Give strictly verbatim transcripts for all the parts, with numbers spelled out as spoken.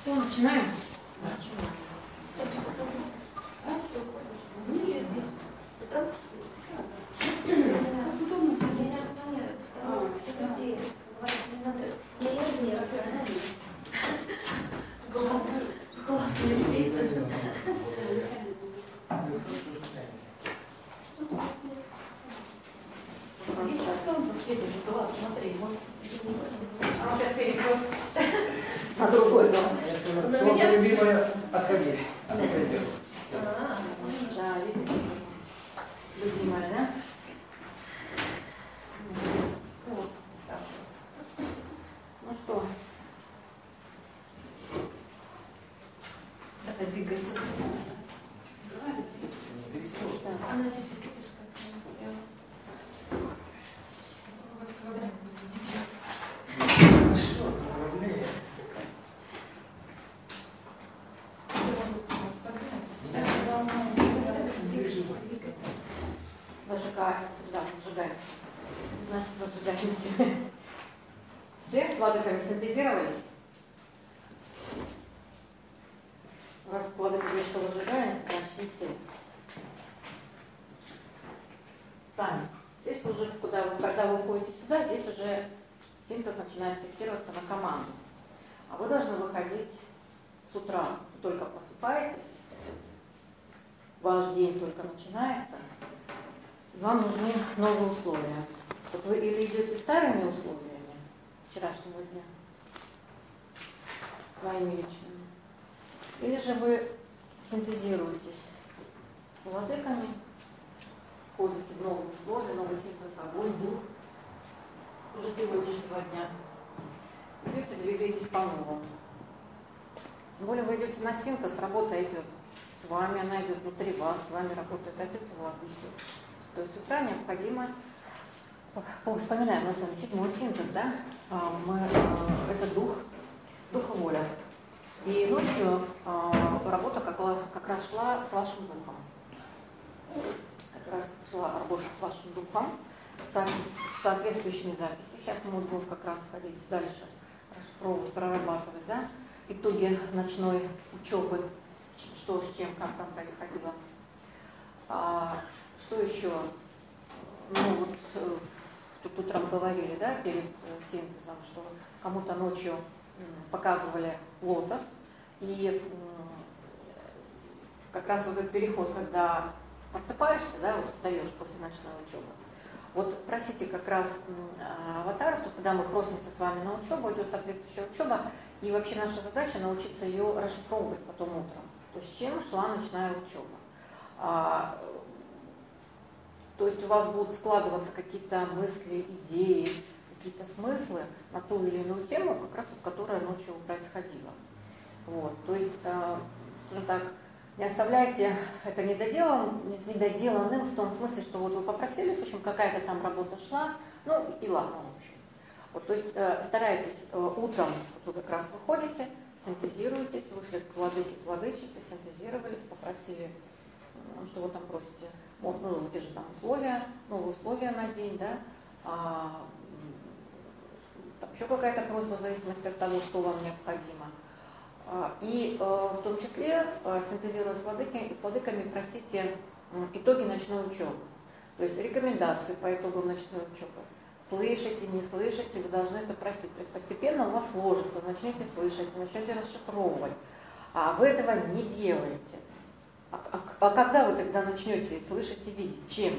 Что, начинаем? Да. Как удобно сидеть. Меня разгоняют. Кто людей говорит, не надо. Я из места. Глаз, глаз не светит. Здесь солнце светит в глаз, смотри. Вот. А вот сейчас переход На другой глаз. На меня? Любимая, отходи. Она пойдет. А, да, видите? Любимая, да? Вот. Так. Ну что? Давай двигайся. Не пересел. Да. она чуть-чуть видишь, как Хорошо, ровнее. Зажигаем. Да, зажигаем. Значит, зажигаемся. Все с ладыками синтезировались? Раз ладык говорит, что зажигаемся, значит не все. Сами. Здесь уже, куда вы, когда вы уходите сюда, здесь уже синтез начинает фиксироваться на команду. А вы должны выходить с утра. Вы только просыпаетесь, ваш день только начинается, и вам нужны новые условия. Вот вы или идете старыми условиями вчерашнего дня, своими личными, или же вы синтезируетесь с владыками, входите в новые условия, новый синтез, огонь, дух уже сегодняшнего дня. Идете, двигаетесь по-новому. Тем более вы идете на синтез, работа идет с вами, она идет внутри вас, с вами работает Отец и Владыки. То есть с утра необходимо, вспоминаем мы с вами седьмой синтез, да? Мы, это дух, дух и воля. И ночью работа как, как раз шла с вашим духом. Как раз шла работа с вашим духом, с соответствующими записями. Сейчас мы будем как раз ходить дальше, расшифровывать, прорабатывать, да? Итоги ночной учебы, что с чем, как там происходило. А, что еще? Ну вот тут утром говорили, да, перед синтезом, что кому-то ночью показывали лотос, и как раз вот этот переход, когда просыпаешься, да, вот встаешь после ночной учебы. Вот просите как раз аватаров, то есть когда мы просимся с вами на учебу, идет соответствующая учеба, и вообще наша задача научиться ее расшифровывать потом утром. То есть с чем шла ночная учеба. А, то есть у вас будут складываться какие-то мысли, идеи, какие-то смыслы на ту или иную тему, как раз вот, которая ночью происходила. Вот. То есть, э, скажем так, не оставляйте это недоделанным, недоделанным в том смысле, что вот вы попросились, в общем, какая-то там работа шла, ну и ладно, в общем. Вот, то есть э, старайтесь э, утром, вот вы как раз выходите, синтезируетесь, вышли к владыке, к владычице, синтезировались, попросили, ну, что вы там просите, вот, ну, те же там условия, новые условия на день, да, а, там еще какая-то просьба в зависимости от того, что вам необходимо. И э, в том числе, э, синтезируя с владыками, с владыками, просите э, итоги ночной учебы. То есть рекомендации по итогам ночной учебы. Слышите, не слышите, вы должны это просить. То есть постепенно у вас сложится, вы начнете слышать, вы начнете расшифровывать. А вы этого не делаете. А, а, а когда вы тогда начнете слышать и видеть? Чем?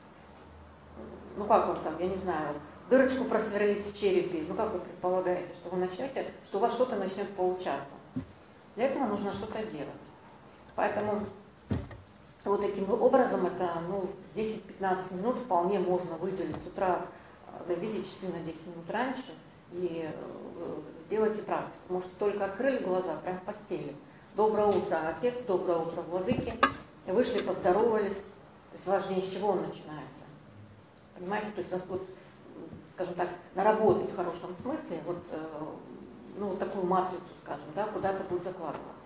Ну как вам там, я не знаю, дырочку просверлить в черепе. Ну как вы предполагаете, что вы начнете, что у вас что-то начнет получаться? Для этого нужно что-то делать. Поэтому вот таким образом это ну, десять-пятнадцать минут вполне можно выделить с утра, заведите часы на десять минут раньше и сделайте практику. Можете только открыли глаза, прям в постели. Доброе утро, Отец, доброе утро, Владыки. Вышли, поздоровались. То есть важнее, с чего он начинается. Понимаете, то есть у вас будет, скажем так, наработать в хорошем смысле вот ну, вот такую матрицу, скажем, да, куда-то будет закладываться.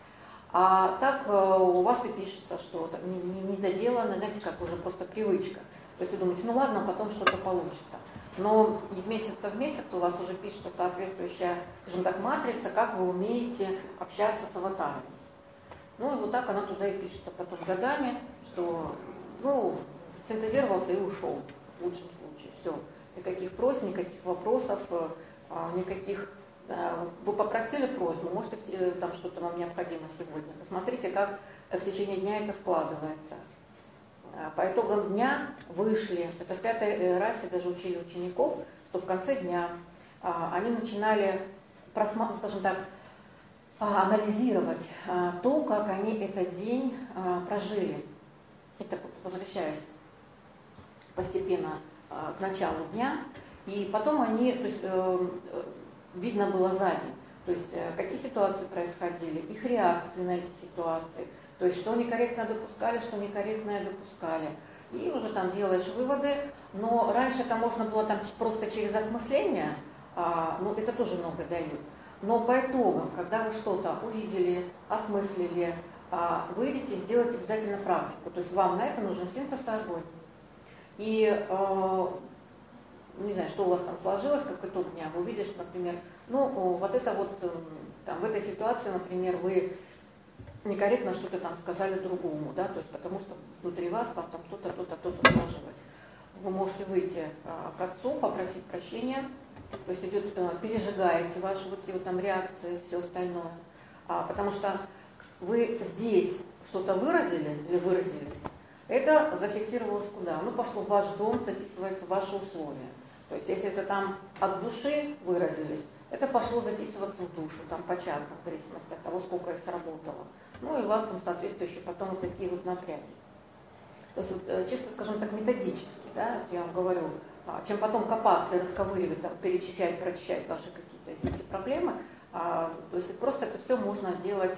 А так у вас и пишется, что не, не, не доделано, знаете, как уже просто привычка. То есть вы думаете, ну ладно, потом что-то получится. Но из месяца в месяц у вас уже пишется соответствующая, скажем так, матрица, как вы умеете общаться с аватарами. Ну и вот так она туда и пишется потом годами, что, ну, синтезировался и ушел в лучшем случае. Все. Никаких просьб, никаких вопросов, никаких... Вы попросили просьбу, может, там что-то вам необходимо сегодня. Посмотрите, как в течение дня это складывается. По итогам дня вышли, это в пятой расе даже учили учеников, что в конце дня они начинали, просматривать, скажем так, анализировать то, как они этот день прожили. Это возвращаясь постепенно к началу дня. И потом они, то есть, видно было сзади, то есть какие ситуации происходили, их реакции на эти ситуации, то есть что некорректно допускали, что некорректное допускали. И уже там делаешь выводы, но раньше это можно было там просто через осмысление, а, ну это тоже много дает. Но по итогам, когда вы что-то увидели, осмыслили, а, вы идете сделать обязательно практику, то есть вам на это нужен синтез огонь. И а, не знаю, что у вас там сложилось, как итог дня, вы увидишь, например, ну, вот это вот, там, в этой ситуации, например, вы некорректно что-то там сказали другому, да, то есть потому что внутри вас там, там то-то, то-то, то-то сложилось. Вы можете выйти а, к отцу, попросить прощения, то есть идет, а, пережигаете ваши вот эти вот там реакции, все остальное, а, потому что вы здесь что-то выразили или выразились, это зафиксировалось куда? Ну, пошло в ваш дом, записывается в ваши условия. То есть, если это там от души выразились, это пошло записываться в душу, там по чакрам, в зависимости от того, сколько их сработало. Ну, и у вас там соответствующие потом вот такие вот напряги. То есть, вот, чисто, скажем так, методически, да, я вам говорю, чем потом копаться и расковыривать, там, перечищать, прочищать ваши какие-то эти проблемы, а, то есть, просто это все можно делать...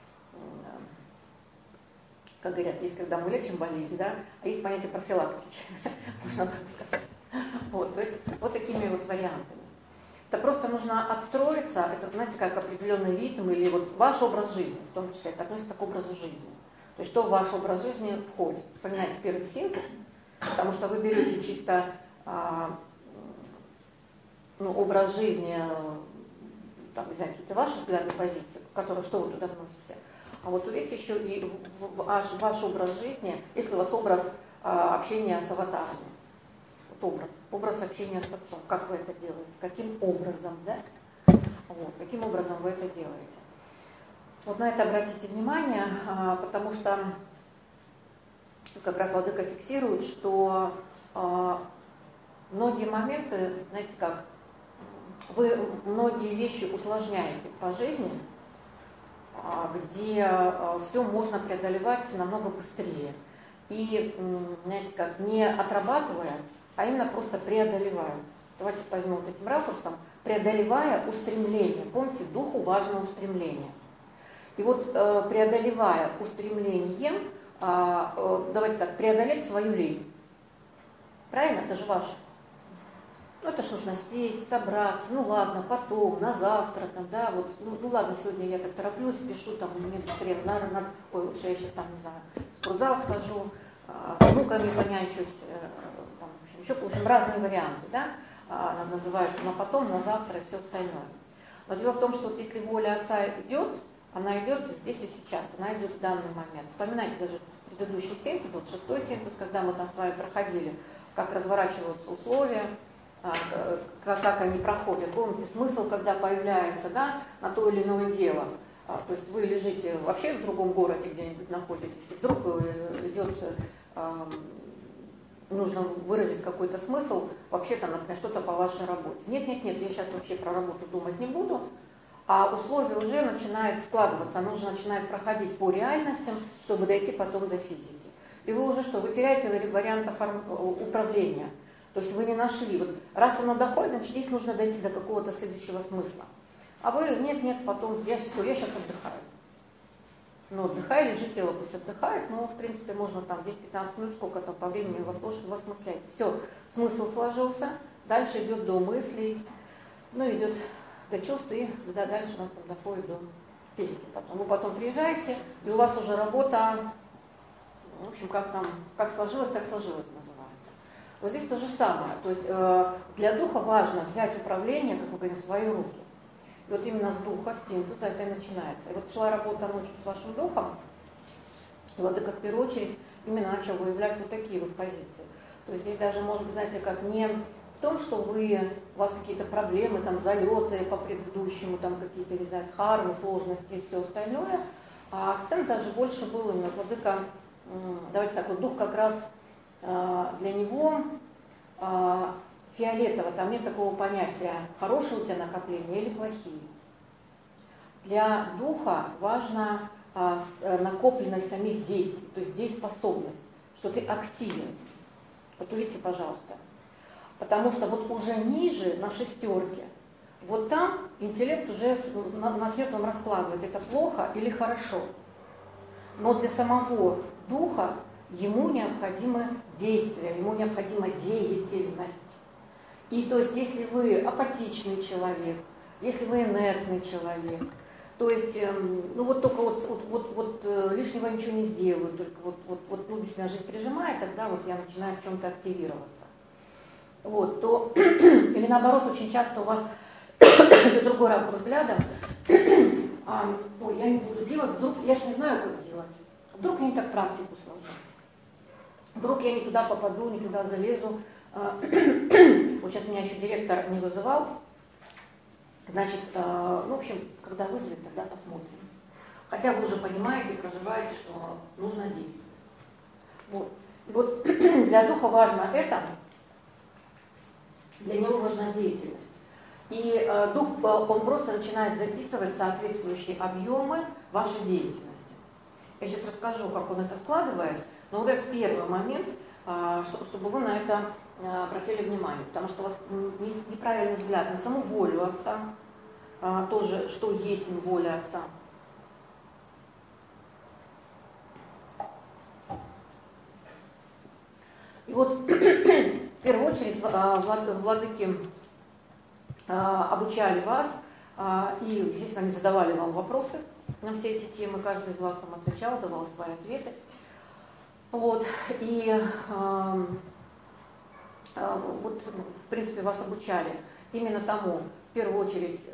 Как говорят, есть когда мы лечим болезнь, да, а есть понятие профилактики, можно так сказать. Вот, то есть вот такими вот вариантами. Это просто нужно отстроиться, это, знаете, как определенный ритм или вот ваш образ жизни, в том числе это относится к образу жизни. То есть что в ваш образ жизни входит. Вспоминайте первый синтез, потому что вы берете чисто а, ну, образ жизни, там, не знаю, какие-то ваши взгляды, позиции, которые, что вы туда вносите. А вот увидите еще и в, в, в ваш, ваш образ жизни, если у вас образ а, общения с аватарами. Вот образ, образ общения с отцом. Как вы это делаете? Каким образом, да? Вот, каким образом вы это делаете? Вот на это обратите внимание, а, потому что как раз владыка фиксирует, что а, многие моменты, знаете как, вы многие вещи усложняете по жизни, где все можно преодолевать намного быстрее. И, знаете как, не отрабатывая, а именно просто преодолевая. Давайте возьмем вот этим ракурсом, преодолевая устремление. Помните, духу важно устремление. И вот преодолевая устремление, давайте так, преодолеть свою лень. Правильно? Это же ваше. Ну, это ж нужно сесть, собраться, ну ладно, потом, на завтра, там, да, вот, ну, ну ладно, сегодня я так тороплюсь, пишу, там, мне быстрее, надо, надо, ой, лучше я сейчас, там, не знаю, в спортзал схожу, э, с внуками понянчусь, э, там, в общем, еще, в общем, разные варианты, да, она называется на потом, на завтра и все остальное. Но дело в том, что вот если воля отца идет, она идет здесь и сейчас, она идет в данный момент. Вспоминайте даже предыдущий синтез, вот шестой синтез, когда мы там с вами проходили, как разворачиваются условия, Как, как они проходят. Помните, смысл, когда появляется, да, на то или иное дело. То есть вы лежите вообще в другом городе где-нибудь находитесь, и вдруг идет, нужно выразить какой-то смысл, вообще-то, например, что-то по вашей работе. Нет, нет, нет, я сейчас вообще про работу думать не буду, а условие уже начинает складываться, оно уже начинает проходить по реальностям, чтобы дойти потом до физики. И вы уже что, вы теряете вариант управления. То есть вы не нашли. Вот раз оно доходит, значит, здесь нужно дойти до какого-то следующего смысла. А вы, нет, нет, потом, я, все, я сейчас отдыхаю. Ну, отдыхай, лежи, тело пусть отдыхает, но, в принципе, можно там десять-пятнадцать минут, сколько там по времени вы сложите, вы осмысляете. Все, смысл сложился, дальше идет до мыслей, ну, идет до чувств, и да, дальше у нас там доходит до физики потом. Вы потом приезжаете, и у вас уже работа, в общем, как там, как сложилось, так сложилось, называется. Вот здесь то же самое. То есть э, для духа важно взять управление, как мы говорим, в свои руки. И вот именно с духа, с синтеза это и начинается. И вот шла работа ночью с вашим духом, владыка в первую очередь именно начал выявлять вот такие вот позиции. То есть здесь даже, может быть, знаете, как не в том, что вы, у вас какие-то проблемы, там, залеты по предыдущему, там, какие-то, не знаю, дхармы, сложности и все остальное, а акцент даже больше был именно владыка, давайте так, вот дух как раз для него фиолетово, там нет такого понятия, хорошие у тебя накопления или плохие. Для духа важна накопленность самих действий, то есть дееспособность, что ты активен. Вот увидите, пожалуйста. Потому что вот уже ниже, на шестерке, вот там интеллект уже начнет вам раскладывать, это плохо или хорошо. Но для самого духа ему необходимо действие, ему необходима деятельность. И то есть, если вы апатичный человек, если вы инертный человек, то есть, ну вот только вот, вот, вот, вот лишнего ничего не сделаю, только вот, вот, вот ну, если жизнь прижимает, тогда вот я начинаю в чем-то активироваться. Вот, то, или наоборот, очень часто у вас другой ракурс взгляда, а, ой, я не буду делать, вдруг, я же не знаю, как делать, вдруг я не так практику сложу, вдруг я не туда попаду, не туда залезу. Вот сейчас меня еще директор не вызывал. Значит, ну, в общем, когда вызовет, тогда посмотрим. Хотя вы уже понимаете, проживаете, что нужно действовать. Вот. И вот для духа важно это, для него важна деятельность. И э, дух, он просто начинает записывать соответствующие объемы вашей деятельности. Я сейчас расскажу, как он это складывает, но вот это первый момент, э, что, чтобы вы на это обратили внимание, потому что у вас неправильный взгляд на саму волю Отца, тоже, что есть воля Отца. И вот в первую очередь владыки обучали вас, и, естественно, они задавали вам вопросы на все эти темы, каждый из вас там отвечал, давал свои ответы. Вот, и вот, в принципе, вас обучали именно тому, в первую очередь,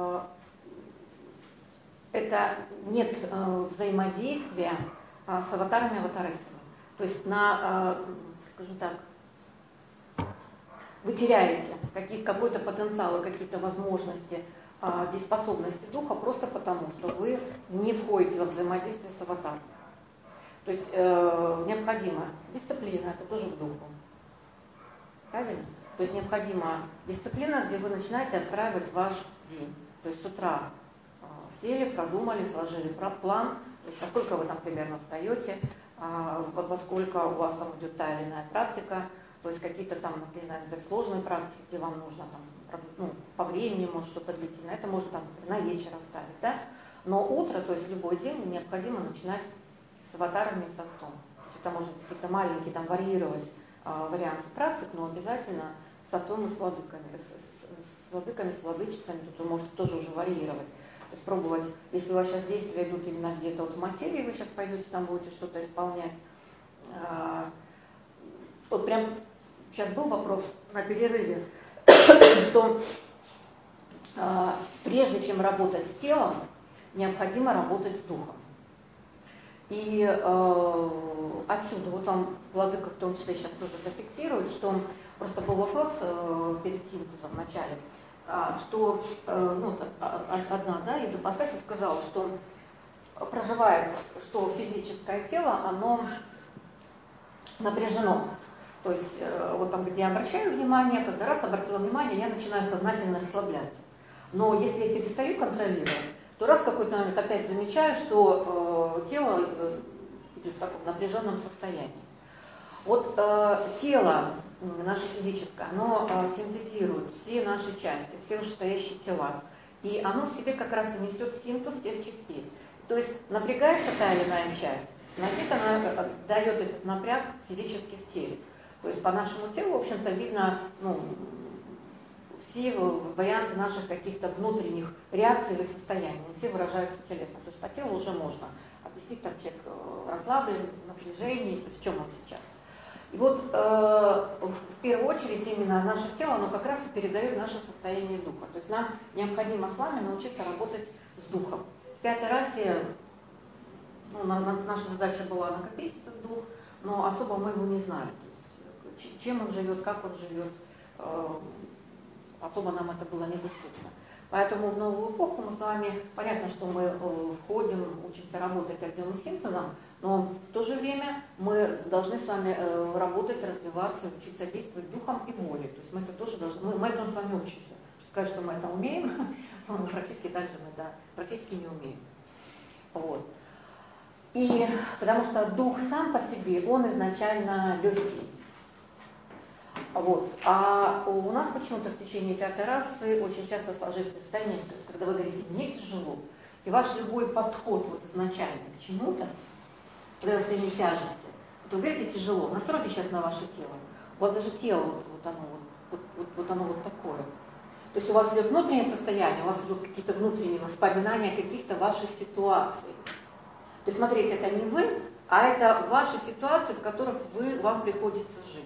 это нет взаимодействия с аватарами и аватаресами. То есть, на, скажем так, вы теряете какой-то потенциал, какие-то возможности, дееспособности духа просто потому, что вы не входите во взаимодействие с аватаром. То есть, необходима дисциплина, это тоже к духу. Правильно? То есть необходима дисциплина, где вы начинаете отстраивать ваш день. То есть с утра э, сели, продумали, сложили план, то есть во сколько вы там примерно встаете, э, во, во сколько у вас там идет та или иная практика, то есть какие-то там, не знаю, например, сложные практики, где вам нужно там, ну, по времени, может, что-то длительное, это можно там на вечер оставить, да? Но утро, то есть любой день необходимо начинать с аватарами и с Отцом. То есть это может быть какие-то маленькие, там, варьировать варианты практик, но обязательно с Отцом и с владыками, с, с, с владыками, с владычицами, тут вы можете тоже уже варьировать. То есть пробовать, если у вас сейчас действия идут именно где-то вот в материи, вы сейчас пойдете, там будете что-то исполнять. Вот прям сейчас был вопрос на перерыве, что прежде чем работать с телом, необходимо работать с духом. И э, отсюда, вот вам владыка в том числе сейчас тоже это фиксирует, что просто был вопрос э, перед синтезом в начале, э, что э, ну, одна да, из ипостасей сказала, что проживает, что физическое тело, оно напряжено. То есть э, вот там, где я обращаю внимание, когда раз обратила внимание, я начинаю сознательно расслабляться. Но если я перестаю контролировать, то раз в какой-то момент опять замечаю, что э, тело э, идет в таком напряженном состоянии. Вот э, тело э, наше физическое, оно э, синтезирует все наши части, все вышестоящие тела. И оно в себе как раз и несет синтез всех частей. То есть напрягается та или иная часть, носит она дает этот напряг физически в теле. То есть по нашему телу, в общем-то, видно, ну, все варианты наших каких-то внутренних реакций или состояний, все выражаются телесно. То есть по телу уже можно объяснить, там человек расслаблен, напряжение, то есть в чем он сейчас. И вот э, в, в первую очередь именно наше тело, оно как раз и передает наше состояние духа. То есть нам необходимо с вами научиться работать с духом. В пятой расе ну, на, на, наша задача была накопить этот дух, но особо мы его не знали. То есть, чем он живет, как он живет, э, особо нам это было недоступно. Поэтому в новую эпоху мы с вами, понятно, что мы э, входим, учимся работать огнем и синтезом, но в то же время мы должны с вами э, работать, развиваться, учиться действовать духом и волей. То есть мы это тоже должны, мы, мы этому с вами учимся. Сказать, что мы это умеем, но практически так же мы это практически не умеем. Вот. И потому что дух сам по себе, он изначально легкий. Вот. А у нас почему-то в течение пятой расы очень часто сложилось состояние, когда вы говорите «мне тяжело», и ваш любой подход вот изначально к чему-то, когда состояние тяжести, вот вы говорите «тяжело», настройте сейчас на ваше тело, у вас даже тело, вот, вот, оно, вот, вот, вот оно вот такое. То есть у вас идет внутреннее состояние, у вас идут какие-то внутренние воспоминания каких-то ваших ситуаций. То есть смотрите, это не вы, а это ваши ситуации, в которых вы, вам приходится жить.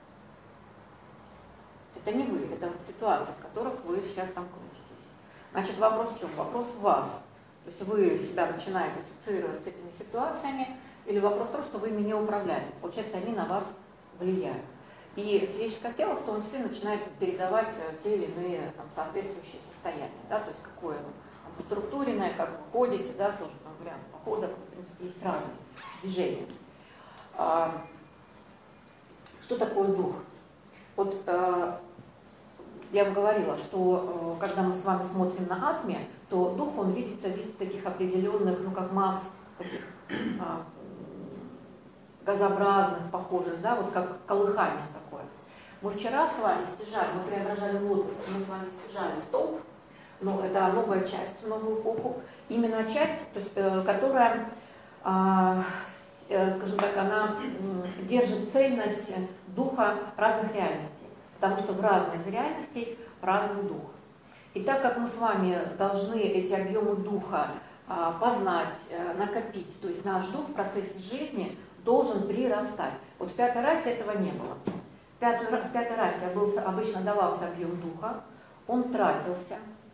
Это не вы, это ситуации, в которых вы сейчас там крутитесь. Значит, вопрос в чем? Вопрос в вас. То есть вы себя начинаете ассоциировать с этими ситуациями, или вопрос в том, что вы ими не управляете. Получается, они на вас влияют. И физическое тело в том числе начинает передавать те или иные там, соответствующие состояния. Да? То есть какое оно структуренное, как вы ходите, да, тоже там вариант похода, в принципе, есть разные движения. А, что такое дух? Вот а, я вам говорила, что а, когда мы с вами смотрим на атме, то дух, он видится в виде таких определенных, ну как масс, таких а, газообразных, похожих, да, вот как колыхание такое. Мы вчера с вами стяжали, мы преображали лотос, мы с вами стяжали столб, но это новая часть в новую эпоху, именно часть, то есть, э, которая, э, э, скажем так, она э, держит цельность духа разных реальностей, потому что в разных реальностей разный дух. И так как мы с вами должны эти объемы духа э, познать, э, накопить, то есть наш дух в процессе жизни должен прирастать. Вот в пятой расе этого не было. В пятой, в пятой расе был, обычно давался объем духа, он тратился.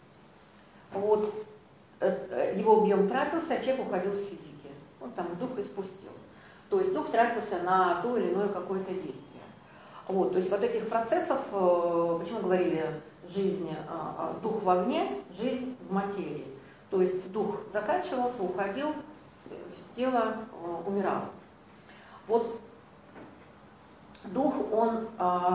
Вот, его объем тратился, а человек уходил с физики. Он там дух испустил. То есть дух тратился на то или иное какое-то действие. Вот, то есть вот этих процессов, почему говорили жизнь, дух в огне, жизнь в материи. То есть дух заканчивался, уходил, тело умирало. Вот дух, он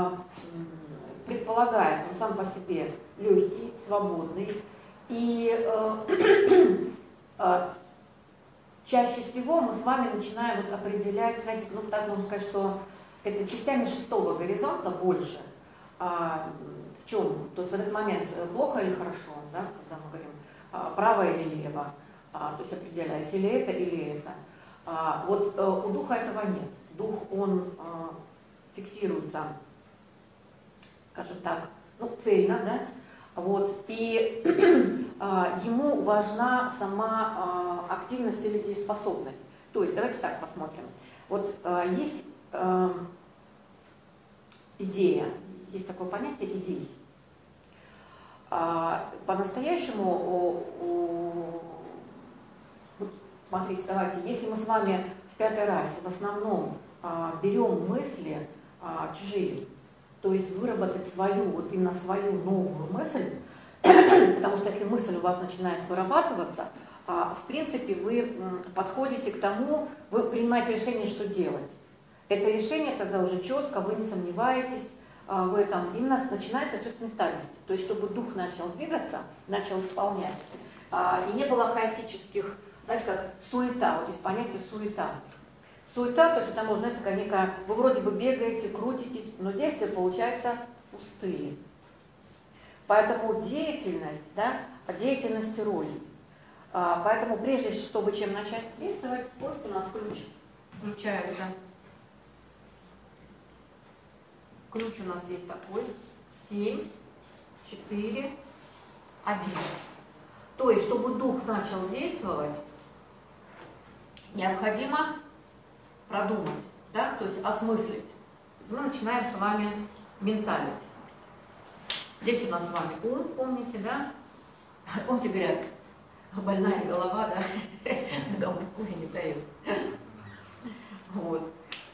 предполагает, он сам по себе легкий, свободный. И э, э, чаще всего мы с вами начинаем вот определять, знаете, ну так можно сказать, что это частями шестого горизонта больше. А, в чем? То есть в этот момент плохо или хорошо, да, когда мы говорим а, право или лево, а, то есть определяясь или это, или это. А, вот а, у духа этого нет. Дух, он а, фиксируется, скажем так, ну, цельно, да. Вот, и э, ему важна сама э, активность или дееспособность. То есть, давайте так посмотрим. Вот э, есть э, идея, есть такое понятие идей. А, по-настоящему, вот, смотрите, давайте, если мы с вами в пятой расе в основном э, берем мысли э, чужие, то есть выработать свою, вот именно свою новую мысль, потому что если мысль у вас начинает вырабатываться, в принципе, вы подходите к тому, вы принимаете решение, что делать. Это решение тогда уже четко, вы не сомневаетесь в этом, именно начинается все с ментальности. То есть, чтобы дух начал двигаться, начал исполнять, и не было хаотических, знаете, как суета, вот есть понятие суета. Суета, то есть это можно, знаете, как некая, вы вроде бы бегаете, крутитесь, но действия получаются пустые. Поэтому деятельность, да, деятельность рознь. А, поэтому прежде, чтобы чем начать действовать, вот у нас ключ включается. Ключ у нас есть такой, семь, четыре, один. То есть, чтобы дух начал действовать, необходимо продумать, да, то есть осмыслить. Мы начинаем с вами менталить. Здесь у нас с вами ум, помните, да? Помните, говорят, больная голова, да? Ногам покоя не дает. Вот.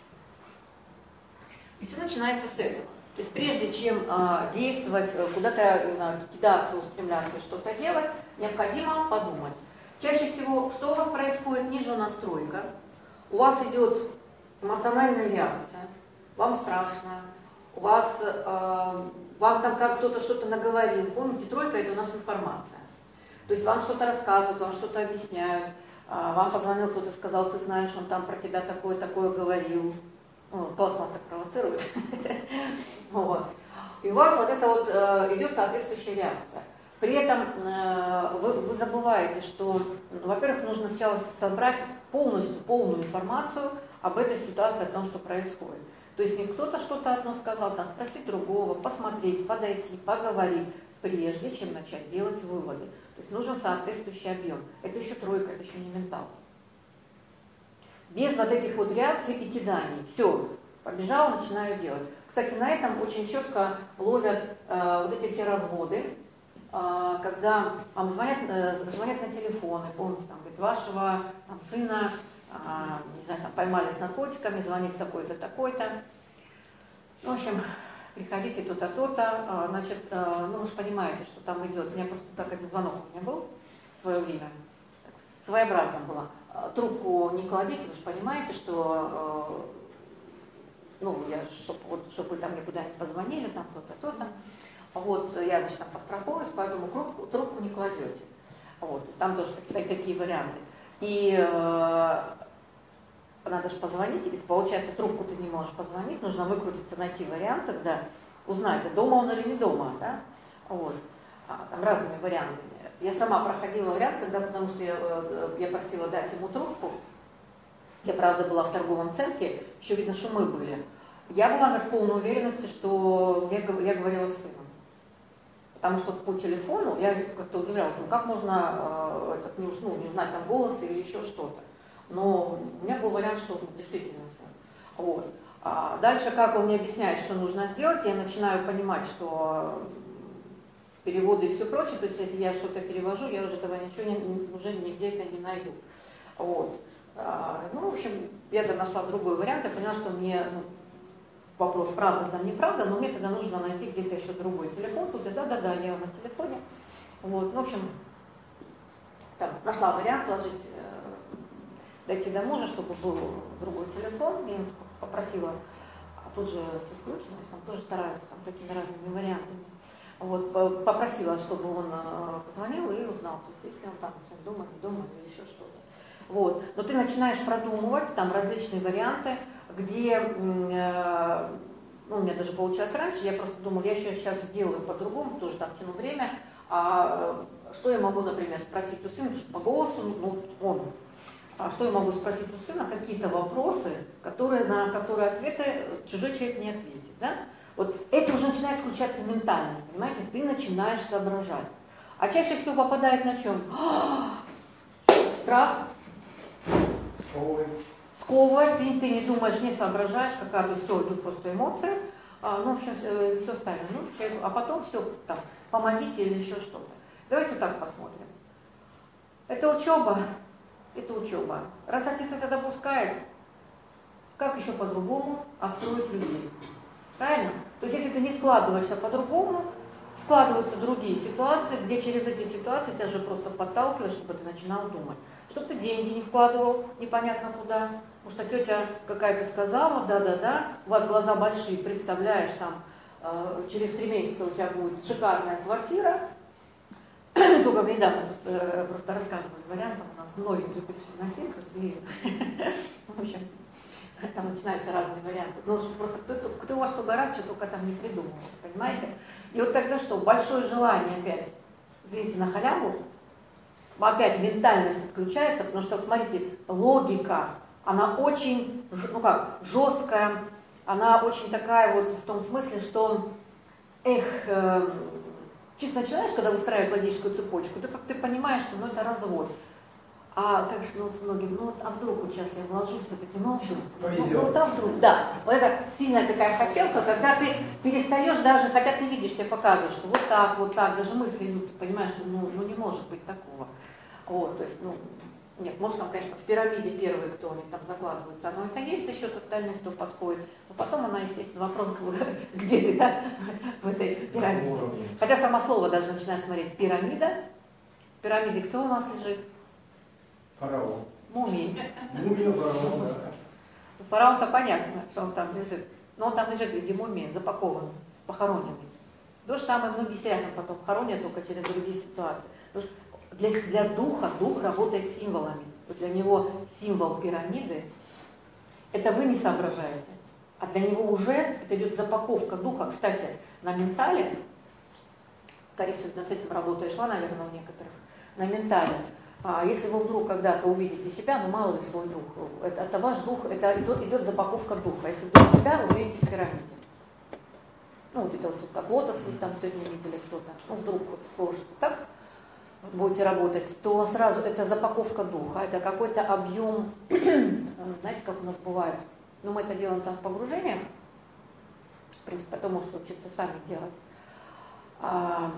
И все начинается с этого. То есть прежде чем э, действовать, куда-то, не знаю, кидаться, устремляться, что-то делать, необходимо подумать. Чаще всего, что у вас происходит, ниже настройка, у вас идет эмоциональная реакция, вам страшно, у вас, э, вам там как кто-то что-то наговорил. Помните, тройка – это у нас информация. То есть вам что-то рассказывают, вам что-то объясняют, э, вам позвонил кто-то, сказал, ты знаешь, он там про тебя такое-такое говорил. Ну, классно вас так провоцирует. Вот. И у вас вот это вот э, идет соответствующая реакция. При этом э, вы, вы забываете, что, ну, во-первых, нужно сначала собрать полностью полную информацию об этой ситуации, о том, что происходит. То есть не кто-то что-то одно сказал, там, спросить другого, посмотреть, подойти, поговорить, прежде чем начать делать выводы. То есть нужен соответствующий объем. Это еще тройка, это еще не ментал. Без вот этих вот реакций и киданий. Все, побежал, начинаю делать. Кстати, на этом очень четко ловят э, вот эти все разводы, э, когда вам звонят, э, звонят на телефоны, помните, там, говорит, вашего там, сына, э, не знаю, там, поймали с наркотиками, звонит такой-то, такой-то. В общем, приходите то-то, то-то. Э, значит, э, ну вы же понимаете, что там идет. У меня просто так один звонок у меня был в свое время. Своеобразно было. Трубку не кладите, вы же понимаете, что, э, ну, я, чтобы вот, чтоб вы там никуда не позвонили, там то-то, то-то. Вот, я, значит, там постраховалась, поэтому трубку, трубку не кладете. Вот, то есть там тоже такие, такие варианты. И э, надо же позвонить, и получается, трубку ты не можешь позвонить, нужно выкрутиться, найти варианты, да, узнать, дома он или не дома, да, вот, а, там разными вариантами. Я сама проходила вариант, когда, потому что я, я просила дать ему трубку. Я, правда, была в торговом центре, еще видно, шумы были. Я была в полной уверенности, что я, я говорила с сыном. Потому что по телефону я как-то удивлялась, ну как можно э, этот, не, ну, не узнать там голос или еще что-то. Но у меня был вариант, что действительно сын. Вот. А дальше, как он мне объясняет, что нужно сделать, я начинаю понимать, что переводы и все прочее, то есть если я что-то перевожу, я уже этого ничего не, уже нигде это не найду. Вот. А, ну, в общем, я тогда нашла другой вариант, я поняла, что мне, ну, вопрос правда там неправда, но мне тогда нужно найти где-то еще другой телефон, тут я да-да-да, я на телефоне. Вот. Ну, в общем, там, нашла вариант сложить, э, дойти до мужа, чтобы был другой телефон, я попросила, а тут же все включено, там тоже стараются там такими разными вариантами. Вот, попросила, чтобы он позвонил и узнал, то есть если он там дома, не дома или еще что-то. Вот. Но ты начинаешь продумывать там различные варианты, где, э, ну, у меня даже получалось раньше, я просто думала, я еще сейчас сделаю по-другому, тоже там тяну время, а что я могу, например, спросить у сына, потому что по голосу, ну, он, а что я могу спросить у сына, какие-то вопросы, которые, на которые ответы чужой человек не ответит, да? Вот это уже начинает включаться ментальность, понимаете? Ты начинаешь соображать. А чаще всего попадает на чем? Страх. Сковывает. Сковывает, ты, ты не думаешь, не соображаешь, какая тут все, идут просто эмоции. А, ну, в общем, все, все ставим. Ну, а потом все, там, помогите или еще что-то. Давайте так посмотрим. Это учеба. Это учеба. Раз отец это допускает, как еще по-другому обстроить людей? Правильно? То есть, если ты не складываешься по-другому, складываются другие ситуации, где через эти ситуации тебя же просто подталкивают, чтобы ты начинал думать. Чтобы ты деньги не вкладывал непонятно куда. Потому что тетя какая-то сказала, да-да-да, у вас глаза большие, представляешь, там, э, через три месяца у тебя будет шикарная квартира. Только недавно тут э, просто рассказывали вариантом, у нас новенькие пришли на синтез, и, в общем, там начинаются разные варианты. Ну, просто кто, кто во что гораздо, что только там не придумал, понимаете? И вот тогда что? Большое желание опять, извините, на халяву, опять ментальность отключается, потому что, смотрите, логика, она очень, ну как, жесткая, она очень такая вот в том смысле, что, эх, э, чисто начинаешь, когда выстраивать логическую цепочку, ты, ты понимаешь, что ну, это развод. А как же, ну вот многим, ну вот, а вдруг вот сейчас я вложу все-таки, ну а вдруг, Повезет. ну, вот а вдруг, да. Вот это сильная такая хотелка, когда ты перестаешь даже, хотя ты видишь, тебе показывают, что вот так, вот так, даже мысли, ну, ты понимаешь, ну, ну не может быть такого. Вот, то есть, ну, нет, может там, конечно, в пирамиде первые, кто они там закладываются, оно это есть, за счет остальных, кто подходит. Но потом она, естественно, вопрос, где ты, да, в этой пирамиде. Хотя само слово даже начинаю смотреть, пирамида. В пирамиде кто у нас лежит? Фараон. Мумий. Мумия фараон, да. Фараон-то понятно, что он там лежит. Но он там лежит в виде мумии, запакованный, похороненный. То же самое многие сириян потом хоронят, только через другие ситуации. Потому что для, для духа, дух работает символами. Вот для него символ пирамиды, это вы не соображаете. А для него уже это идет запаковка духа. Кстати, на ментале, Кариса с этим работа шла, наверное, у некоторых, на ментале, если вы вдруг когда-то увидите себя, ну мало ли свой дух, это, это ваш дух, это идет, идет запаковка духа. Если вдруг себя, вы увидите в пирамиде. Ну вот это вот как лотос вы там сегодня видели кто-то, ну вдруг вот сложите так, будете работать, то сразу это запаковка духа, это какой-то объем, знаете, как у нас бывает, ну мы это делаем там в погружениях, в принципе, это можете учиться сами делать. А,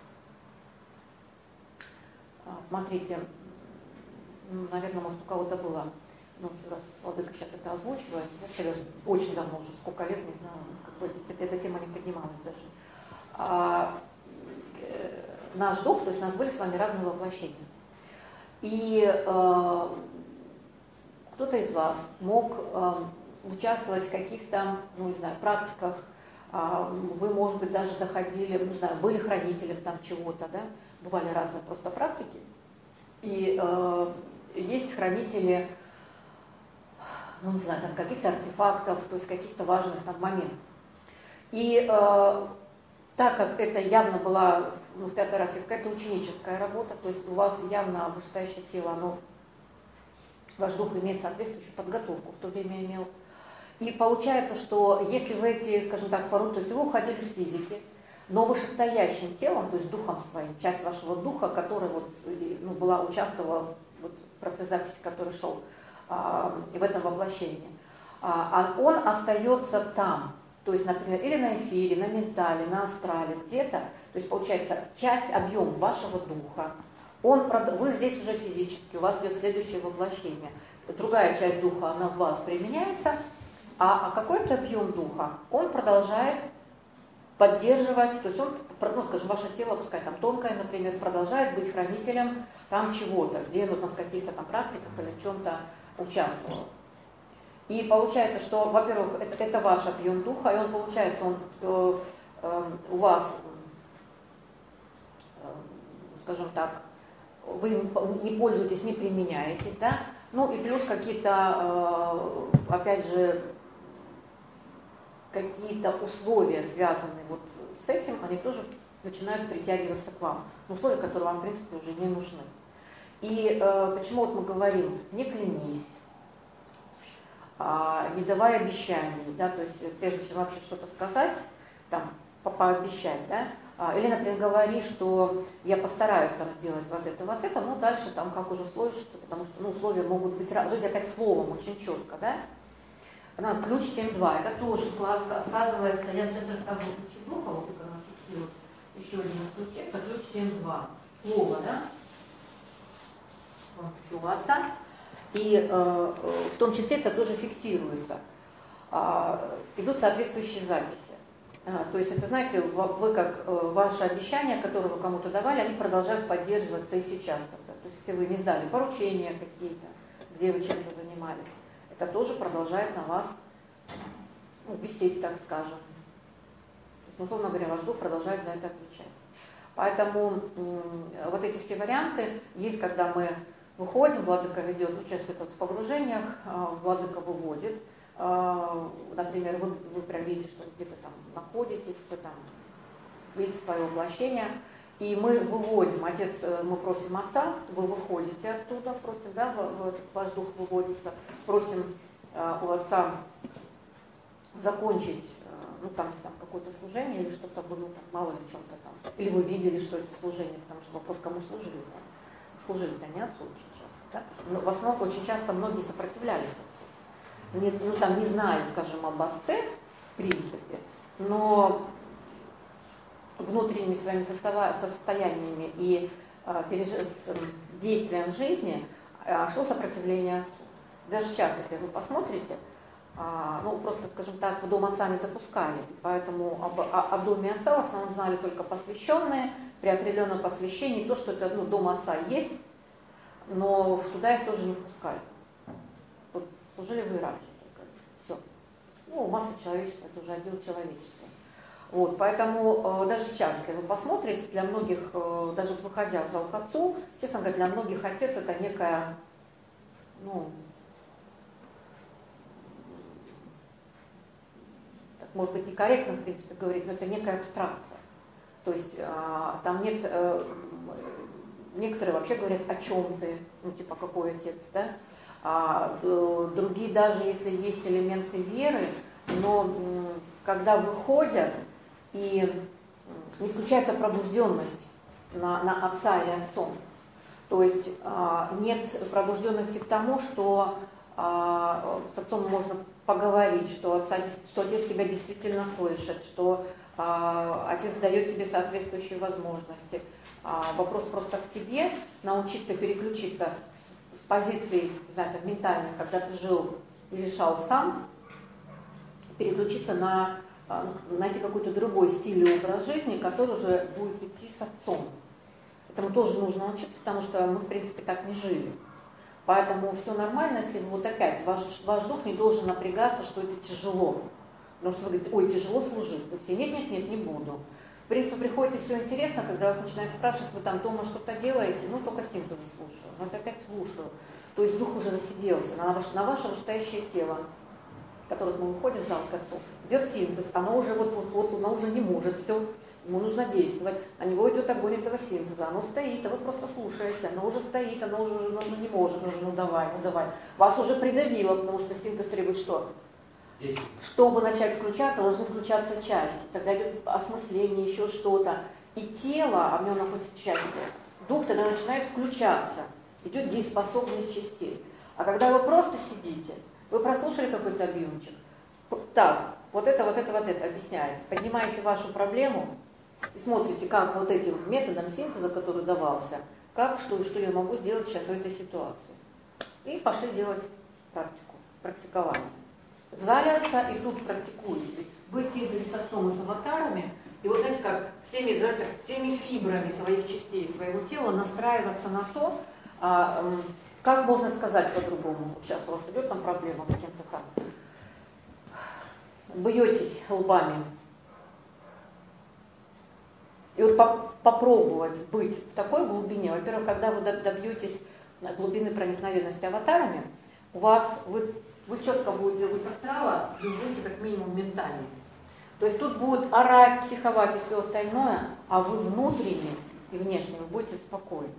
смотрите, наверное, может у кого-то было, ну раз Владыка сейчас это озвучивает, я серьезно, очень давно уже, сколько лет, не знаю, как бы эта тема не поднималась даже. А, э, наш дух, то есть у нас были с вами разные воплощения. И э, кто-то из вас мог э, участвовать в каких-то, ну не знаю, практиках, э, вы, может быть, даже доходили, ну не знаю, были хранителем там чего-то, да, бывали разные просто практики. И э, есть хранители, ну не знаю, там каких-то артефактов, то есть каких-то важных там моментов. И э, так как это явно была, ну, в пятый раз, какая-то ученическая работа, то есть у вас явно вышестоящее тело, оно, ваш дух имеет соответствующую подготовку, в то время имел. И получается, что если вы эти, скажем так, пору, то есть вы уходили с физики, но вышестоящим телом, то есть духом своим, часть вашего духа, которая вот, ну, была, участвовала вот, в процессе записи, который шел а, в этом воплощении, а, он остается там. То есть, например, или на эфире, на ментале, на астрале, где-то. То есть, получается, часть, объем вашего духа, он, вы здесь уже физически, у вас идет следующее воплощение. Другая часть духа, она в вас применяется, а, а какой-то объем духа, он продолжает поддерживать, то есть он, ну, скажем, ваше тело, пускай там тонкое, например, продолжает быть хранителем там чего-то, где оно там в каких-то там практиках или в чем-то участвовало. И получается, что, во-первых, это, это ваш объем духа, и он, получается, он э, э, у вас, э, скажем так, вы не пользуетесь, не применяетесь, да, ну и плюс какие-то, э, опять же, какие-то условия, связанные вот с этим, они тоже начинают притягиваться к вам. Условия, которые вам, в принципе, уже не нужны. И э, почему вот мы говорим, не клянись, не давая обещаний, да, то есть прежде чем вообще что-то сказать, там, по пообещать, да, или, например, говори, что я постараюсь там сделать вот это, вот это, ну, дальше там как уже сложится, потому что, ну, условия могут быть разные, тут опять словом очень четко, да, она, ключ семь два, это тоже сказывается, я сейчас расскажу ключ духа, вот это она фиксирует, еще один ключ, это ключ семь два, слово, да, у отца. И э, в том числе это тоже фиксируется. А, идут соответствующие записи. А, то есть это, знаете, вы как э, ваши обещания, которые вы кому-то давали, они продолжают поддерживаться и сейчас. Тогда. То есть если вы не сдали поручения какие-то, где вы чем-то занимались, это тоже продолжает на вас, ну, висеть, так скажем. То есть, условно говоря, ваш дух продолжает за это отвечать. Поэтому э, вот эти все варианты есть, когда мы выходим, владыка ведет, ну, часто это в погружениях, владыка выводит, например, вы, вы прям видите, что вы где-то там находитесь, вы там видите свое воплощение, и мы выводим, отец, мы просим отца, вы выходите оттуда, просим, да, ваш дух выводится, просим у отца закончить, ну, там, если там какое-то служение или что-то было, там, мало ли в чем-то там, или вы видели, что это служение, потому что вопрос, кому служили там. служили-то не отцу очень часто. Да? Но в основном очень часто многие сопротивлялись отцу. Не, ну, там, не зная, скажем, об отце, в принципе, но внутренними своими состояниями и э, переж... с действием жизни э, шло сопротивление отцу. Даже сейчас, если вы посмотрите, э, ну, просто, скажем так, в дом отца не допускали. Поэтому об, о, о доме отца в основном знали только посвященные, при определенном посвящении, то, что это, ну, дом отца есть, но туда их тоже не впускали. Вот, служили в иерархии только. Все. Ну, масса человечества, это уже отдел человечества. Вот, поэтому э, даже сейчас, если вы посмотрите, для многих, э, даже вот выходя в зал к отцу, честно говоря, для многих отец это некая, ну, так, может быть, некорректно, в принципе, говорить, но это некая абстракция. То есть э, там нет, э, некоторые вообще говорят, о чем ты, ну, типа, какой отец, да? А, э, другие даже, если есть элементы веры, но э, когда выходят, и не включается пробужденность на, на отца или отцом. То есть а, нет пробужденности к тому, что а, с отцом можно поговорить, что, отца, что отец тебя действительно слышит, что а, отец дает тебе соответствующие возможности. А, вопрос просто в тебе, научиться переключиться с, с позиции, не знаю, там, ментальной, когда ты жил и решал сам, переключиться на найти какой-то другой стиль и образ жизни, который уже будет идти с отцом. Этому тоже нужно учиться, потому что мы, в принципе, так не жили. Поэтому все нормально, если вы вот опять, ваш, ваш дух не должен напрягаться, что это тяжело. Потому что вы говорите, ой, тяжело служить. Вы все, нет, нет, нет, не буду. В принципе, приходите, все интересно, когда вас начинают спрашивать, вы там дома что-то делаете, ну, только синтезы слушаю. Ну, это опять слушаю. То есть дух уже засиделся на ваше, на ваше вышестоящее тело, которых мы выходим в зал к отцу, идет синтез, оно уже вот, вот, вот, оно уже не может, все, ему нужно действовать, на него идет огонь этого синтеза, оно стоит, а вы просто слушаете, оно уже стоит, оно уже, оно уже не может, оно уже, ну давай, ну давай. Вас уже придавило, потому что синтез требует что? Действие. Чтобы начать включаться, должны включаться части, тогда идет осмысление, еще что-то. И тело, а в нем находится части, дух тогда начинает включаться, идет дееспособность частей. А когда вы просто сидите, вы прослушали какой-то объемчик, так, вот это, вот это, вот это объясняете, поднимаете вашу проблему и смотрите, как вот этим методом синтеза, который давался, как, что и что я могу сделать сейчас в этой ситуации. И пошли делать практику, практикование. В зале отца и тут практикуете. Быть в синтезе с отцом и с аватарами, и вот знаете, как всеми, знаете, всеми фибрами своих частей, своего тела настраиваться на то, а, как можно сказать по-другому? Вот сейчас у вас идет там проблема с кем-то там. Бьетесь лбами. И вот по попробовать быть в такой глубине. Во-первых, когда вы добьетесь глубины проникновенности аватарами, у вас, вы, вы четко будете, вы с астрала, вы будете как минимум ментальны. То есть тут будут орать, психовать и все остальное, а вы внутренне и внешне вы будете спокойны.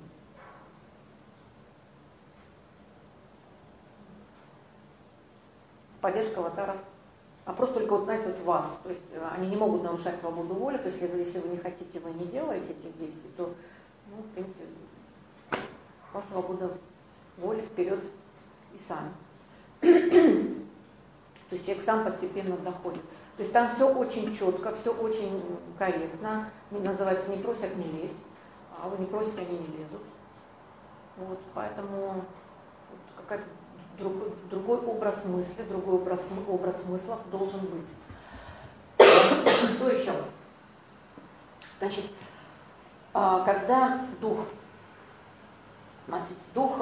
Поддержка аватаров, а просто только вот, знаете, вот вас. То есть они не могут нарушать свободу воли, то есть если вы, если вы не хотите, вы не делаете этих действий, то, ну, в принципе, у вас свобода воли вперед и сами. То есть человек сам постепенно доходит. То есть там все очень четко, все очень корректно. Называется, не просят, не лезь, а вы не просите, они не лезут. Вот, поэтому вот какая-то Другой, другой образ мысли, другой образ, образ смыслов должен быть. Что еще? Значит, когда дух, смотрите, дух,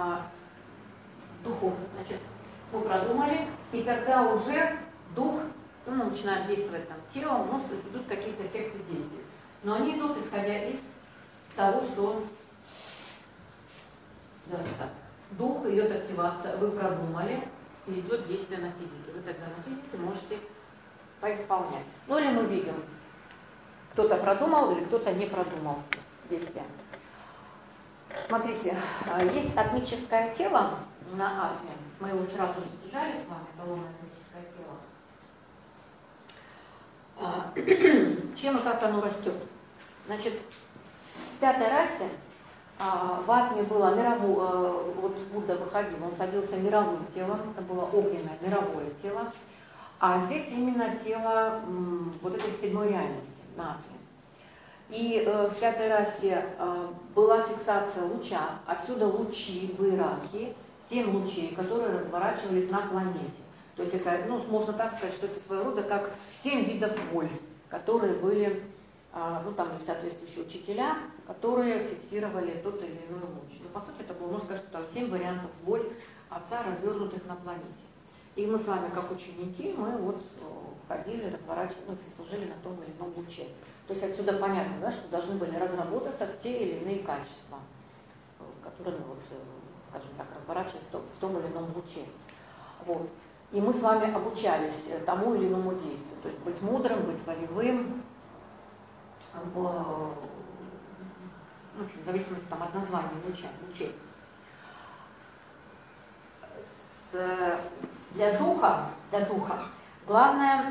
духу, значит, вы продумали, и тогда уже дух, ну, начинает действовать там телом, ну, идут какие-то эффекты действий. Но они идут, исходя из того, что... Да, так. Дух, идет активация, вы продумали, и идет действие на физике. Вы тогда на физике можете поисполнять. Ну или мы видим, кто-то продумал или кто-то не продумал действие. Смотрите, есть атмическое тело на атме. Мы его вчера тоже стяжали с вами, колонное атмическое тело. Чем и как оно растет? Значит, в пятой расе В атме было мировое, вот Будда выходил, он садился мировым телом, это было огненное мировое тело, а здесь именно тело вот этой седьмой реальности, на атме. И э, в пятой расе э, была фиксация луча, отсюда лучи в иерархии, семь лучей, которые разворачивались на планете. То есть это, ну, можно так сказать, что это своего рода как семь видов воль, которые были, э, ну там есть соответствующие учителя, которые фиксировали тот или иной луч. Но по сути это было, можно сказать, что там семь вариантов воль Отца, развернутых на планете. И мы с вами, как ученики, мы вот ходили, разворачивались и служили на том или ином луче. То есть отсюда понятно, да, что должны были разработаться те или иные качества, которые, ну, вот, скажем так, разворачивались в том или ином луче. Вот. И мы с вами обучались тому или иному действию. То есть быть мудрым, быть волевым, в, в общем, в зависимости там, от названия луча, лучей. С, для духа, для духа главное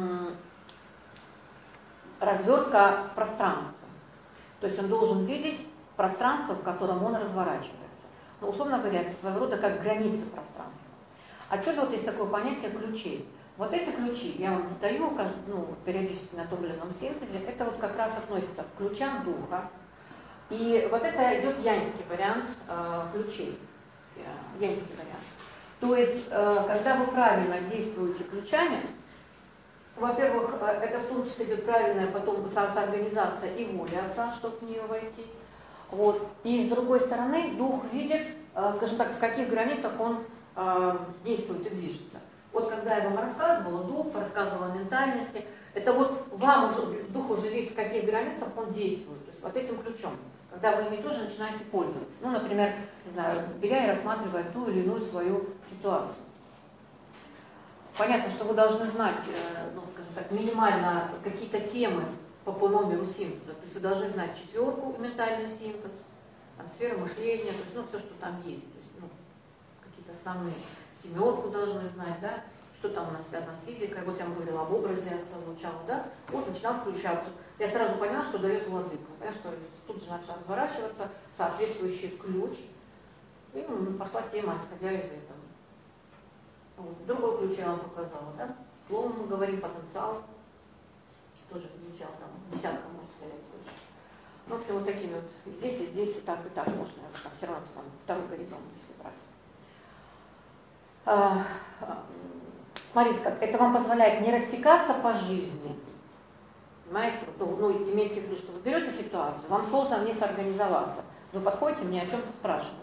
развертка в пространстве. То есть он должен видеть пространство, в котором он разворачивается. Но, условно говоря, это своего рода как границы пространства. Отсюда вот есть такое понятие ключей. Вот эти ключи, я вам даю ну, периодически на том или ином синтезе, это вот как раз относится к ключам духа. И вот это идет яньский вариант э, ключей. Яньский вариант. То есть, э, когда вы правильно действуете ключами, во-первых, это в том числе идет правильная потом соорганизация и воля Отца, чтобы в нее войти. Вот. И с другой стороны, дух видит, скажем так, в каких границах он э, действует и движется. Вот когда я вам рассказывала дух, рассказывала о ментальности, это вот вам уже, дух уже видит, в каких границах он действует. То есть вот этим ключом. Когда вы ими тоже начинаете пользоваться. Ну, например, не знаю, беря и рассматривая ту или иную свою ситуацию. Понятно, что вы должны знать, ну, скажем так, минимально какие-то темы по, по номеру синтеза. То есть вы должны знать четверку, ментальный синтез, там, сфера мышления, то есть, ну, все, что там есть. То есть, ну, какие-то основные. Семерку должны знать, да, что там у нас связано с физикой. Вот я вам говорила об образе, отца звучало, да. Вот начинал включаться. Я сразу поняла, что дает владыка. Да, что тут же начала разворачиваться, соответствующий ключ. И ну, пошла тема, исходя из этого. Вот. Другой ключ я вам показала, да? Словом мы говорим, потенциал. Тоже звучал там, десятка, можно сказать, выше. Ну, в общем, вот такими вот. Здесь и здесь, и так, и так можно. Там, все равно там второй горизонт, если брать. А, смотрите, как это вам позволяет не растекаться по жизни. Понимаете? Ну, ну, имейте в виду, что вы берете ситуацию, вам сложно в ней сорганизоваться. Вы подходите, мне о чем-то спрашиваете.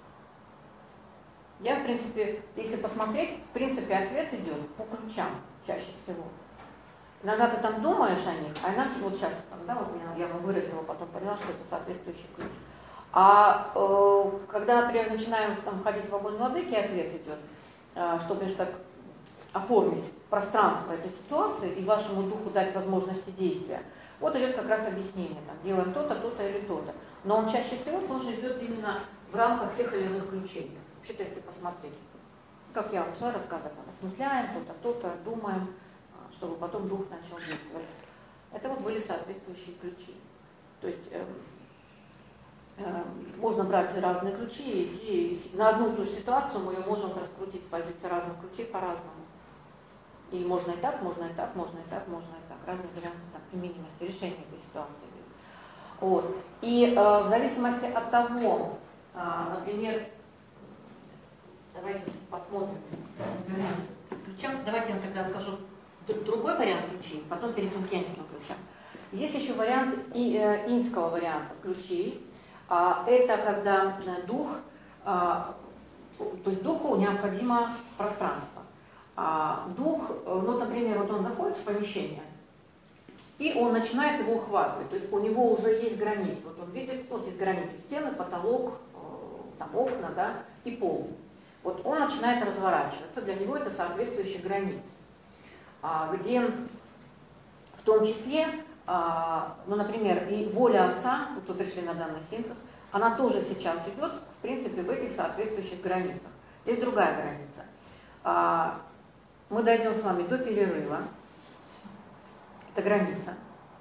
Я, в принципе, если посмотреть, в принципе, ответ идет по ключам чаще всего. Иногда ты там думаешь о них, а иногда, вот сейчас, да, вот я вам выразила, потом поняла, что это соответствующий ключ. А э, когда, например, начинаем там, ходить в огонь владыки, ответ идет, э, чтобы так оформить пространство этой ситуации и вашему духу дать возможности действия. Вот идет как раз объяснение, там, делаем то-то, то-то или то-то. Но он чаще всего тоже идет именно в рамках тех или иных ключей. Вообще-то, если посмотреть, как я вам начала рассказывать, там, осмысляем то-то, то-то, думаем, чтобы потом дух начал действовать. Это вот были соответствующие ключи. То есть э, э, можно брать разные ключи и идти на одну и ту же ситуацию, мы ее можем раскрутить с позиции разных ключей по-разному. И можно и так, можно и так, можно и так, можно и так. Разные варианты там, применимости, решения этой ситуации. Вот. И э, в зависимости от того, э, например, давайте посмотрим ключам. Давайте я вам тогда скажу другой вариант ключей, потом перейдем к яньским ключам. Есть еще вариант и, э, иньского варианта ключей. А, это когда дух, а, то есть духу необходимо пространство. А, дух, ну, например, вот он заходит в помещение, и он начинает его ухватывать. То есть у него уже есть границы. Вот он видит, вот есть границы стены, потолок, там окна, да, и пол. Вот он начинает разворачиваться, для него это соответствующие границы, где в том числе, ну, например, и воля Отца, вот вы пришли на данный синтез, она тоже сейчас идет, в принципе, в этих соответствующих границах. Здесь другая граница. Мы дойдем с вами до перерыва, это граница.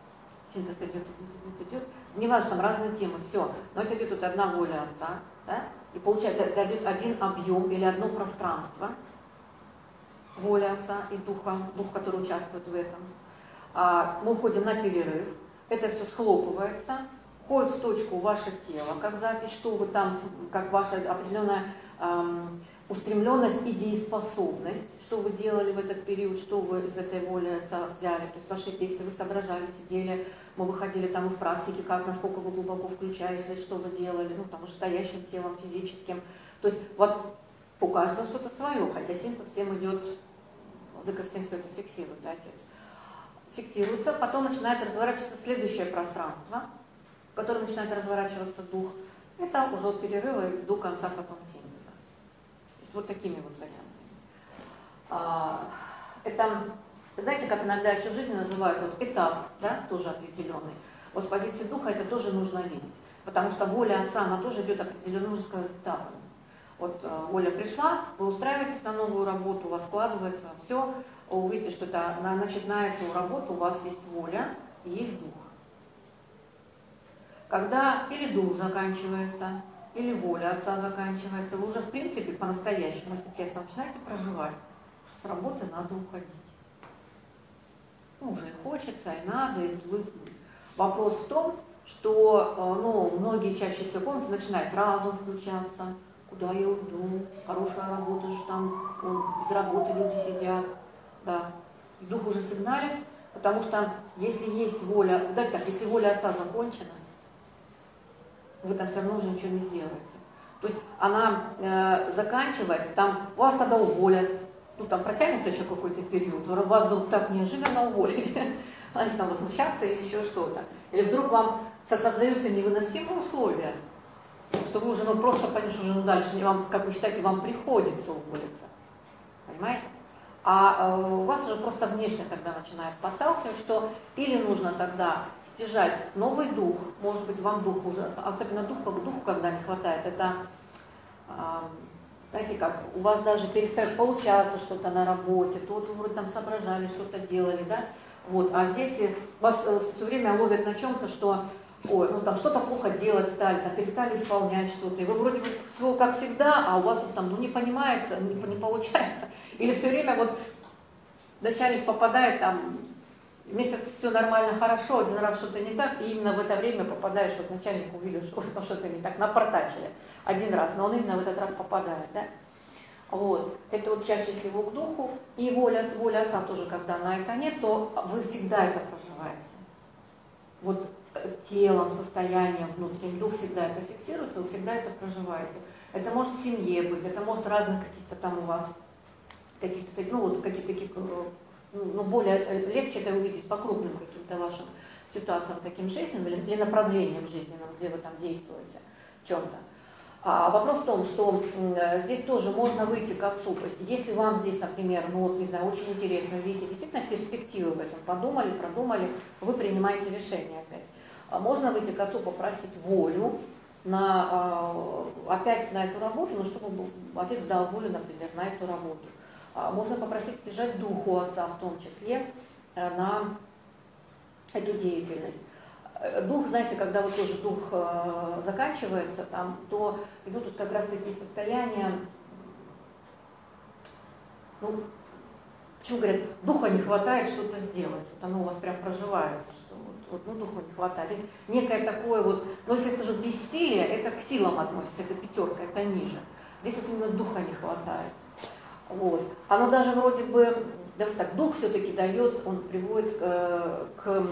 синтез идет, идет, идет, идет. Не важно, там разные темы, все. Но это идет вот одна воля Отца, да? И получается, это идет один объем или одно пространство. Воля Отца и Духа, Дух, который участвует в этом. А мы уходим на перерыв, это все схлопывается, входит в точку ваше тело, как запись, что вы там, как ваша определенная эм, устремленность и дееспособность, что вы делали в этот период, что вы из этой воли Отца взяли, то есть ваши действия, вы соображали, сидели, мы выходили там и в практике, как, насколько вы глубоко включаетесь, что вы делали, ну там, стоящим телом, физическим. То есть вот у каждого что-то свое, хотя синтез всем идет, Владыка всем все это фиксирует, да, Отец. Фиксируется, потом начинает разворачиваться следующее пространство, в котором начинает разворачиваться дух. Это уже от перерыва до конца потом синтеза. То есть вот такими вот вариантами. Это, знаете, как иногда еще в жизни называют вот этап, да, тоже определенный. Вот с позиции духа это тоже нужно видеть, потому что воля Отца, она тоже идет определенно, нужно сказать, этапами. Вот воля пришла, вы устраиваетесь на новую работу, у вас складывается все, вы увидите, что это, значит, на эту работу у вас есть воля и есть дух. Когда или дух заканчивается, или воля Отца заканчивается, вы уже в принципе по-настоящему, если честно, начинаете проживать, что с работы надо уходить. Ну, уже и хочется, и надо. И вы... Вопрос в том, что ну, многие чаще всего, помните, начинает разум включаться. Куда я уйду? Хорошая работа же там, без работы люди сидят. Да. И дух уже сигналит, потому что если есть воля, давайте так, если воля Отца закончена, вы там все равно уже ничего не сделаете. То есть она, э, заканчиваясь, там вас тогда уволят, ну там протянется еще какой-то период, вас вдруг так неожиданно уволили, значит там возмущаться или еще что-то. Или вдруг вам создаются невыносимые условия, что вы уже ну, просто понимаете, что уже ну, дальше, вам, как вы считаете, вам приходится уволиться. Понимаете? А э, у вас уже просто внешне тогда начинает подталкивать, что или нужно тогда стяжать новый дух, может быть, вам дух уже, особенно дух, как духу, когда не хватает, это, э, знаете как, у вас даже перестает получаться что-то на работе, то вот вы вроде там соображали, что-то делали, да, вот, а здесь вас э, все время ловят на чем-то, что ой, ну там что-то плохо делать стали, там перестали исполнять что-то, и вы вроде бы все как всегда, а у вас вот, там ну, не понимается, не, не получается. Или все время вот начальник попадает там, месяц все нормально, хорошо, один раз что-то не так, и именно в это время попадаешь, вот начальник увидел, что там что-то не так, напортачили один раз, но он именно в этот раз попадает, да. Вот. Это вот чаще всего к духу, и воля, воля Отца тоже, когда на это нет, то вы всегда это проживаете. Вот телом, состоянием внутренним, дух всегда это фиксируется, вы всегда это проживаете. Это может в семье быть, это может разных каких-то там у вас, каких-то, ну вот какие-то такие, ну более легче это увидеть по крупным каким-то вашим ситуациям, таким жизненным или направлениям жизненным, где вы там действуете в чем-то. А вопрос в том, что здесь тоже можно выйти к Отцу. То есть, если вам здесь, например, ну вот, не знаю, очень интересно, видите, действительно перспективы в этом, подумали, продумали, вы принимаете решение опять. Можно выйти к Отцу, попросить волю на, опять на эту работу, но чтобы Отец дал волю, например, на эту работу. Можно попросить стяжать духу Отца в том числе на эту деятельность. Дух, знаете, когда вот тоже дух э, заканчивается, там, то идут тут как раз такие состояния, ну, почему говорят, духа не хватает что-то сделать, вот оно у вас прям проживается, что вот, вот ну, духа не хватает. Ведь некое такое вот, ну, если я скажу бессилие, это к силам относится, это пятерка, это ниже. Здесь вот именно духа не хватает. Вот. Оно даже вроде бы, давайте так, дух все-таки дает, он приводит э, к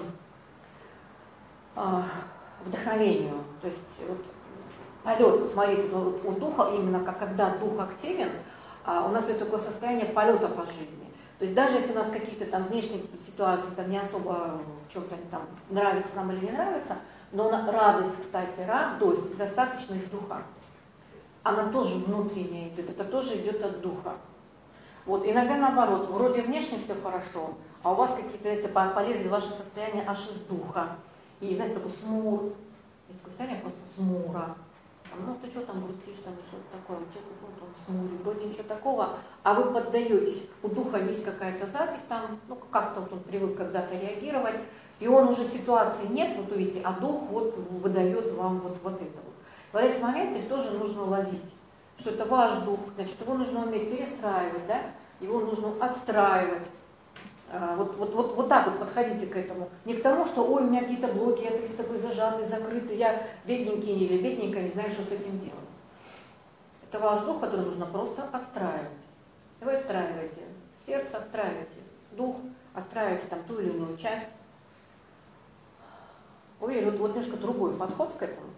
вдохновению, то есть вот, полет, вот смотрите, вот, у духа, именно как когда дух активен, а, у нас есть такое состояние полета по жизни. То есть даже если у нас какие-то там внешние ситуации там не особо в чем-то там нравится нам или не нравится, но радость, кстати, радость достаточно из духа. Она тоже внутренняя идет, это тоже идет от духа. Вот, иногда наоборот, вроде внешне все хорошо, а у вас какие-то эти полезли ваши состояния аж из духа. И, знаете, такой смур, есть такое состояние просто смура. Там, ну, ты что там грустишь, там что-то такое, у тебя какой-то он смурит, вроде ничего такого, а вы поддаетесь, у духа есть какая-то запись там, ну, как-то вот он привык когда-то реагировать, и он уже ситуации нет, вот увидите, а дух вот выдает вам вот, вот это вот. В эти моменты их тоже нужно ловить, что это ваш дух, значит, его нужно уметь перестраивать, да, его нужно отстраивать. Вот, вот, вот, вот так вот подходите к этому. Не к тому, что ой, у меня какие-то блоки, я весь такой зажатый, закрытый, я бедненький или бедненькая, не знаю, что с этим делать. Это ваш дух, который нужно просто отстраивать. И вы отстраиваете сердце, отстраиваете дух, отстраиваете там ту или иную часть. Уверен, вот, вот немножко другой подход к этому.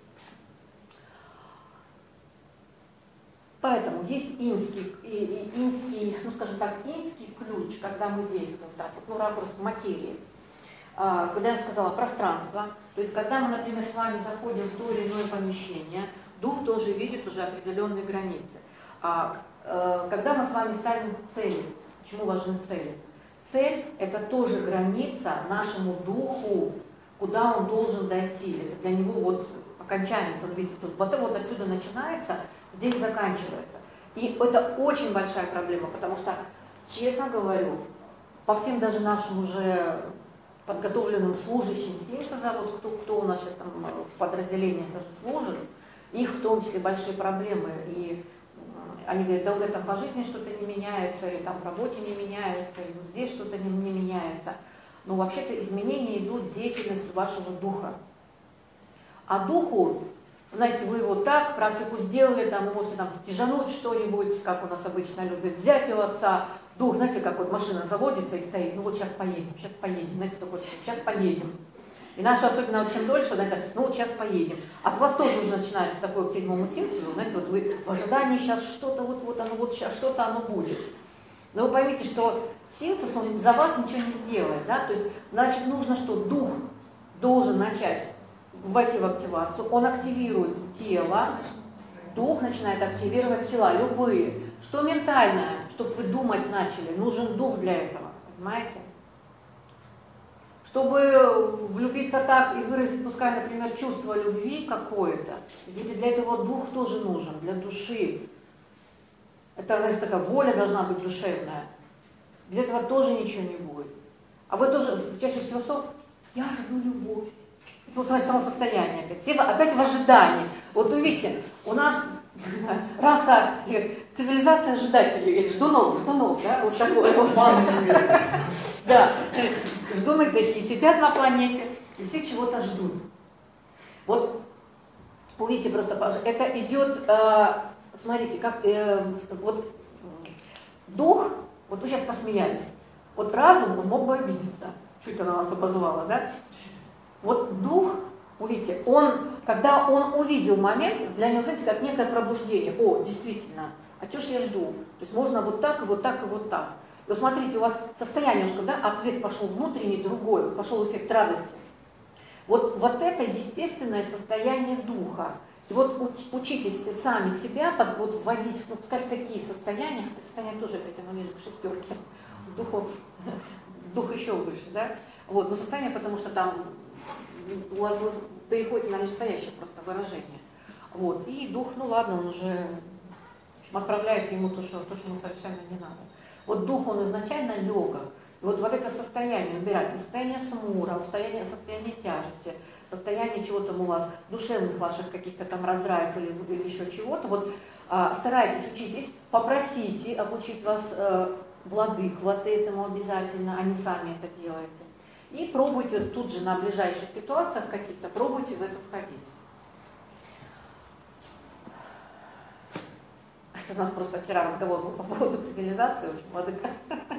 Поэтому есть инский, инский, ну скажем так, инский ключ, когда мы действуем, так вот, ну ракурс материи. Когда я сказала пространство, то есть когда мы, например, с вами заходим в то или иное помещение, дух тоже видит уже определенные границы. Когда мы с вами ставим цели, почему важны цели? Цель – это тоже граница нашему духу, куда он должен дойти. Это для него вот окончание, он видит, вот это вот отсюда начинается, здесь заканчивается. И это очень большая проблема, потому что, честно говорю, по всем даже нашим уже подготовленным служащим, Симса зовут, кто, кто у нас сейчас там в подразделениях даже служит, их в том числе большие проблемы. И они говорят, да у меня там по жизни что-то не меняется, и там в работе не меняется, и вот здесь что-то не, не меняется. Но вообще-то изменения идут деятельностью вашего духа. А духу, знаете, вы его так, практику сделали, там, вы можете там стяжануть что-нибудь, как у нас обычно любят, взять у отца. Дух, знаете, как вот машина заводится и стоит, ну вот сейчас поедем, сейчас поедем, знаете, такой, сейчас поедем. И наше особенно вот чем дольше, знаете, ну вот сейчас поедем. От вас тоже уже начинается такое к седьмому синтезу, знаете, вот вы в ожидании сейчас что-то, вот, вот оно, вот сейчас что-то оно будет. Но вы поймите, что синтез, он за вас ничего не сделает, да, то есть, значит, нужно, что дух должен начать войти в активацию, он активирует тело, дух начинает активировать тела, любые. Что ментальное, чтобы вы думать начали, нужен дух для этого, понимаете? Чтобы влюбиться так и выразить, пускай, например, чувство любви какое-то, видите, для этого дух тоже нужен, для души. Это, знаете, такая воля должна быть душевная. Без этого тоже ничего не будет. А вы тоже, чаще всего что? Я жду любовь. Само состояние опять. Все опять в ожидании. Вот увидите, у нас раса, цивилизация ожидателей, или ждунов, ждунов, да, вот такое. Да, ждуны такие сидят на планете и все чего-то ждут. Вот увидите просто, это идет, смотрите, как вот дух, вот вы сейчас посмеялись, вот разум, он мог бы обидеться, чуть она нас обозвала, да? Вот дух, увидите, он, когда он увидел момент, для него, знаете, как некое пробуждение. О, действительно, а что ж я жду? То есть можно вот так, и вот так, и вот так. И вот смотрите, у вас состояние немножко, да, ответ пошел внутренний, другой, пошел эффект радости. Вот, вот это естественное состояние духа. И вот уч, учитесь сами себя под, вот, вводить, ну, пускай в такие состояния, это состояние тоже опять оно ниже к шестерке, духу, дух еще выше, да. Вот, но состояние, потому что там у вас вы переходите на нижестоящее просто выражение. Вот. И дух, ну ладно, он уже в общем, отправляется ему то, что, то, что ему совершенно не надо. Вот дух, он изначально легок. И вот, вот это состояние убирать, состояние смура, состояние, состояние тяжести, состояние чего-то у вас, душевных ваших каких-то там раздраев или, или еще чего-то. Вот а, старайтесь, учитесь, попросите обучить вас э, владык, вот этому обязательно, а не сами это делаете. И пробуйте тут же на ближайших ситуациях каких-то, пробуйте в это входить. Это у нас просто вчера разговор был по поводу цивилизации, очень владыка.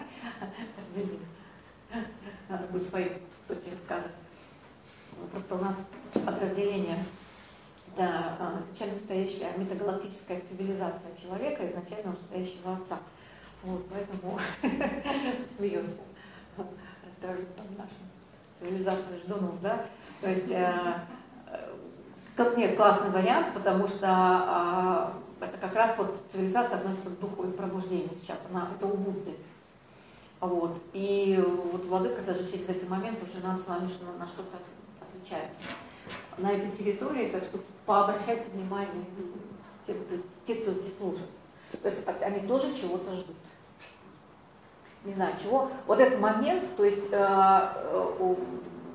Надо будет свои кусочки рассказывать. Просто у нас подразделение, это изначально настоящая метагалактическая цивилизация человека, изначально настоящего отца. Вот, поэтому смеемся. Расстроили там нашу цивилизацию ждунов, да? То есть э, тут нет классный вариант, потому что э, это как раз вот цивилизация относится к духу и пробуждению сейчас, она это у Будды. Вот. И вот владыка даже через эти моменты уже нам с вами на, на что-то отличается. На этой территории, так что пообращайте внимание те, те, кто здесь служит. То есть они тоже чего-то ждут. Не знаю чего. Вот этот момент, то есть э, э,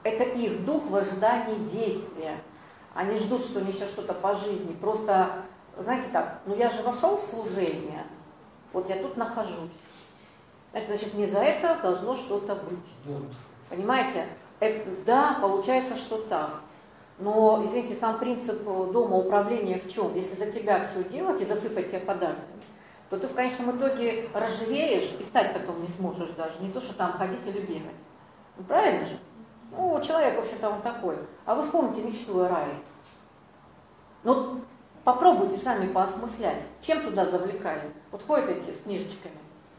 это их дух в ожидании действия. Они ждут, что они сейчас что-то по жизни. Просто, знаете так, ну я же вошел в служение, вот я тут нахожусь. Это значит, мне за это должно что-то быть. Понимаете? Это, да, получается, что так. Но, извините, сам принцип дома управления в чем? Если за тебя все делать и засыпать тебя подарками, то ты в конечном итоге разжиреешь и стать потом не сможешь даже. Не то, что там ходить или бегать. Ну, правильно же? Ну, человек, в общем-то, он такой. А вы вспомните мечту о рае. Ну, попробуйте сами поосмыслять. Чем туда завлекали? Вот ходят эти с книжечками.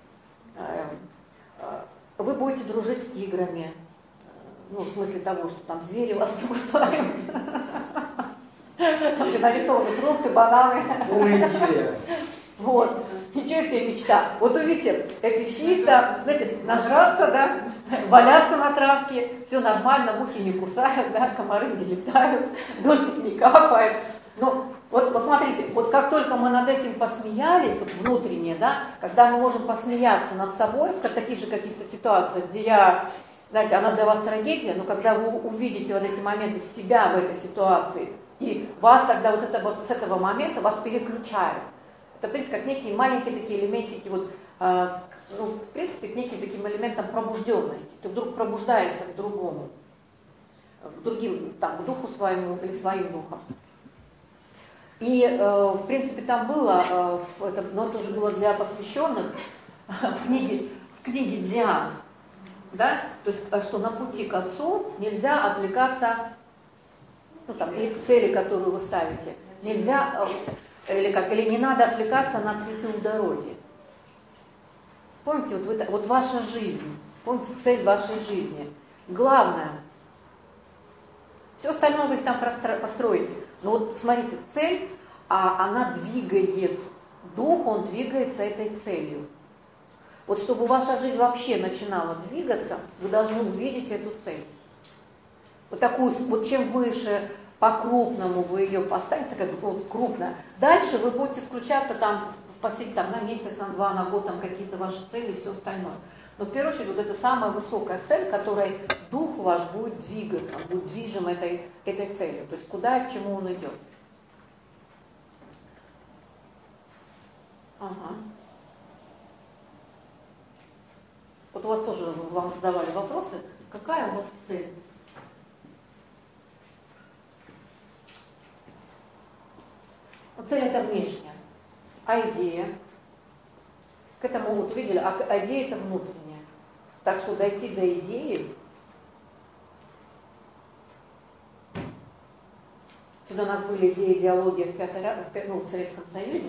Вы будете дружить с тиграми. Ну, в смысле того, что там звери вас не кусают. Там же нарисованы фрукты, бананы. Умная. Вот. Ничего себе мечта. Вот увидите, это чисто, знаете, нажраться, да, валяться на травке, все нормально, мухи не кусают, да, комары не летают, дождик не капает. Ну, вот, вот смотрите, вот как только мы над этим посмеялись, вот внутренне, да, когда мы можем посмеяться над собой в таких же каких-то ситуациях, где я, знаете, она для вас трагедия, но когда вы увидите вот эти моменты себя в этой ситуации, и вас тогда вот это, вот с этого момента вас переключают. Это, в принципе, как некие маленькие такие элементики, вот, э, ну, в принципе, к неким таким элементам пробужденности. Ты вдруг пробуждаешься к другому, к другим, там, к духу своему или своим духом. И, э, в принципе, там было, э, это, но это уже было для посвященных, в книге, в книге Диан, да, то есть, что на пути к Отцу нельзя отвлекаться, ну, там, или к цели, которую вы ставите, нельзя... Или как, или не надо отвлекаться на цветы у дороги. Помните, вот, вы, вот ваша жизнь, помните цель вашей жизни. Главное, все остальное вы их там построите. Но вот смотрите, цель, а она двигает, дух, он двигается этой целью. Вот чтобы ваша жизнь вообще начинала двигаться, вы должны увидеть эту цель. Вот такую, вот чем выше... по-крупному вы ее поставите, как ну, крупно. Дальше вы будете включаться там, в посетить, там, на месяц, на два, на год, там какие-то ваши цели и все остальное. Но в первую очередь вот это самая высокая цель, которой дух ваш будет двигаться, он будет движим этой, этой целью. То есть куда и к чему он идет. Ага. Вот у вас тоже, вам задавали вопросы. Какая у вас цель? Цель это внешняя, а идея? К этому вот увидели, а идея это внутренняя. Так что дойти до идеи, сюда у нас были идеи идеологии в, пятой, в, ну, в Советском Союзе,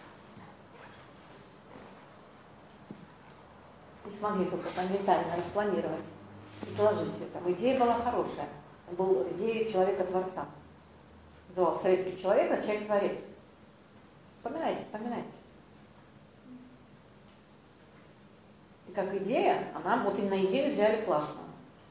не смогли только моментально распланировать, изложить ее. Там идея была хорошая, была идея человека-творца. Назывался советский человек, а человек-творец. Вспоминайте, вспоминайте. И как идея, она, вот именно идею взяли классную.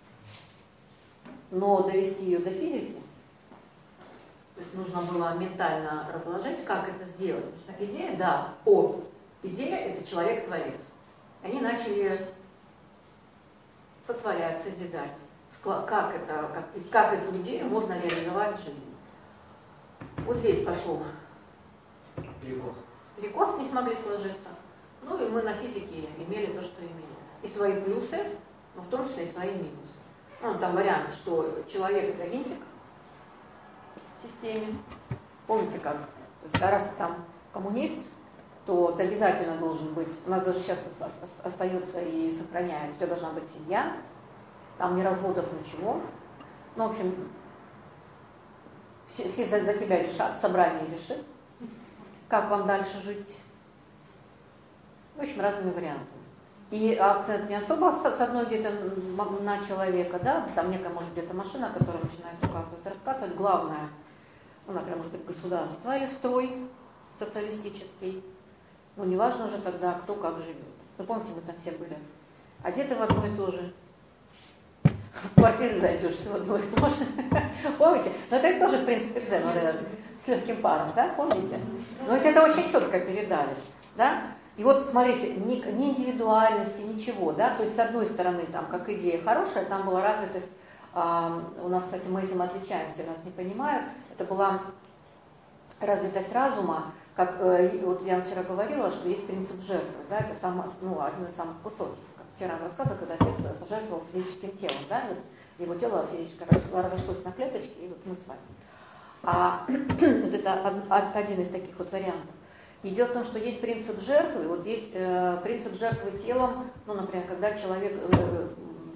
Но довести ее до физики, то есть нужно было ментально разложить, как это сделать. Потому что идея, да, о, идея это человек-творец. Они начали сотворять, созидать. Как, это, как, как эту идею можно реализовать в жизни. Вот здесь пошел Перекос. перекос, не смогли сложиться. Ну и мы на физике имели то, что имели. И свои плюсы, но в том числе и свои минусы. Ну, там вариант, что человек это винтик в системе. Помните как? То есть, а раз ты там коммунист, то ты обязательно должен быть, у нас даже сейчас остается и сохраняется, у тебя должна быть семья, там ни разводов, ничего. Ну, в общем, все, все за, за тебя решат, собрание решит, как вам дальше жить. В общем, разными вариантами. И акцент не особо с одной где-то на человека, да, там некая, может, где-то машина, которая начинает как-то это раскатывать. Главное, ну, например, может быть, государство или строй социалистический. Ну, неважно уже тогда, кто как живет. Вы помните, мы там все были одеты в одно и то же. В квартиру зайдешь, все в одно и то же. Помните? Но это тоже, в принципе, дзен, вот этот, с легким паром, да, помните? Но ведь это очень четко передали, да? И вот, смотрите, ни, ни индивидуальности, ничего, да, то есть, с одной стороны, там, как идея хорошая, там была развитость, У нас, кстати, мы этим отличаемся, нас не понимают. Это была развитость разума, как вот я вчера говорила, что есть принцип жертвы, да, это сам, ну, один из самых высоких. Как вчера рассказывала, когда отец пожертвовал физическим телом, да, вот его тело физически разошлось на клеточки, и вот мы с вами. А вот это один из таких вот вариантов. И дело в том, что есть принцип жертвы, вот есть э, принцип жертвы телом, ну, например, когда человек, э,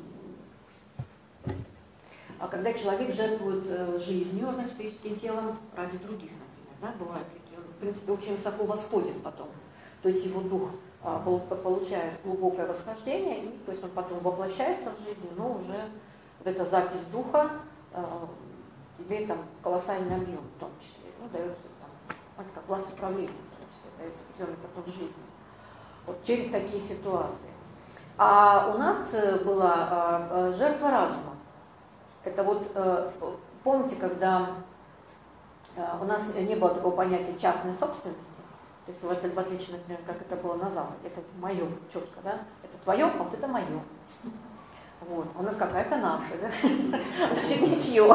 э, когда человек жертвует э, жизнью, значит, физическим телом ради других, например, да, бывают такие, он, в принципе, очень высоко восходит потом, то есть его дух э, получает глубокое восхождение, и, то есть он потом воплощается в жизни, но уже вот эта запись духа э, имеет там колоссальный объем в том числе, ну, дает там, знаете, как власть управления. Это определенный поток жизни. Вот через такие ситуации. А у нас была жертва разума. Это вот, помните, когда у нас не было такого понятия частной собственности, то есть вот, в отличие, например, как это было на Западе, это мое четко, да? Это твое, а вот это мое. Вот. У нас какая-то наша, да? Значит, ничего.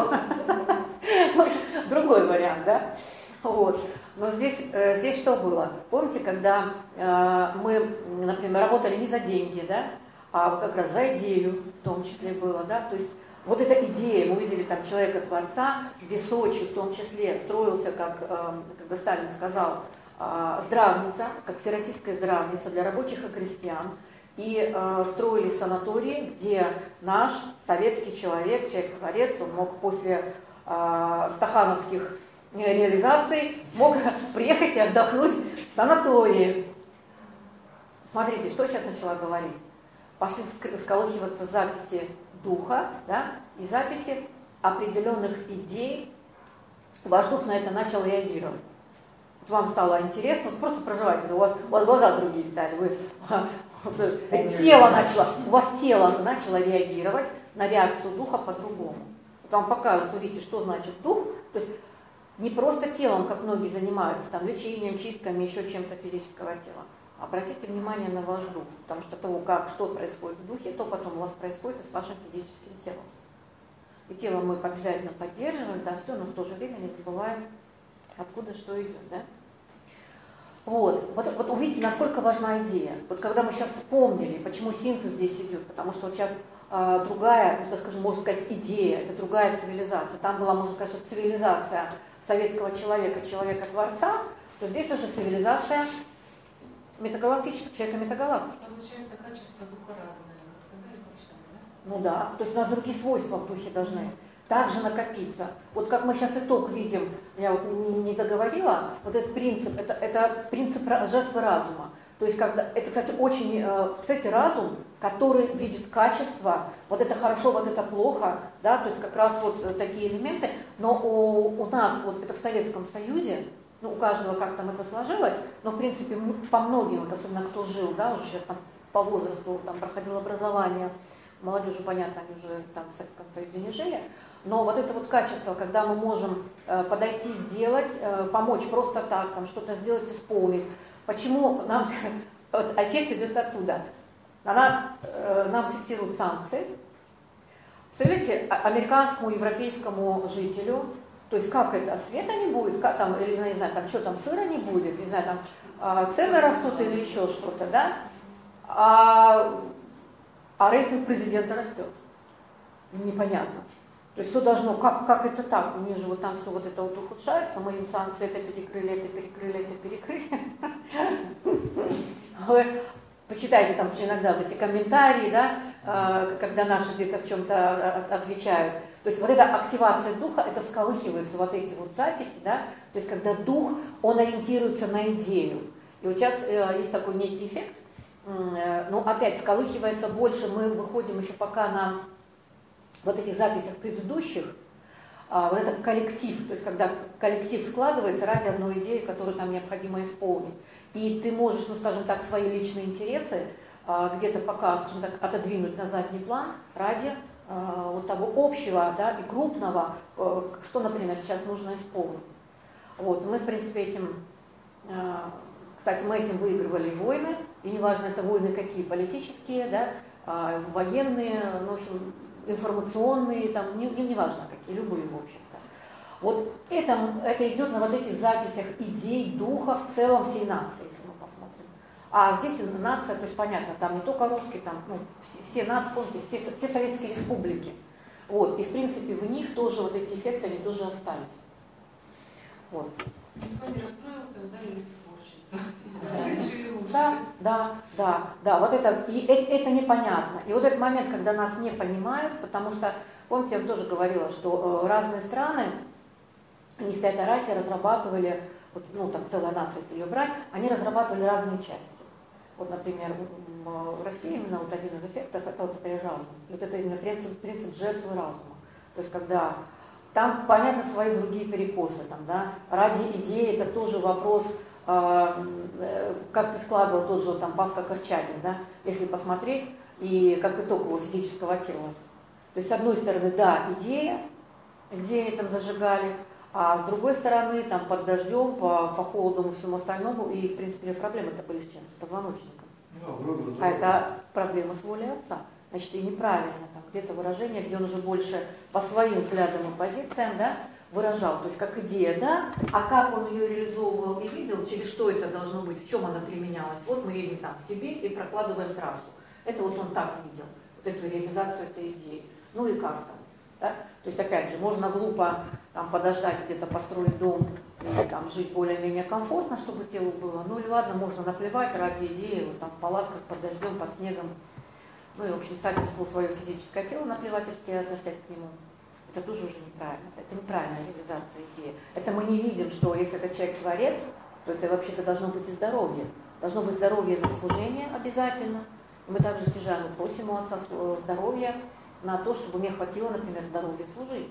Другой вариант, да? Вот. Но здесь, э, здесь что было? Помните, когда э, мы, например, работали не за деньги, да, а вот как раз за идею в том числе было, да, то есть вот эта идея, мы видели там Человека-творца, где Сочи в том числе строился, как, э, когда Сталин сказал, э, здравница, как всероссийская здравница для рабочих и крестьян, и э, строили санатории, где наш советский человек, Человек-творец, он мог после э, стахановских реализации мог приехать и отдохнуть в санатории. Смотрите, что сейчас начала говорить. Пошли сколыхиваться записи духа, да, и записи определенных идей. Ваш дух на это начал реагировать. Вот вам стало интересно, вот просто проживайте, у вас, у вас глаза другие стали, вы, тело начало, у вас тело начало реагировать на реакцию духа по-другому. Вот вам показывают, увидите, что значит дух. То есть не просто телом, как многие занимаются, там, лечением, чистками, еще чем-то физического тела. Обратите внимание на ваш дух, потому что того, как, что происходит в духе, то потом у вас происходит и с вашим физическим телом. И тело мы обязательно поддерживаем, да, все, но в то же время не забываем, откуда что идет, да. Вот, вот, вот увидите, насколько важна идея. Вот когда мы сейчас вспомнили, почему синтез здесь идет, потому что вот сейчас э, другая, ну, скажем, можно сказать, идея, это другая цивилизация. Там была, можно сказать, что цивилизация советского человека, человека-творца, то здесь уже цивилизация метагалактического человека, метагалактики. Получается, качество духа разное, как сейчас, да? Ну да, то есть у нас другие свойства в духе должны также накопиться. Вот как мы сейчас итог видим, я вот не договорила, вот этот принцип, это, это принцип жертвы разума. То есть, когда, это, кстати, очень, кстати, разум, который видит качество, вот это хорошо, вот это плохо, да, то есть как раз вот такие элементы, но у, у нас, вот это в Советском Союзе, ну, у каждого как там это сложилось, но, в принципе, по многим, вот, особенно кто жил, да, уже сейчас там по возрасту там проходил образование, молодежи, понятно, они уже там в Советском Союзе не жили, но вот это вот качество, когда мы можем э, подойти, сделать, э, помочь просто так, там что-то сделать, исполнить. Почему нам вот, эффект идет оттуда? На нас, э, нам фиксируют санкции. Представляете, американскому, европейскому жителю, то есть как это, света не будет, как там, или, не знаю, там, что там, сыра не будет, не знаю, там, э, цены растут или еще что-то, да? А, а рейтинг президента растет. Непонятно. То есть все должно, как, как это так? У них же вот там все вот это вот ухудшается, мы им санкции это перекрыли, это перекрыли, это перекрыли. Вы почитайте там иногда вот эти комментарии, да, когда наши где-то в чем-то отвечают. То есть вот эта активация духа, это всколыхиваются вот эти вот записи, да, то есть когда дух, он ориентируется на идею. И вот сейчас есть такой некий эффект, но опять всколыхивается больше, мы выходим еще пока на вот этих записях предыдущих, а, вот это коллектив, то есть когда коллектив складывается ради одной идеи, которую там необходимо исполнить. И ты можешь, ну скажем так, свои личные интересы а, где-то пока, скажем так, отодвинуть на задний план ради а, вот того общего, да, и крупного, а, что, например, сейчас нужно исполнить. Вот, мы, в принципе, этим, а, кстати, мы этим выигрывали войны, и неважно, это войны какие, политические, да, а, военные, ну, в общем, информационные, там, не, не важно какие, любые, в общем-то. Вот это, это идет на вот этих записях идей, духа в целом всей нации, если мы посмотрим. А здесь нация, то есть понятно, там не только русские, там ну, все, все нации, помните, все, все советские республики. Вот, и в принципе в них тоже вот эти эффекты, они тоже остались. Вот. Никто не расстроился, ударились в творчество. Да, да, да, да, вот это, и это, это непонятно. И вот этот момент, когда нас не понимают, потому что, помните, я вам тоже говорила, что э, разные страны, они в Пятой расе разрабатывали, вот, ну там целая нация, если ее брать, они разрабатывали разные части. Вот, например, в России именно вот один из эффектов это вот, например, разум. И вот это именно принцип, принцип жертвы разума. То есть когда там, понятно, свои другие перекосы, там, да, ради идеи это тоже вопрос, э, э, как ты складывал тот же там Павка Корчагин, да, если посмотреть, и как итог его физического тела. То есть с одной стороны, да, идея, где они там зажигали, а с другой стороны, там под дождем, по, по холоду и всему остальному, и, в принципе, проблемы-то были с чем? С позвоночником. Ну, а это проблема с волей отца. Значит, и неправильно, там где-то выражение, где он уже больше по своим взглядам и позициям, да, выражал. То есть как идея, да, а как он ее реализовывал и видел, через что это должно быть, в чем она применялась. Вот мы едем там в Сибирь и прокладываем трассу. Это вот он так видел, вот эту реализацию этой идеи. Ну и как там? Да? То есть, опять же, можно глупо там, подождать, где-то построить дом или там, жить более-менее комфортно, чтобы телу было. Ну или ладно, можно наплевать ради идеи, вот, там, в палатках, под дождем, под снегом. Ну и, в общем, садимся в свое физическое тело, наплевательски относясь к нему. Это тоже уже неправильно. Это неправильная реализация идеи. Это мы не видим, что если этот человек творец, то это вообще-то должно быть и здоровье. Должно быть здоровье на служение обязательно. Мы также стяжаем и просим у Отца здоровья на то, чтобы мне хватило, например, здоровья служить.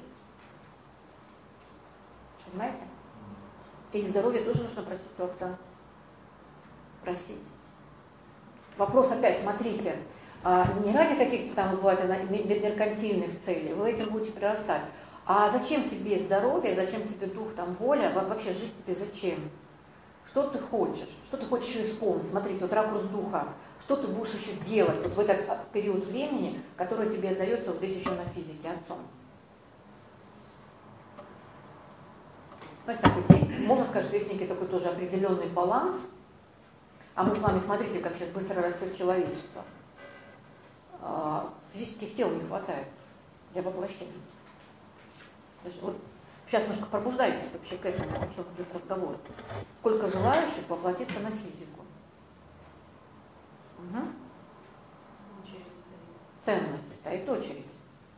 Понимаете? И здоровье тоже нужно просить у Отца. Просить. Вопрос опять, смотрите, не ради каких-то там, бывает, меркантильных целей, вы этим будете прирастать. А зачем тебе здоровье, зачем тебе дух, там, воля, вообще жизнь тебе зачем? Что ты хочешь? Что ты хочешь исполнить? Смотрите, вот ракурс духа. Что ты будешь еще делать вот в этот период времени, который тебе отдается вот здесь еще на физике отцом? То есть такой есть, можно сказать, что есть некий такой тоже определенный баланс. А мы с вами, смотрите, как сейчас быстро растет человечество. Физических тел не хватает для воплощения. То есть, вот, сейчас немножко пробуждайтесь вообще к этому, о чем идет разговор. Сколько желающих воплотиться на физику? Угу. Ценности стоит очередь.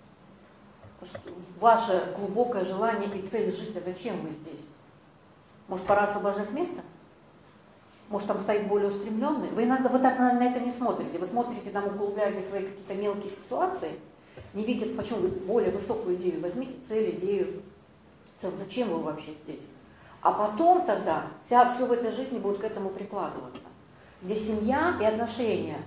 Ваше глубокое желание и цель жить, а зачем вы здесь? Может, пора освобождать место? Может, там стоит более устремленный? Вы иногда вы так на, на это не смотрите. Вы смотрите, там углубляете свои какие-то мелкие ситуации, не видя, почему вы более высокую идею возьмите, цель, идею. Зачем вы вообще здесь? А потом тогда вся, все в этой жизни будет к этому прикладываться. Где семья и отношения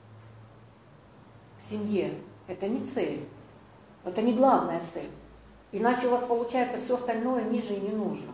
в семье – это не цель, это не главная цель. Иначе у вас получается все остальное ниже и не нужно.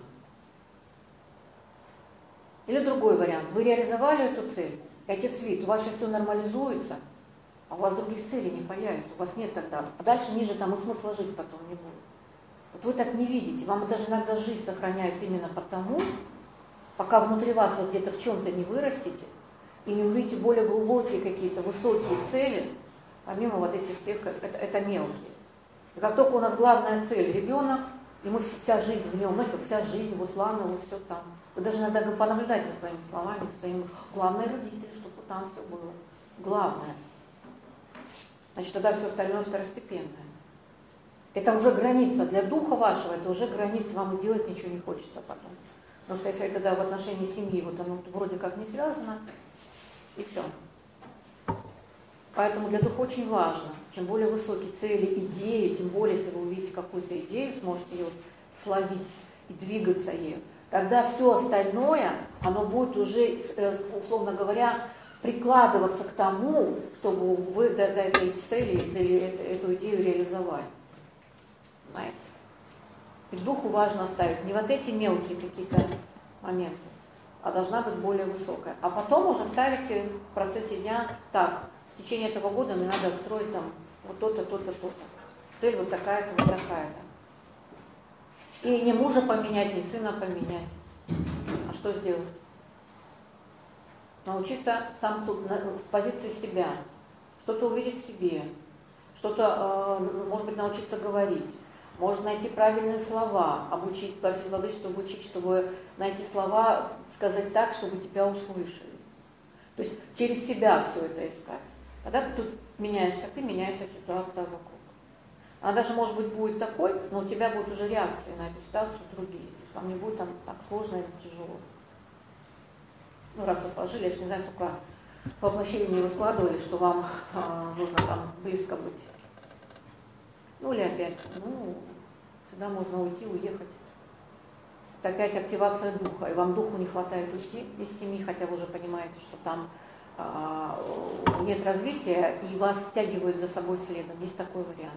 Или другой вариант. Вы реализовали эту цель, и отец видит, у вас сейчас все нормализуется, а у вас других целей не появится, у вас нет тогда. А дальше ниже там и смысла жить потом не будет. Вот вы так не видите, вам даже иногда жизнь сохраняют именно потому, пока внутри вас вот где-то в чем-то не вырастете и не увидите более глубокие какие-то высокие цели, помимо вот этих всех, это, это мелкие. И как только у нас главная цель ребенок, и мы вся жизнь в нем, ну, вся жизнь, вот планы, вот все там. Вы даже иногда понаблюдайте за своими словами, за своими главные родители, чтобы там все было. Главное. Значит, тогда все остальное второстепенное. Это уже граница для духа вашего, это уже граница, вам и делать ничего не хочется потом. Потому что если это да, в отношении семьи, вот оно вроде как не связано, и все. Поэтому для духа очень важно, чем более высокие цели, идеи, тем более, если вы увидите какую-то идею, сможете ее словить и двигаться ею, тогда все остальное, оно будет уже, условно говоря, прикладываться к тому, чтобы вы до, до этой цели, до, эту идею реализовали. Понимаете? И духу важно ставить не вот эти мелкие какие-то моменты, а должна быть более высокая. А потом уже ставите в процессе дня так, в течение этого года мне надо строить там вот то-то, то-то, то-то. цель вот такая-то, вот такая-то. И не мужа поменять, не сына поменять. А что сделать? Научиться сам тут, с позиции себя, что-то увидеть в себе, что-то, может быть, научиться говорить, может найти правильные слова, обучить, просить владычество обучить, чтобы найти слова, сказать так, чтобы тебя услышали. То есть через себя все это искать. Тогда ты меняешься, ты меняется ситуация вокруг. Она даже, может быть, будет такой, но у тебя будут уже реакции на эту ситуацию другие. То есть вам не будет там так сложно или тяжело. Ну, раз вы сложили, я же не знаю, сколько воплощений вы складывали, что вам э, нужно там близко быть. Ну или опять, ну, всегда можно уйти, уехать. Это опять активация духа, и вам духу не хватает уйти из семьи, хотя вы уже понимаете, что там э, нет развития, и вас стягивают за собой следом. Есть такой вариант.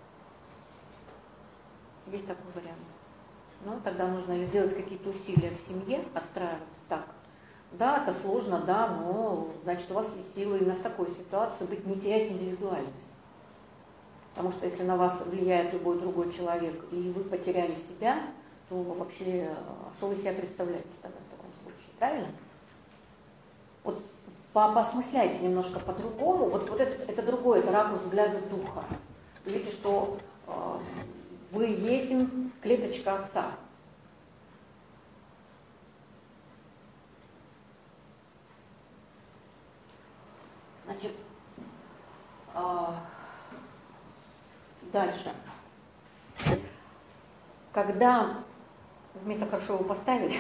Есть такой вариант. Ну, тогда нужно или делать какие-то усилия в семье, отстраиваться так. Да, это сложно, да, но значит у вас есть силы именно в такой ситуации быть, не терять индивидуальность. Потому что если на вас влияет любой другой человек, и вы потеряли себя, то вообще, что вы себя представляете тогда в таком случае, правильно? Вот поосмысляйте немножко по-другому. Вот, вот это, это другое, это ракурс взгляда духа. Вы видите, что э, вы есть клеточка Отца. Значит, э, дальше. Когда мне так хорошо его поставили,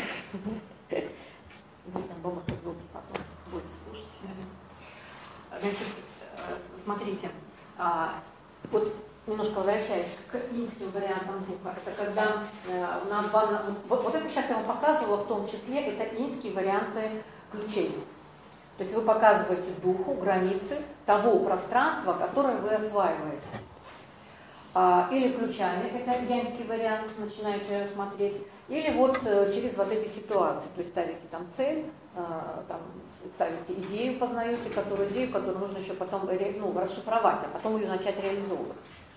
там бабахать звуки потом будете слушать. Значит, смотрите, вот немножко возвращаясь к инским вариантам духа, это когда на база, вот, вот это сейчас я вам показывала, в том числе это инские варианты ключей. То есть вы показываете духу границы того пространства, которое вы осваиваете. Или ключами, это янский вариант, начинаете смотреть, или вот через вот эти ситуации, то есть ставите там цель, там, ставите идею, познаете, которую идею, которую нужно еще потом ну, расшифровать, а потом ее начать реализовывать.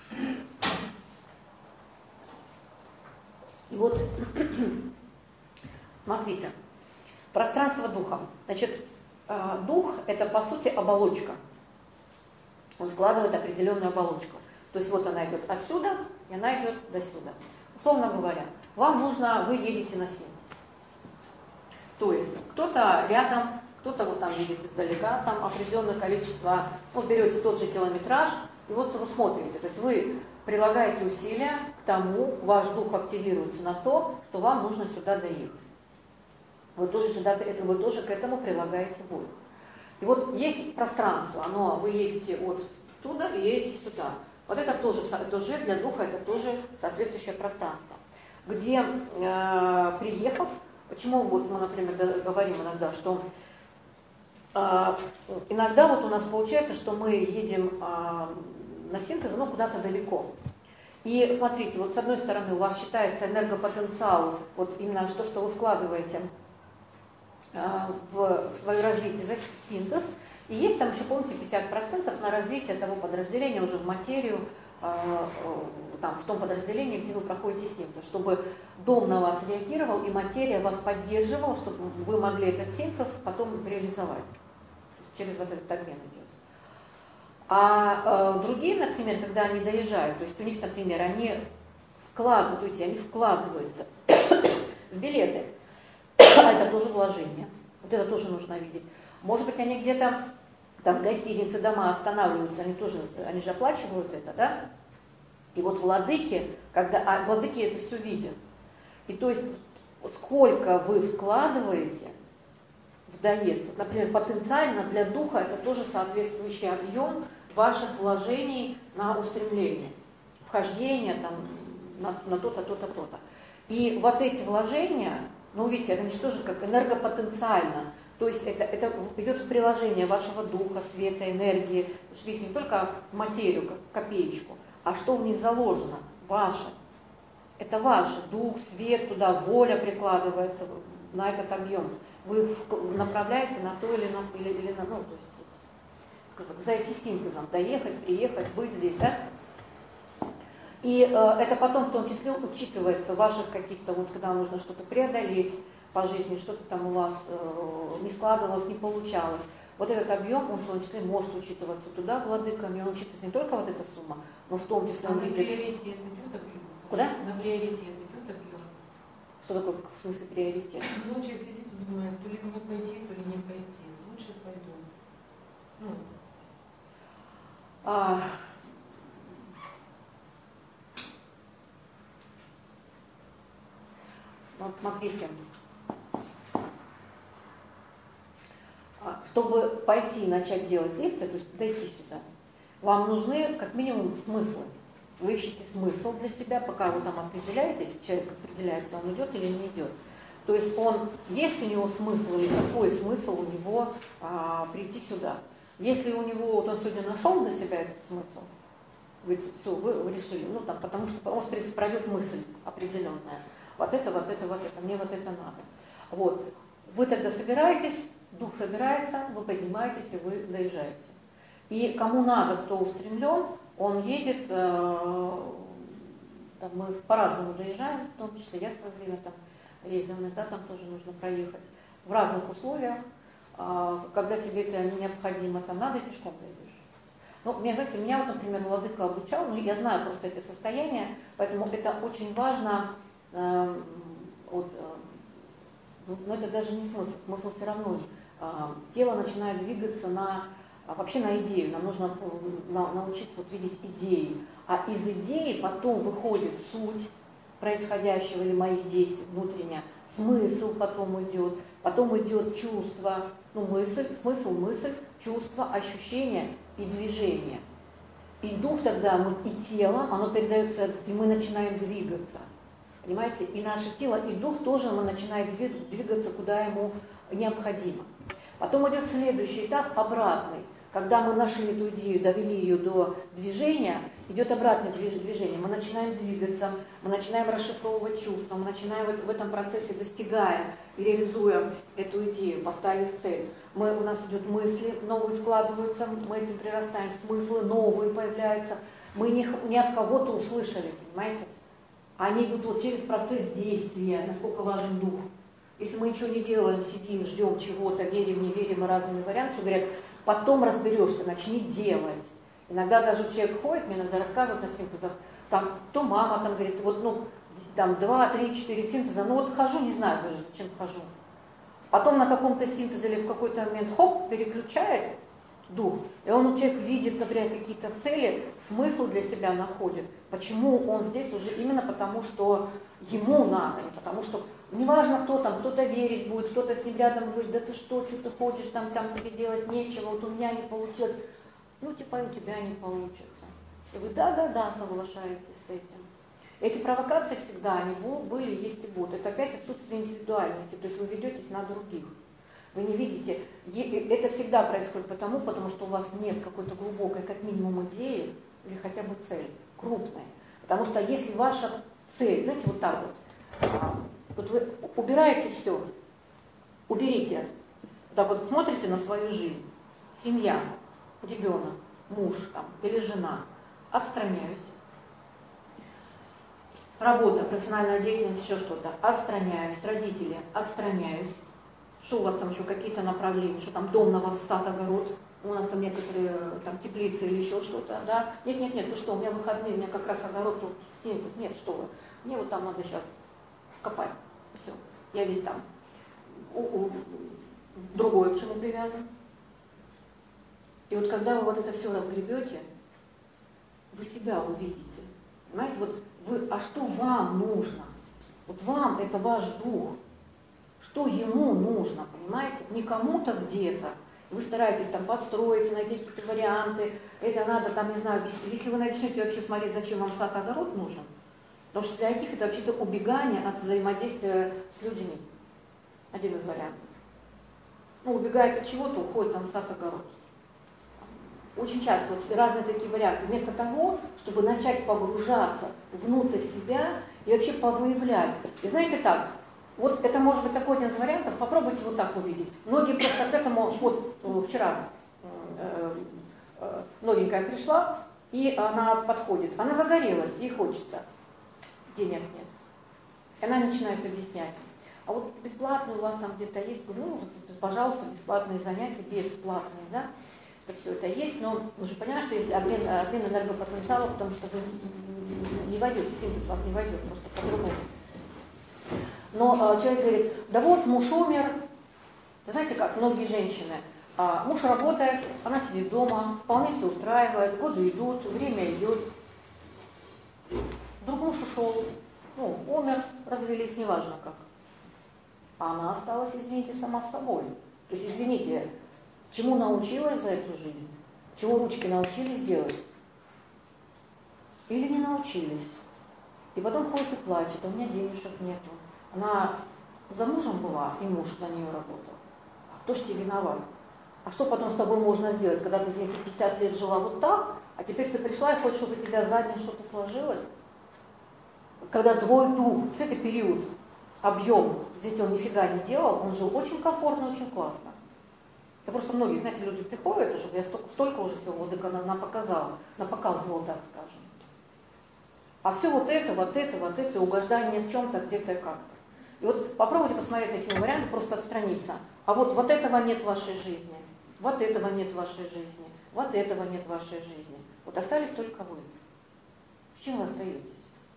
И вот, смотрите, пространство духа. Значит, дух – это, по сути, оболочка. Он складывает определенную оболочку. То есть вот она идет отсюда, и она идет до сюда. Условно говоря, вам нужно, вы едете на синтез. То есть кто-то рядом, кто-то вот там едет издалека, там определенное количество, вот берете тот же километраж, и вот вы смотрите. То есть вы прилагаете усилия к тому, ваш дух активируется на то, что вам нужно сюда доехать. Вы тоже, сюда, вы тоже к этому прилагаете волю. И вот есть пространство, оно, вы едете от туда и едете сюда. Вот это тоже, тоже для духа, это тоже соответствующее пространство. Где, э, приехав, почему вот мы, например, говорим иногда, что э, иногда вот у нас получается, что мы едем э, на синтез, но куда-то далеко. И смотрите, вот с одной стороны у вас считается энергопотенциал, вот именно то, что вы вкладываете э, в свое развитие, за синтез. И есть там еще, помните, пятьдесят процентов на развитие того подразделения уже в материю, э, там, в том подразделении, где вы проходите синтез, чтобы дом на вас реагировал и материя вас поддерживала, чтобы вы могли этот синтез потом реализовать. То есть через вот этот обмен идет. А э, другие, например, когда они доезжают, то есть у них, например, они вкладывают, они вкладываются в билеты, а это тоже вложение. Вот это тоже нужно видеть. Может быть, они где-то там гостиницы, дома останавливаются, они тоже, они же оплачивают это, да? И вот владыки, когда, а владыки это все видят. И то есть, сколько вы вкладываете в доезд, вот, например, потенциально для духа это тоже соответствующий объем ваших вложений на устремление, вхождение там, на, на то-то, то-то, то-то. И вот эти вложения, ну, видите, они же тоже как энергопотенциально. То есть это, это идет в приложение вашего духа, света, энергии. Потому что, видите, не только материю, как копеечку, а что в ней заложено, ваше. Это ваш дух, свет, туда воля прикладывается на этот объем. Вы направляете на то или на, или, или на, ну, то есть, за этим синтезом, доехать, приехать, быть здесь, да? И э, это потом в том числе учитывается в ваших каких-то, вот когда нужно что-то преодолеть по жизни, что-то там у вас э, не складывалось, не получалось. Вот этот объем, он в том числе может учитываться туда владыками, он учитывается не только вот эта сумма, но в том числе А он на видит... приоритет идет объем? Куда? На приоритет идет объем. Что такое в смысле приоритет? Ну, человек сидит и думает, то ли мне пойти, то ли не пойти. Лучше пойду. Ну, А, вот смотрите, А, чтобы пойти и начать делать действия, то есть подойти сюда, вам нужны как минимум смыслы. Вы ищете смысл для себя, пока вы там определяетесь, человек определяется, он идет или не идет. То есть он, есть у него смысл или какой смысл у него а, прийти сюда. Если у него, вот он сегодня нашел для себя этот смысл, говорит, все, вы, вы решили, ну там, потому что он пройдет мысль определенная. Вот это, вот это, вот это, мне вот это надо. Вот. Вы тогда собираетесь, дух собирается, вы поднимаетесь и вы доезжаете. И кому надо, кто устремлен, он едет, э, там мы по-разному доезжаем, в том числе я в свое время там ездила, иногда там тоже нужно проехать, в разных условиях, э, когда тебе это необходимо, там надо и пешком дойдешь. Ну, мне, знаете, меня вот, например, владыка обучал, ну, я знаю просто это состояние, поэтому это очень важно, э, вот, э, но это даже не смысл, смысл все равно. Тело начинает двигаться на, вообще на идею, нам нужно на, научиться вот видеть идеи, а из идеи потом выходит суть происходящего или моих действий внутренняя, смысл потом идет, потом идет чувство, ну мысль, смысл, мысль, чувство, ощущение и движение. И дух тогда, мы, и тело, оно передается, и мы начинаем двигаться. Понимаете? И наше тело, и дух тоже мы начинаем двигаться, куда ему необходимо. Потом идет следующий этап, обратный. Когда мы нашли эту идею, довели ее до движения, идет обратное движение. Мы начинаем двигаться, мы начинаем расшифровывать чувства, мы начинаем в этом процессе, достигая и реализуя эту идею, поставив цель. Мы, у нас идут мысли, новые складываются, мы этим прирастаем, смыслы новые появляются. Мы не, не от кого-то услышали, понимаете? Они идут вот через процесс действия, насколько важен дух. Если мы ничего не делаем, сидим, ждем чего-то, верим, не верим и разными вариантами, говорят, потом разберешься, начни делать. Иногда даже человек ходит, мне иногда рассказывают на синтезах, там, то мама там говорит, вот, ну, там, два, три, четыре синтеза, ну, вот хожу, не знаю даже, зачем хожу. Потом на каком-то синтезе или в какой-то момент, хоп, переключает дух, и он, человек видит, например, какие-то цели, смысл для себя находит. Почему он здесь уже? Именно потому, что ему надо, не потому что, неважно кто там, кто-то верить будет, кто-то с ним рядом будет, да ты что, что ты ходишь, там, там тебе делать нечего, вот у меня не получилось. Ну, типа, и у тебя не получится. И вы да-да-да соглашаетесь с этим. Эти провокации всегда, они были, есть и будут. Это опять отсутствие индивидуальности, то есть вы ведетесь на других. Вы не видите, это всегда происходит потому, потому что у вас нет какой-то глубокой, как минимум, идеи или хотя бы цели, крупной. Потому что если ваша цель, знаете, вот так вот, вот вы убираете все, уберите, так вот смотрите на свою жизнь, семья, ребенок, муж там, или жена, отстраняюсь, работа, профессиональная деятельность, еще что-то, отстраняюсь, родители, отстраняюсь. Что у вас там еще, какие-то направления, что там дом на вас, сад, огород, у нас там некоторые там теплицы или еще что-то, да? Нет, нет, нет, вы что, у меня выходные, у меня как раз огород тут синтез, нет, что вы, мне вот там надо сейчас скопать, все, я весь там. У, у, другое к чему привязан. И вот когда вы вот это все разгребете, вы себя увидите, понимаете, вот вы, а что вам нужно? Вот вам это ваш дух. Что ему нужно, понимаете? Не кому-то где-то. Вы стараетесь там подстроиться, найти какие-то варианты. Это надо, там, не знаю, если вы начнете вообще смотреть, зачем вам сад, огород нужен, потому что для них это вообще-то убегание от взаимодействия с людьми. Один из вариантов. Ну, убегает от чего-то, уходит там сад, огород. Очень часто вот разные такие варианты. Вместо того, чтобы начать погружаться внутрь себя и вообще повыявлять. И знаете так, вот это может быть такой один из вариантов, попробуйте вот так увидеть. Многие просто к этому, вот вчера э, э, новенькая пришла, И она подходит, она загорелась, ей хочется, денег нет. И она начинает объяснять. А вот бесплатно у вас там где-то есть, ну, пожалуйста, бесплатные занятия, бесплатные, да, это все это есть, но вы же понимаете, что если обмен, обмен энергопотенциала, потому что вы не войдете, синтез вас не войдет, просто по-другому. Но а, человек говорит, да вот муж умер, знаете как, многие женщины, а, муж работает, она сидит дома, вполне все устраивает, годы идут, время идет, вдруг муж ушел, ну, умер, развелись, неважно как. А она осталась, извините, сама собой. То есть, извините, чему научилась за эту жизнь? Чего ручки научились делать? Или не научились? И потом ходит и плачет, а у меня денежек нету. Она за мужем была, и муж за нее работал. А кто ж тебе виноват? А что потом с тобой можно сделать, когда ты, извините, пятьдесят лет жила вот так, а теперь ты пришла и хочешь, чтобы у тебя заднее что-то сложилось? Когда твой дух, кстати, период, объем, извините, он нифига не делал, он жил очень комфортно, очень классно. Я просто многие, знаете, люди приходят уже, я столько, столько уже всего владыка нам показала, напоказывала, так скажем. А все вот это, вот это, вот это, угождание в чем-то, где-то и как-то. И вот попробуйте посмотреть такие варианты, просто отстраниться. А вот, вот этого нет в вашей жизни, вот этого нет в вашей жизни, вот этого нет в вашей жизни. Вот остались только вы. С чем вы остаетесь?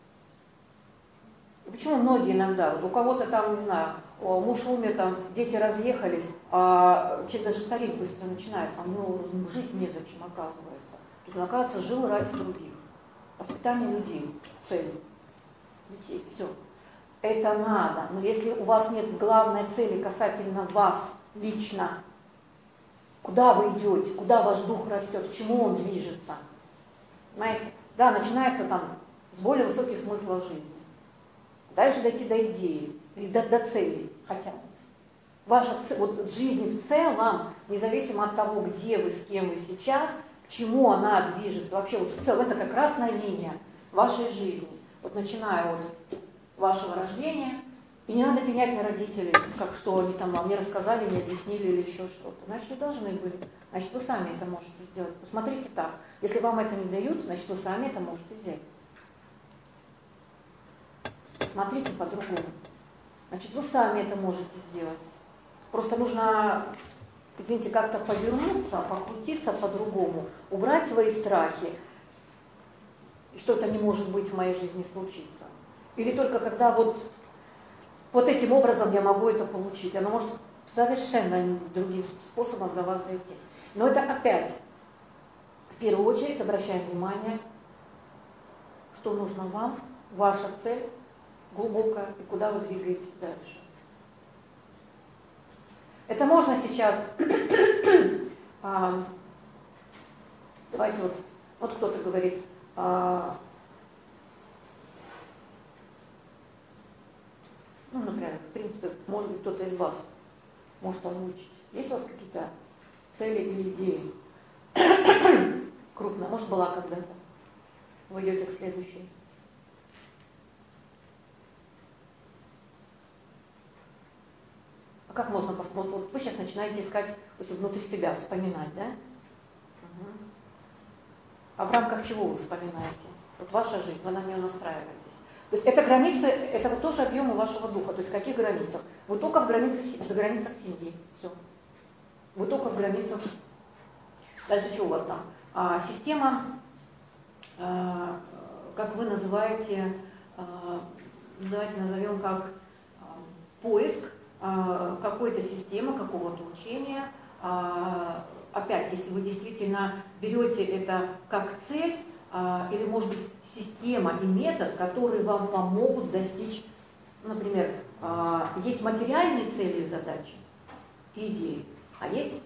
И почему многие иногда, вот у кого-то там, не знаю, муж умер, там, дети разъехались, а человек даже стареть быстро начинает, а у него жить незачем, оказывается. То есть он, оказывается, жил ради других. Воспитание людей, цель, детей, все. Это надо, но если у вас нет главной цели касательно вас лично, куда вы идете, куда ваш дух растет, к чему он движется, знаете, да, начинается там с более высоких смыслов жизни. Дальше дойти до идеи, или до, до цели хотя бы. Ваша вот жизнь в целом, независимо от того, где вы, с кем вы сейчас, к чему она движется, вообще вот в целом, это как красная линия вашей жизни. Вот начиная от вашего рождения, и не надо пенять на родителей, как что они там вам не рассказали, не объяснили или еще что-то. Значит, вы должны были, значит, вы сами это можете сделать. Посмотрите так, если вам это не дают, значит, вы сами это можете взять. Смотрите по-другому. Значит, вы сами это можете сделать. Просто нужно, извините, как-то повернуться, покрутиться по-другому, убрать свои страхи, и что-то не может быть в моей жизни случиться. Или только когда вот, вот этим образом я могу это получить. Оно может совершенно другим способом до вас дойти. Но это опять, в первую очередь, обращаем внимание, что нужно вам, ваша цель, глубоко, и куда вы двигаетесь дальше. Это можно сейчас, а, давайте вот, вот кто-то говорит, а, ну, например, в принципе, может быть, кто-то из вас может озвучить. Есть у вас какие-то цели или идеи? Крупно, может, была когда-то. Вы идете к следующей. Как можно посмотреть? Вот вы сейчас начинаете искать, если внутри себя вспоминать, да? Угу. А в рамках чего вы вспоминаете? Вот ваша жизнь, вы на нее настраиваетесь. То есть это границы, это вот тоже объемы вашего духа. То есть в каких границах? Вы только в границах, в границах семьи. Все. Вы только в границах. Дальше что у вас там? А, система, а, как вы называете, а, давайте назовем как а, поиск какой-то системы, какого-то учения. Опять, если вы действительно берете это как цель, или, может быть, система и метод, которые вам помогут достичь, например, есть материальные цели и задачи, и идеи, а есть,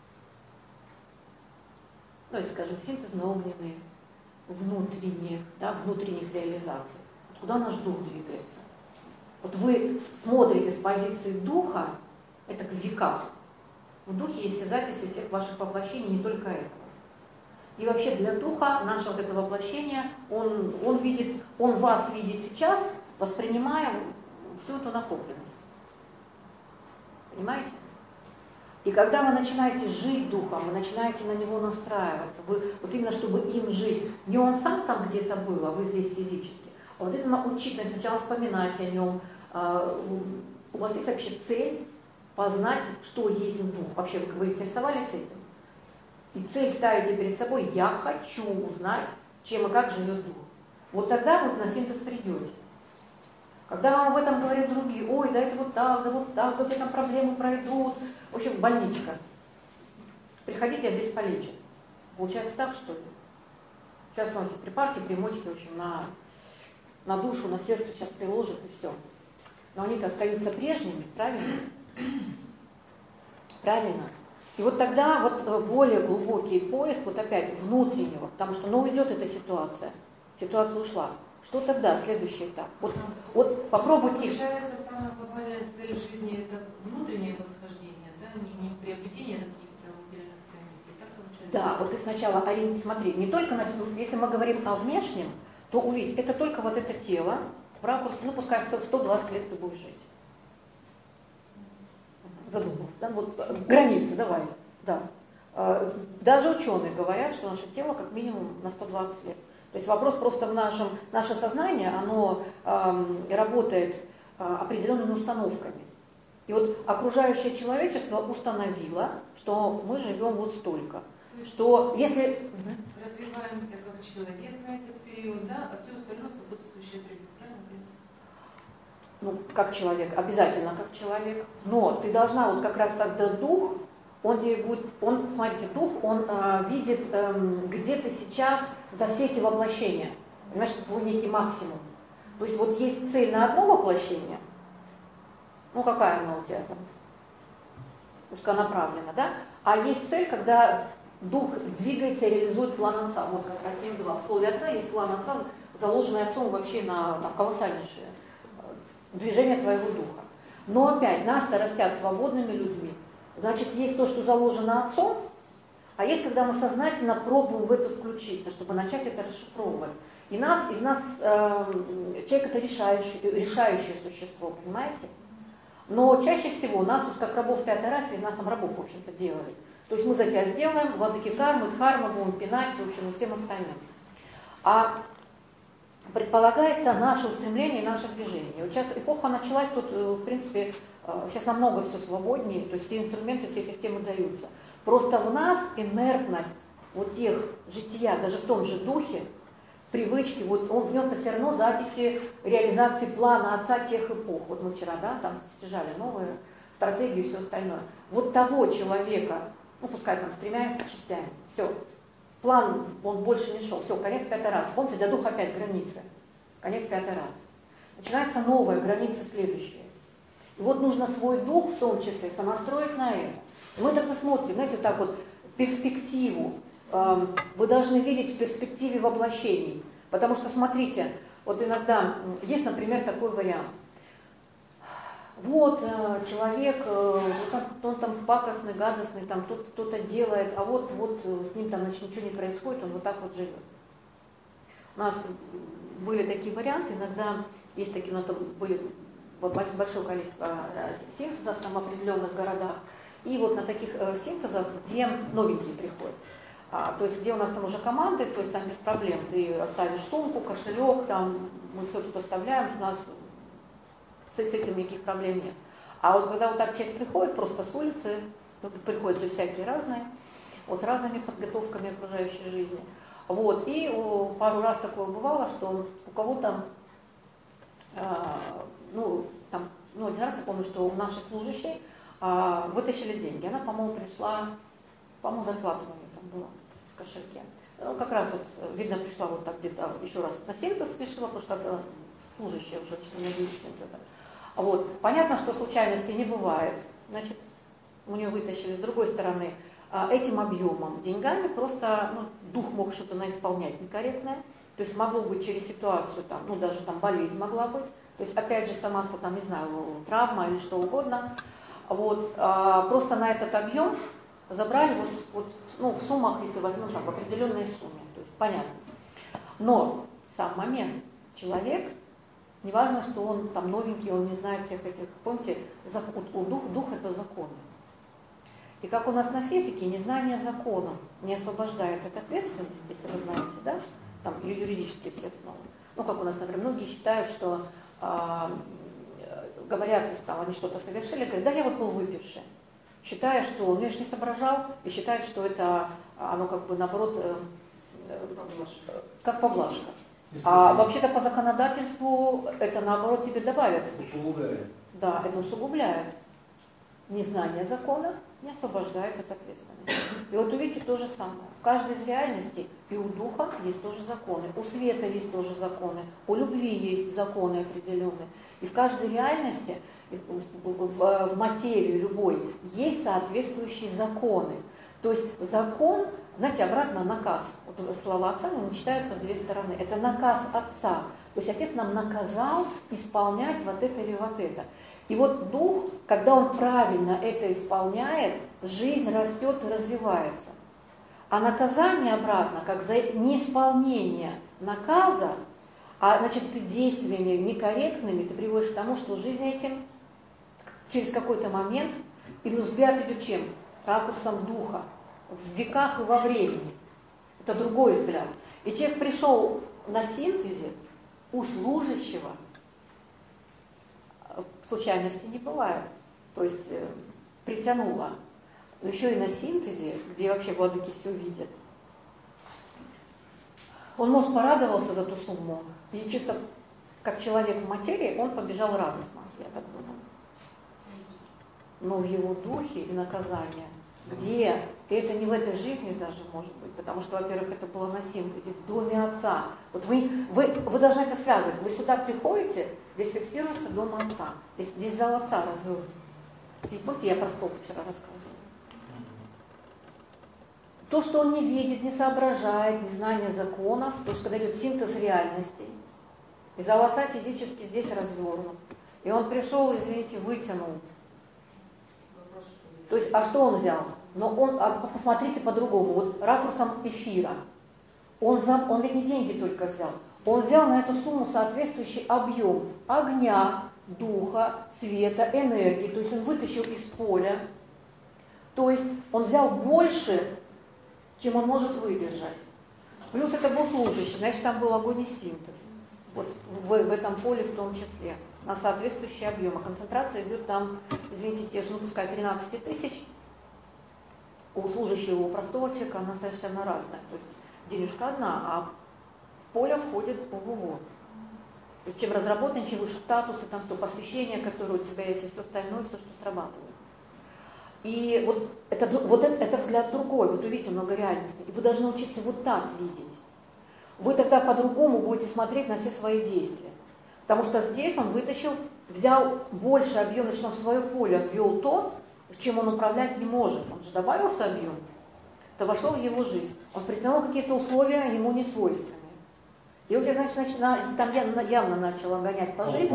ну, скажем, синтезно-огненные, внутренних, да, внутренних реализаций. Куда наш дух двигается? Вот вы смотрите с позиции духа, это в веках. В духе есть все записи всех ваших воплощений, не только этого. И вообще для духа наше вот это воплощение, он, он видит, он вас видит сейчас, воспринимая всю эту накопленность. Понимаете? И И когда вы начинаете жить духом, вы начинаете на него настраиваться, вы, вот именно чтобы им жить, не он сам там где-то был, а вы здесь физически, а вот это учиться, сначала вспоминать о нем, у вас есть вообще цель познать, что есть дух. Вообще вы интересовались этим? И цель ставите перед собой: я хочу узнать, чем и как живет дух. Вот тогда вы на синтез придете. Когда вам об этом говорят другие: ой, да это вот так, да вот так, вот эти там проблемы пройдут. В общем, больничка. Приходите, я здесь полечу. Получается так, что ли? Сейчас вам эти припарки, примочки, в общем, на, на душу, на сердце сейчас приложат и все. Но они-то остаются прежними, правильно? Правильно. И вот тогда вот более глубокий поиск, вот опять внутреннего, потому что, ну, уйдет эта ситуация, ситуация ушла. Что тогда, следующий этап? Вот, вот попробуйте. Получается, самая глобальная цель жизни – это внутреннее восхождение, да, не, не приобретение каких-то материальных ценностей, так получается? Да, вот ты сначала ориентируй, смотри, не только, на, если мы говорим о внешнем, то увидь, это только вот это тело, в ракурсе, ну, пускай в сто двадцать лет ты будешь жить. Задумалась, да, вот границы, давай, да. Даже ученые говорят, что наше тело как минимум на сто двадцать лет. То есть вопрос просто в нашем, наше сознание, оно э, работает э, определенными установками. И вот окружающее человечество установило, что мы живем вот столько. Что если... Развиваемся как человек на этот период, да, а все остальное сопутствующее требует, правильно? Ну, как человек, обязательно как человек. Но ты должна вот как раз тогда дух, он тебе будет, он, смотрите, дух, он э, видит, э, где ты сейчас за все эти воплощения. Понимаешь, это твой некий максимум. То есть вот есть цель на одно воплощение, ну какая она у тебя там, узконаправлена, да? А есть цель, когда дух двигается и реализует план отца. Вот как раз семь два. В слове отца есть план отца, заложенный отцом вообще на, на колоссальнейшее движение твоего духа. Но опять, нас-то растят свободными людьми. Значит, есть то, что заложено отцом, а есть, когда мы сознательно пробуем в это включиться, чтобы начать это расшифровывать. И нас, из нас, э, человек это решающее, решающее существо, понимаете? Но чаще всего нас, вот как рабов пятой расы, из нас там рабов, в общем-то, делали. То есть мы за тебя сделаем, владыки кармы, дхармы, будем пинать, в общем, и всем остальным. А предполагается наше устремление и наше движение. Вот сейчас эпоха началась, тут, в принципе, сейчас намного все свободнее, то есть все инструменты, все системы даются. Просто в нас инертность вот тех жития, даже в том же духе, привычки, вот он в нем-то все равно записи реализации плана отца тех эпох. Вот мы вчера, да, там стяжали новые стратегии и все остальное. Вот того человека, ну пускай там с тремя частями, все, план, он больше не шел, все, конец пятый раз. Помните, для духа опять границы, конец пятый раз. Начинается новая граница следующая. И вот нужно свой дух, в том числе, сонастроить на это. И мы тогда смотрим, знаете, вот так вот, перспективу. Вы должны видеть в перспективе воплощений. Потому что, смотрите, вот иногда есть, например, такой вариант. Вот человек, он там пакостный, гадостный, там кто-то делает, а вот, вот с ним там значит, ничего не происходит, он вот так вот живет. У нас были такие варианты, иногда есть такие, у нас там были большое количество синтезов там, в определенных городах. И вот на таких синтезах, где новенькие приходят. А, то есть где у нас там уже команды, то есть там без проблем. Ты оставишь сумку, кошелек, там мы все тут оставляем, у нас с, с этим никаких проблем нет. А вот когда вот так человек приходит просто с улицы, ну, приходят же всякие разные, вот с разными подготовками окружающей жизни. Вот, и о, пару раз такое бывало, что у кого-то, э, ну, там, ну, один раз я помню, что у нашей служащей э, вытащили деньги. Она, по-моему, пришла, по-моему, зарплата у нее там была в кошельке. Ну, как раз вот, видно, пришла вот так где-то еще раз на синтез решила, потому что это служащая уже не надеюсь синтеза. Вот. Понятно, что случайностей не бывает. Значит, у нее вытащили. С другой стороны, этим объемом, деньгами просто ну, дух мог что-то наисполнять некорректное. То есть могло быть через ситуацию, там, ну даже там болезнь могла быть. То есть опять же сама, там, не знаю, травма или что угодно. Вот. А просто на этот объем забрали вот, вот, ну, в суммах, если возьмем там, в определенной сумме. То есть понятно. Но сам момент. Человек, неважно, что он там новенький, он не знает всех этих, помните, закон, у дух, дух это законы. И как у нас на физике, незнание закона не освобождает от ответственности, если вы знаете, да, там юридические все основы. Ну, как у нас, например, многие считают, что а, говорят, там, они что-то совершили, говорят, да, я вот был выпивший, считая, что он, ну, же не соображал, и считает, что это, оно как бы, наоборот, э, э, как поблажка. А вообще-то по законодательству это, наоборот, тебе добавят. Усугубляет. Да, это усугубляет. Незнание закона не освобождает от ответственности. И вот увидите то же самое. В каждой из реальностей и у духа есть тоже законы, у света есть тоже законы, у любви есть законы определенные. И в каждой реальности, в материи любой, есть соответствующие законы. То есть закон, знаете, обратно наказ. Вот слова отца не читаются в две стороны. Это наказ отца. То есть отец нам наказал исполнять вот это или вот это. И вот дух, когда он правильно это исполняет, жизнь растет и развивается. А наказание обратно, как за неисполнение наказа, а значит ты действиями некорректными, ты приводишь к тому, что жизнь этим через какой-то момент, и ну, взгляд идет чем? Ракурсом духа, в веках и во времени. Это другой взгляд. И человек пришел на синтезе у служащего, случайности не бывает. То есть э, притянуло. Но еще и на синтезе, где вообще владыки все видят. Он, может, порадовался за ту сумму. И чисто как человек в материи, он побежал радостно, я так думаю. Но в его духе и наказание, где это не в этой жизни даже может быть, потому что, во-первых, это было на синтезе, в доме отца. Вот вы, вы, вы должны это связывать. Вы сюда приходите, здесь фиксируется дом отца. Здесь, здесь зал отца развернут. Помните, я про столб вчера рассказывала. То, что он не видит, не соображает, незнание законов, то есть когда идет синтез реальностей, и зал отца физически здесь развернут. И он пришел, извините, вытянул. То есть, а что он взял? Но он, а посмотрите по-другому, вот ракурсом эфира. Он, за, он ведь не деньги только взял. Он взял на эту сумму соответствующий объем огня, духа, света, энергии. То есть он вытащил из поля. То есть он взял больше, чем он может выдержать. Плюс это был служащий, значит, там был огонь и синтез. Вот в, в этом поле в том числе. На соответствующие объемы. Концентрация идет там, извините, те же, ну пускай тринадцать тысяч. У служащего, у простого человека она совершенно разная. То есть денежка одна, а в поле входит ого-го. То есть чем разработан, чем выше статусы, там все посвящение, которое у тебя есть, и все остальное, все, что срабатывает. И вот это, вот это, это взгляд другой, вот увидите многореальностный. И вы должны учиться вот так видеть. Вы тогда по-другому будете смотреть на все свои действия. Потому что здесь он вытащил, взял больше объем, значит, он в свое поле ввел то, чем он управлять не может. Он же добавился объем, это вошло в его жизнь. Он притянул какие-то условия ему не свойственные. И уже, значит, значит на, там явно, явно начало гонять по жизни.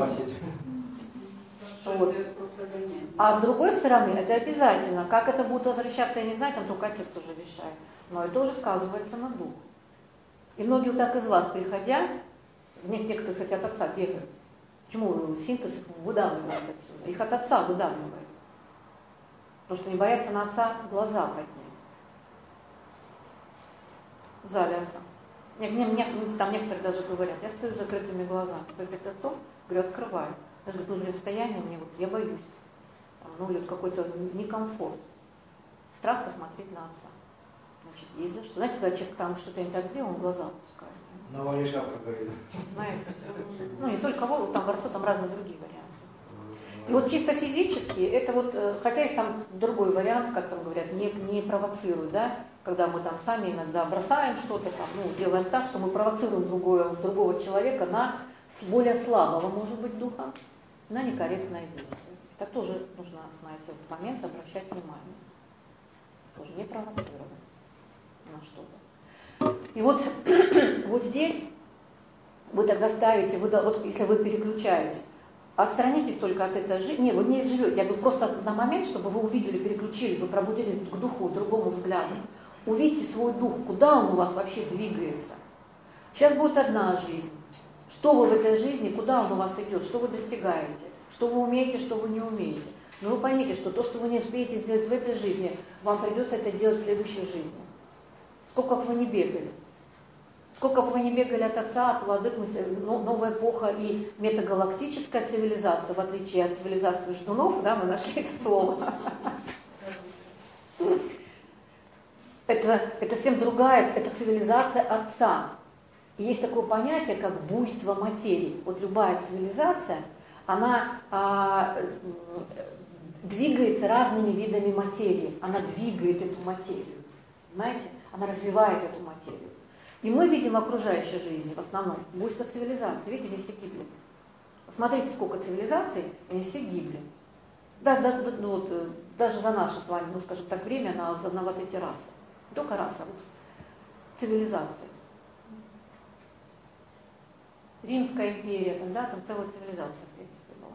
Вот. А с другой стороны, это обязательно. Как это будет возвращаться, я не знаю, там только отец уже решает. Но это уже сказывается на дух. И многие вот так из вас, приходя, некоторые, кстати, от отца бегают. Почему синтез выдавливает отсюда? Их от отца выдавливает. Потому что не боятся на отца глаза поднять. В зале отца. Мне, мне, мне, там некоторые даже говорят, я стою с закрытыми глазами, стою перед отцом, говорю, открываю. Даже в состоянии мне, вот, я боюсь. Там, ну, или какой-то некомфорт. Страх посмотреть на отца. Значит, есть за что. Знаете, когда человек там что-то не так сделал, он глаза опускает. На вале шапка горит. Знаете, ну не только волос, там ворсо, там разные другие варианты. И вот чисто физически, это вот, хотя есть там другой вариант, как там говорят, не, не провоцируй, да, когда мы там сами иногда бросаем что-то, там, ну, делаем так, что мы провоцируем другого, другого человека на более слабого, может быть, духа, на некорректное действие. Это тоже нужно на эти моменты обращать внимание. Тоже не провоцировать на что-то. И вот, вот здесь вы тогда ставите, вы, вот если вы переключаетесь, отстранитесь только от этой жизни. Не, вы не живете. Я говорю просто на момент, чтобы вы увидели, переключились, вы пробудились к духу, к другому взгляду. Увидьте свой дух, куда он у вас вообще двигается. Сейчас будет одна жизнь. Что вы в этой жизни, куда он у вас идет, что вы достигаете, что вы умеете, что вы не умеете. Но вы поймите, что то, что вы не успеете сделать в этой жизни, вам придется это делать в следующей жизни. Сколько бы вы ни бегали. Сколько бы вы ни бегали от отца, от владык, новая эпоха и метагалактическая цивилизация, в отличие от цивилизации ждунов, да, мы нашли это слово. Это, это совсем другая, это цивилизация отца. И есть такое понятие, как буйство материи. Вот любая цивилизация, она а, двигается разными видами материи. Она двигает эту материю. Понимаете? Она развивает эту материю. И мы видим в окружающей жизни, в основном, буйство цивилизации. Видите, они все гибли. Посмотрите, сколько цивилизаций, и они все гибли. Да, да, да, ну, вот, даже за наше с вами, ну, скажем так, время на, на вот эти расы. Не только раса, вот цивилизации. Римская империя, там, да, там целая цивилизация, в принципе, была.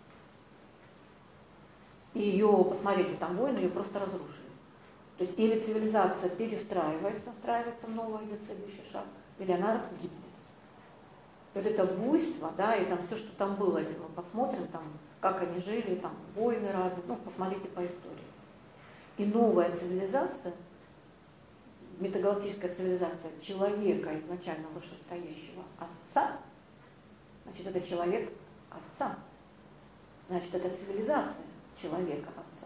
И ее, посмотрите, там войны ее просто разрушили. То есть или цивилизация перестраивается, настраивается в новый, идет следующий шаг, или она гибнет. Вот это буйство, да, и там все, что там было, если мы посмотрим, там, как они жили, там, войны разные, ну, посмотрите по истории. И новая цивилизация, метагалактическая цивилизация человека, изначально вышестоящего отца, значит, это человек отца. Значит, это цивилизация человека отца.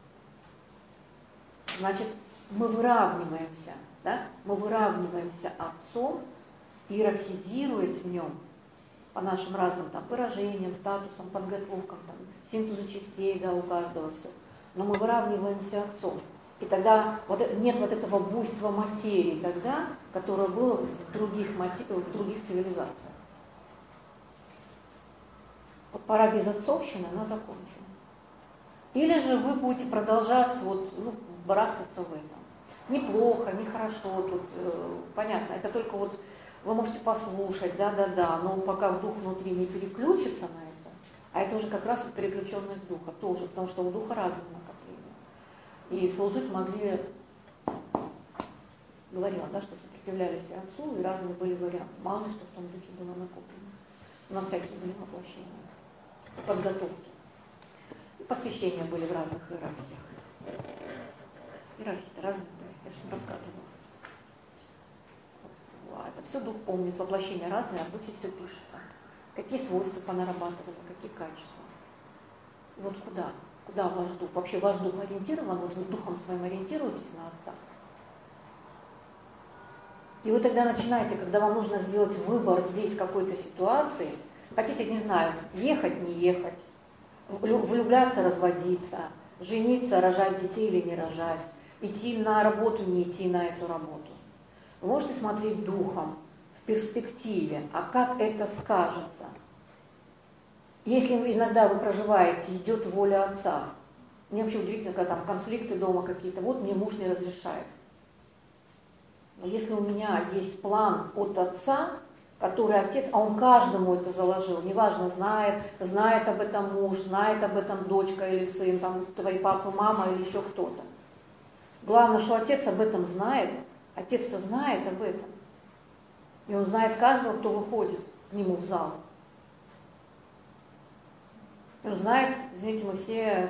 Значит, мы выравниваемся, да? Мы выравниваемся отцом, иерархизируясь в нем по нашим разным там, выражениям, статусам, подготовкам, там, синтезу частей, да, у каждого все. Но мы выравниваемся отцом. И тогда вот нет вот этого буйства материи тогда, которое было в других, мати... в других цивилизациях. Вот пора безотцовщины, она закончена. Или же вы будете продолжать вот, ну, барахтаться в этом. Неплохо, нехорошо, тут э, понятно, это только вот вы можете послушать, да-да-да, но пока дух внутри не переключится на это, а это уже как раз вот переключенность духа тоже, потому что у духа разные накопления. И служить могли, говорила, да, что сопротивлялись и отцу, и разные были варианты. Мало ли что в том духе было накоплено. У нас всякие были воплощения, подготовки. И посвящения были в разных иерархиях. Иерархии-то разные были, я же вам рассказывала. Это все дух помнит, воплощения разные, а в духе все пишется. Какие свойства понарабатывали, какие качества. И вот куда? Куда ваш дух? Вообще ваш дух ориентирован, вот вы духом своим ориентируетесь на отца. И вы тогда начинаете, когда вам нужно сделать выбор здесь какой-то ситуации, хотите, не знаю, ехать, не ехать, влюбляться, разводиться, жениться, рожать детей или не рожать, идти на работу, не идти на эту работу. Вы можете смотреть духом, в перспективе, а как это скажется. Если иногда вы проживаете, идет воля отца. Мне вообще удивительно, когда там конфликты дома какие-то, вот мне муж не разрешает. Но если у меня есть план от отца, который отец, а он каждому это заложил, неважно, знает, знает об этом муж, знает об этом дочка или сын, там, твои папа, мама или еще кто-то. Главное, что отец об этом знает, отец-то знает об этом. И он знает каждого, кто выходит к нему в зал. И он знает, извините, мы все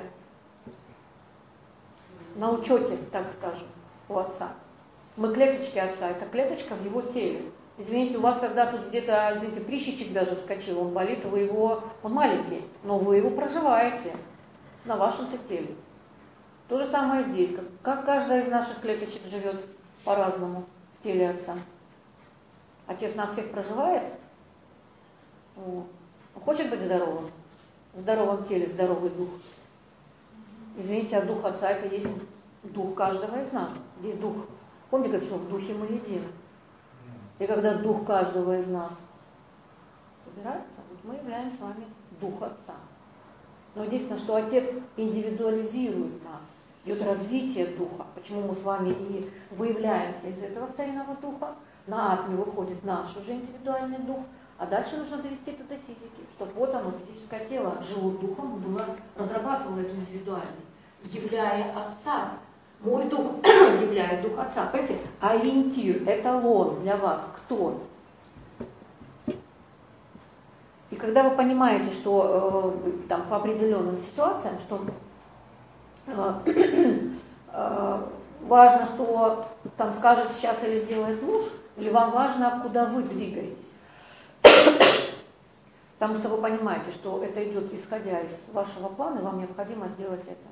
на учете, так скажем, у отца. Мы клеточки отца, это клеточка в его теле. Извините, у вас когда тут где-то, извините, прыщичек даже вскочил, он болит, вы его, он маленький, но вы его проживаете на вашем-то теле. То же самое здесь, как, как каждая из наших клеточек живет по-разному в теле отца. Отец нас всех проживает, он хочет быть здоровым, в здоровом теле здоровый дух. Извините, а дух отца это есть дух каждого из нас. Где дух? Помните, как что в духе мы едины. И когда дух каждого из нас собирается, вот мы являемся с вами дух отца. Но единственное, что отец индивидуализирует нас, идет развитие духа. Почему мы с вами и выявляемся из этого цельного духа, на атме выходит наш уже индивидуальный дух, а дальше нужно довести это до физики, чтобы вот оно, физическое тело, жило духом, было, разрабатывало эту индивидуальность, являя отца. Мой дух являет дух отца. Понимаете, ориентир, эталон для вас кто? И когда вы понимаете, что э, там, по определенным ситуациям, что важно, что там скажет сейчас или сделает муж, или вам важно, куда вы двигаетесь. Потому что вы понимаете, что это идет исходя из вашего плана, и вам необходимо сделать это.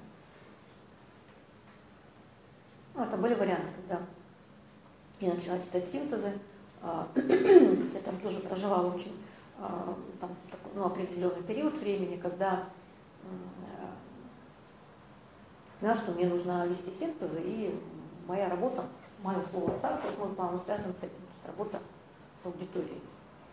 Ну, это были варианты, когда я начала читать синтезы. Я там тоже проживала очень там, такой, ну, определенный период времени, когда поняла, что мне нужно вести синтезы, и моя работа, мое слово отца, то есть мой план связан с этим, то есть работа с аудиторией.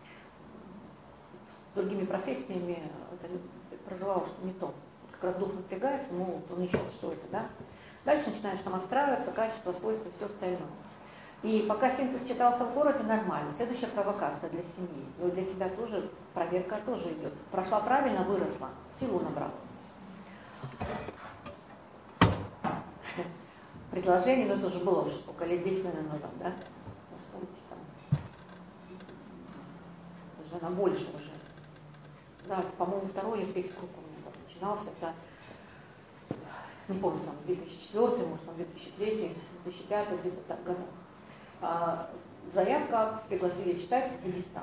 С другими профессиями это проживала, что не то. Как раз дух напрягается, ну, он ищет, что это, да. Дальше начинаешь там отстраиваться, качество, свойства, все остальное. И пока синтез читался в городе, нормально. Следующая провокация для семьи. Но для тебя тоже проверка тоже идет. Прошла правильно, выросла, силу набрала. Предложение, но это уже было уже сколько лет, десять, наверное, назад, да? Вспомните там. Уже на больше уже. Да, это, по-моему, второй или третий круг у меня там начинался. Это, не помню, там, две тысячи четвёртый, может, там, две тысячи третий, две тысячи пятый, где-то так году. А, заявка, пригласили читать в Дагестан.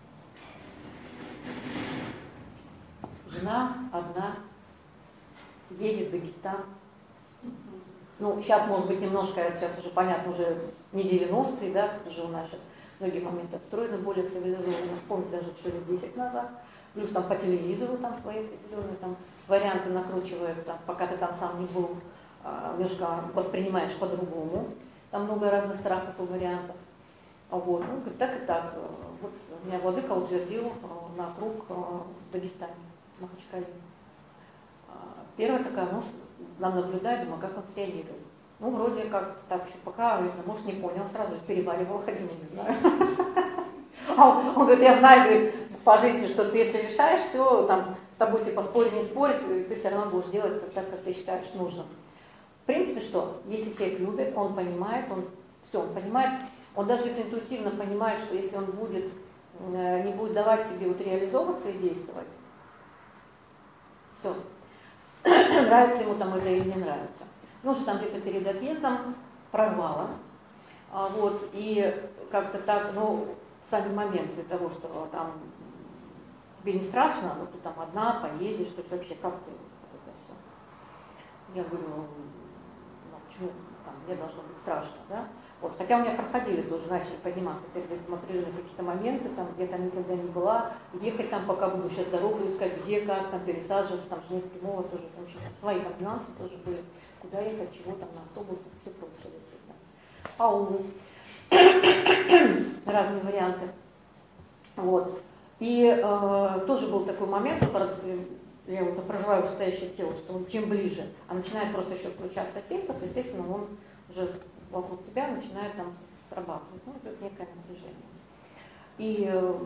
Жена одна едет в Дагестан. Ну, сейчас, может быть, немножко, сейчас уже понятно, уже не девяностые, да, уже у нас сейчас многие моменты отстроены более цивилизованно, вспомнить даже что лет десять назад. Плюс там по телевизору там свои определенные там варианты накручиваются, пока ты там сам не был, немножко воспринимаешь по-другому. Там много разных страхов и вариантов. Вот. Ну, говорит, так и так. Вот меня владыка утвердил на круг в Дагестане, в Махачкале. Первая такая, ну, нам наблюдает, думаю, как он среагирует. Ну, вроде как так еще пока, может, не понял, сразу переваривал, ходил, не знаю. А он, он говорит, я знаю, говорит, по жизни, что ты, если решаешь, все, там, с тобой типа спорить, не спорить, ты все равно будешь делать так, как ты считаешь нужным. В принципе, что, если человек любит, он понимает, он все, он понимает, он даже это интуитивно понимает, что если он будет, не будет давать тебе вот реализовываться и действовать, все, нравится ему там это или не нравится. Ну, что там где-то перед отъездом прорвало, а, вот, и как-то так, ну, сами моменты того, что там тебе не страшно, но ты там одна поедешь, то есть вообще как ты вот это все. Я говорю, ну, почему там, мне должно быть страшно, да? Вот, хотя у меня проходили тоже, начали подниматься перед этим определенные какие-то моменты, там, я там никогда не была, ехать там, пока буду сейчас дорогу искать, где, как, там, пересаживаться, там же нет прямого тоже, в общем, там, свои там нюансы тоже были, куда ехать, чего там, на автобус, все пробовали лететь, да. Аулу, разные варианты, вот. И э, тоже был такой момент, я вот проживаю вышестоящее тело, что чем ближе, а начинает просто еще включаться синтез, естественно, он уже вокруг тебя начинает там срабатывать, ну, это некое напряжение. И э,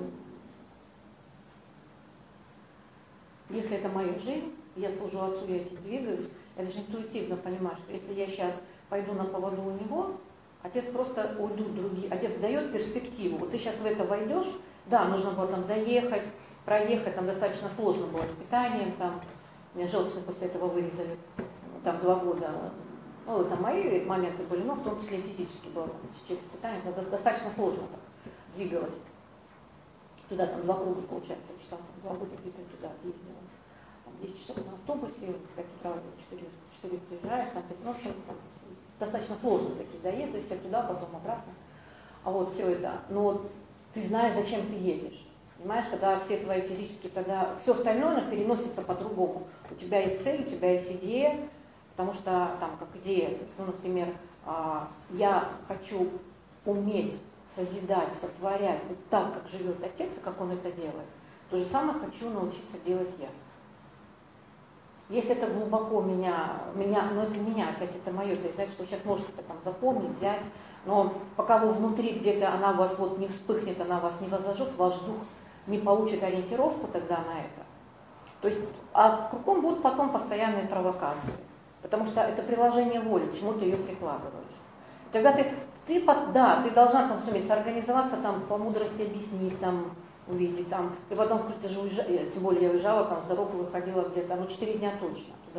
если это моя жизнь, я служу отцу, я этим двигаюсь, я даже интуитивно понимаю, что если я сейчас пойду на поводу у него, отец просто уйдут другие, отец дает перспективу, вот ты сейчас в это войдешь, да, нужно было там доехать, проехать, там достаточно сложно было с питанием, там, меня желчно после этого вырезали, там два года. Ну, там мои моменты были, но в том числе и физически было там, через питание, но достаточно сложно так двигалось. Туда там два круга, получается, я читала, там два года где-то туда ездила. Там десять часов на автобусе, пять утра, четыре приезжаешь, там, пять, ну, в общем, там, достаточно сложно такие доезды, все туда, потом обратно. А вот все это, но ты знаешь, зачем ты едешь. Понимаешь, когда все твои физические, тогда все остальное переносится по-другому. У тебя есть цель, у тебя есть идея. Потому что там как идея, ну, например, я хочу уметь созидать, сотворять вот так, как живет отец, и как он это делает. То же самое хочу научиться делать я. Если это глубоко меня, меня, но это меня, опять это мое, то есть, знаете, что сейчас можете это там запомнить, взять, но пока вы внутри где-то, она вас вот не вспыхнет, она вас не возожжет, ваш дух не получит ориентировку тогда на это. То есть, а кругом будут потом постоянные провокации. Потому что это приложение воли, к чему ты ее прикладываешь. Тогда ты, ты, да, ты должна там суметь соорганизоваться, там, по мудрости объяснить, там, увидеть, там. И потом, ты же уезжаешь, тем более я уезжала, там, с дороги выходила где-то, ну, четыре дня точно. Даже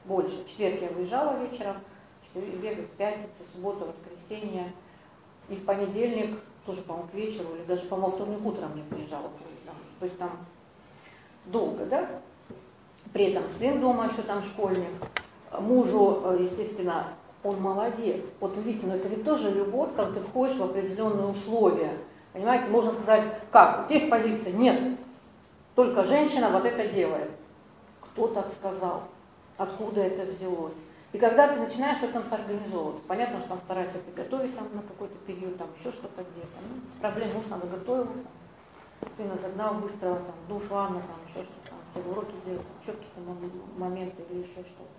больше. В четверг я выезжала вечером, бегаю в пятницу, суббота, воскресенье. И в понедельник, тоже, по-моему, к вечеру, или даже, по-моему, вторник утром я приезжала поездом. То есть там долго, да? При этом сын дома еще там школьник. Мужу, естественно, он молодец. Вот видите, но это ведь тоже любовь, когда ты входишь в определенные условия. Понимаете, можно сказать, как, вот есть позиция, нет, только женщина вот это делает. Кто так сказал? Откуда это взялось? И когда ты начинаешь в этом сорганизовываться, понятно, что там старайся приготовить там, на какой-то период, там еще что-то где-то. Ну, без проблем, муж надо готовил, там, сына загнал быстро, там, душ, ванну, там, еще что-то, там, все уроки делать, там, еще какие-то моменты или еще что-то.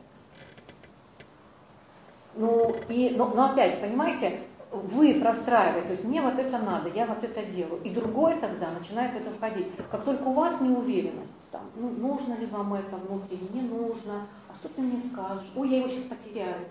Ну, и, но, но опять, понимаете, вы простраиваете, то есть мне вот это надо, я вот это делаю. И другой тогда начинает в это входить. Как только у вас неуверенность, там, ну, нужно ли вам это внутренне, не нужно, а что ты мне скажешь, ой, я его сейчас потеряю.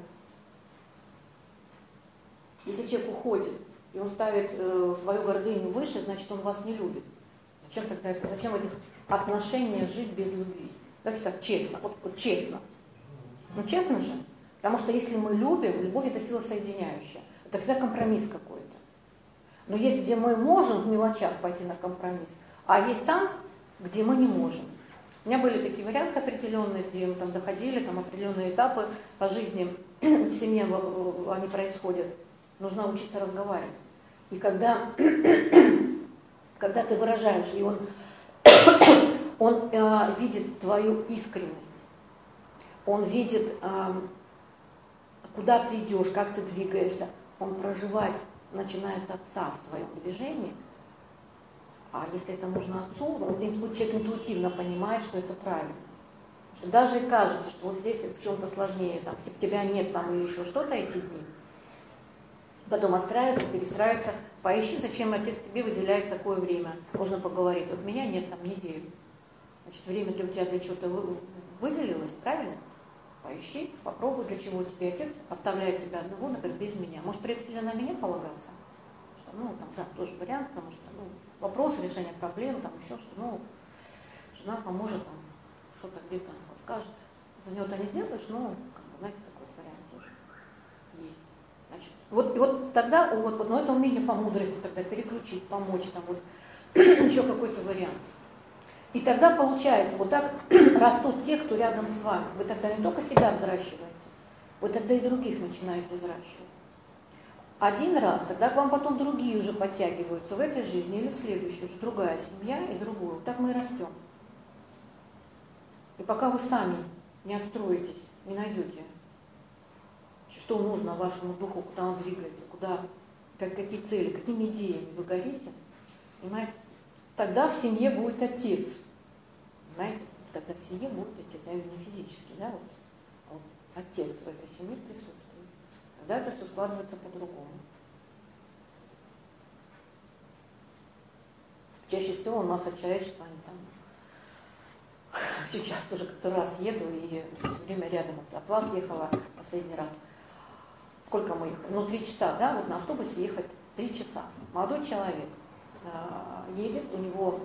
Если человек уходит, и он ставит э, свою гордыню выше, значит, он вас не любит. Зачем тогда это, зачем в этих отношениях жить без любви? Давайте так, честно, вот, вот честно. Ну, честно же. Потому что если мы любим, любовь – это сила соединяющая. Это всегда компромисс какой-то. Но есть, где мы можем в мелочах пойти на компромисс, а есть там, где мы не можем. У меня были такие варианты определенные, где мы там доходили, там определенные этапы по жизни в семье они происходят. Нужно учиться разговаривать. И когда, когда ты выражаешь, и он, он э, видит твою искренность, он видит, э, куда ты идешь, как ты двигаешься, он проживать начинает отца в твоем движении. А если это нужно отцу, человек интуитивно понимает, что это правильно. Что даже и кажется, что вот здесь в чем-то сложнее, там, типа, тебя нет там или еще что-то эти дни. Потом отстраиваться, перестраиваться. Поищи, зачем отец тебе выделяет такое время. Можно поговорить. Вот меня нет там неделю. Значит, время для тебя для чего-то выделилось, правильно? Поищи, попробуй, для чего тебе отец оставляет тебя одного, например, без меня. Может, предельно на меня полагаться? Что, ну, там, да, тоже вариант, потому что, ну, вопрос решения проблем, там, еще что, ну, жена поможет, там, что-то где-то подскажет. За нее ты не сделаешь, но, как бы, знаете, такой вариант тоже есть. Значит, вот, и вот тогда, вот, вот, ну, это умение по мудрости тогда переключить, помочь, там, вот, еще какой-то вариант. И тогда получается, вот так растут те, кто рядом с вами. Вы тогда не только себя взращиваете, вы тогда и других начинаете взращивать. Один раз, тогда к вам потом другие уже подтягиваются в этой жизни или в следующей, уже другая семья и другую. Так мы и растем. И пока вы сами не отстроитесь, не найдете, что нужно вашему духу, куда он двигается, куда, как, какие цели, какими идеями вы горите, понимаете? Тогда в семье будет отец. Знаете, тогда в семье будет отец, я имею в виду не физически, да, вот, вот отец в этой семье присутствует. Тогда это все складывается по-другому. Чаще всего масса человечества, они там, очень часто уже который раз еду и все время рядом от вас ехала последний раз. Сколько мы ехали? Ну, три часа, да, вот на автобусе ехать три часа. Молодой человек едет, у него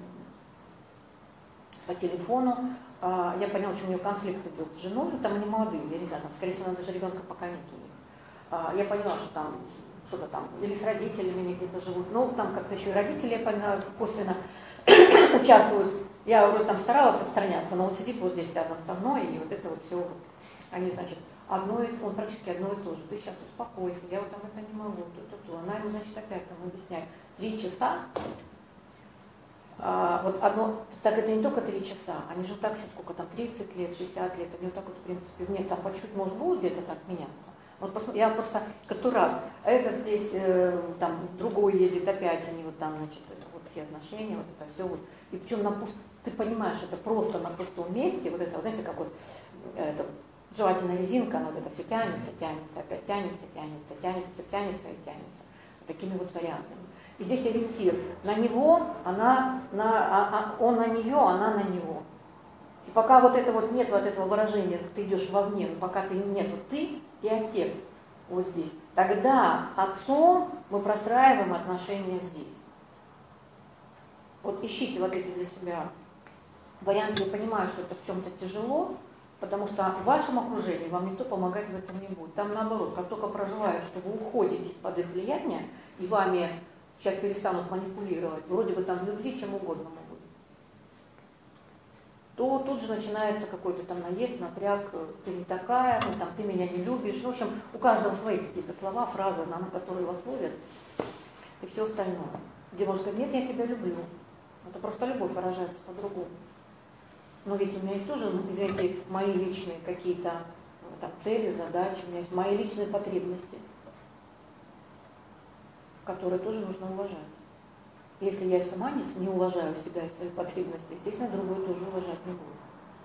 по телефону, я поняла, что у него конфликт идет с женой, там они молодые, я не знаю, там, скорее всего, даже ребенка пока нет у них. Я поняла, что там что-то там, или с родителями они где-то живут, ну, там как-то еще и родители, я поняла, косвенно участвуют. Я вроде там старалась отстраняться, но он сидит вот здесь рядом со мной, и вот это вот все, вот, они, значит, одно и, он практически одно и то же. Ты сейчас успокойся, я вот там это не могу, то-то-то. Она ему, значит, опять там объясняет. Три часа, а, вот одно, так это не только три часа, они живут так все, сколько там, тридцать лет, шестьдесят лет, они вот так вот, в принципе, нет, там по чуть-чуть, может, будет где-то так меняться. Вот посмотри, я просто который раз, а этот здесь, э, там, другой едет, опять они вот там, значит, это вот все отношения, вот это все вот. И причем на пуст, ты понимаешь, это просто на пустом месте, вот это, вот, знаете, как вот, это вот, жевательная резинка, она вот это все тянется, тянется, опять тянется, тянется, тянется, все тянется и тянется. Вот такими вот вариантами. И здесь ориентир. На него, она, на, а, а, он на нее, она на него. И пока вот это вот нет вот этого выражения, ты идешь вовне, но пока ты нет, вот ты и отец вот здесь, тогда отцом мы простраиваем отношения здесь. Вот ищите вот эти для себя варианты, я понимаю, что это в чем-то тяжело, Потому что в вашем окружении вам никто помогать в этом не будет. Там наоборот, как только проживают, что вы уходите из-под их влияния, и вами сейчас перестанут манипулировать, вроде бы там в любви чем угодно могут, то тут же начинается какой-то там наезд, напряг, ты не такая, ну, там, ты меня не любишь. В общем, у каждого свои какие-то слова, фразы, на, на которые вас ловят, и все остальное. Где можно сказать, нет, я тебя люблю. Это просто любовь выражается по-другому. Но ведь у меня есть тоже, извините, мои личные какие-то там цели, задачи, у меня есть мои личные потребности, которые тоже нужно уважать. Если я сама не, не уважаю себя и свои потребности, естественно, другой тоже уважать не будет.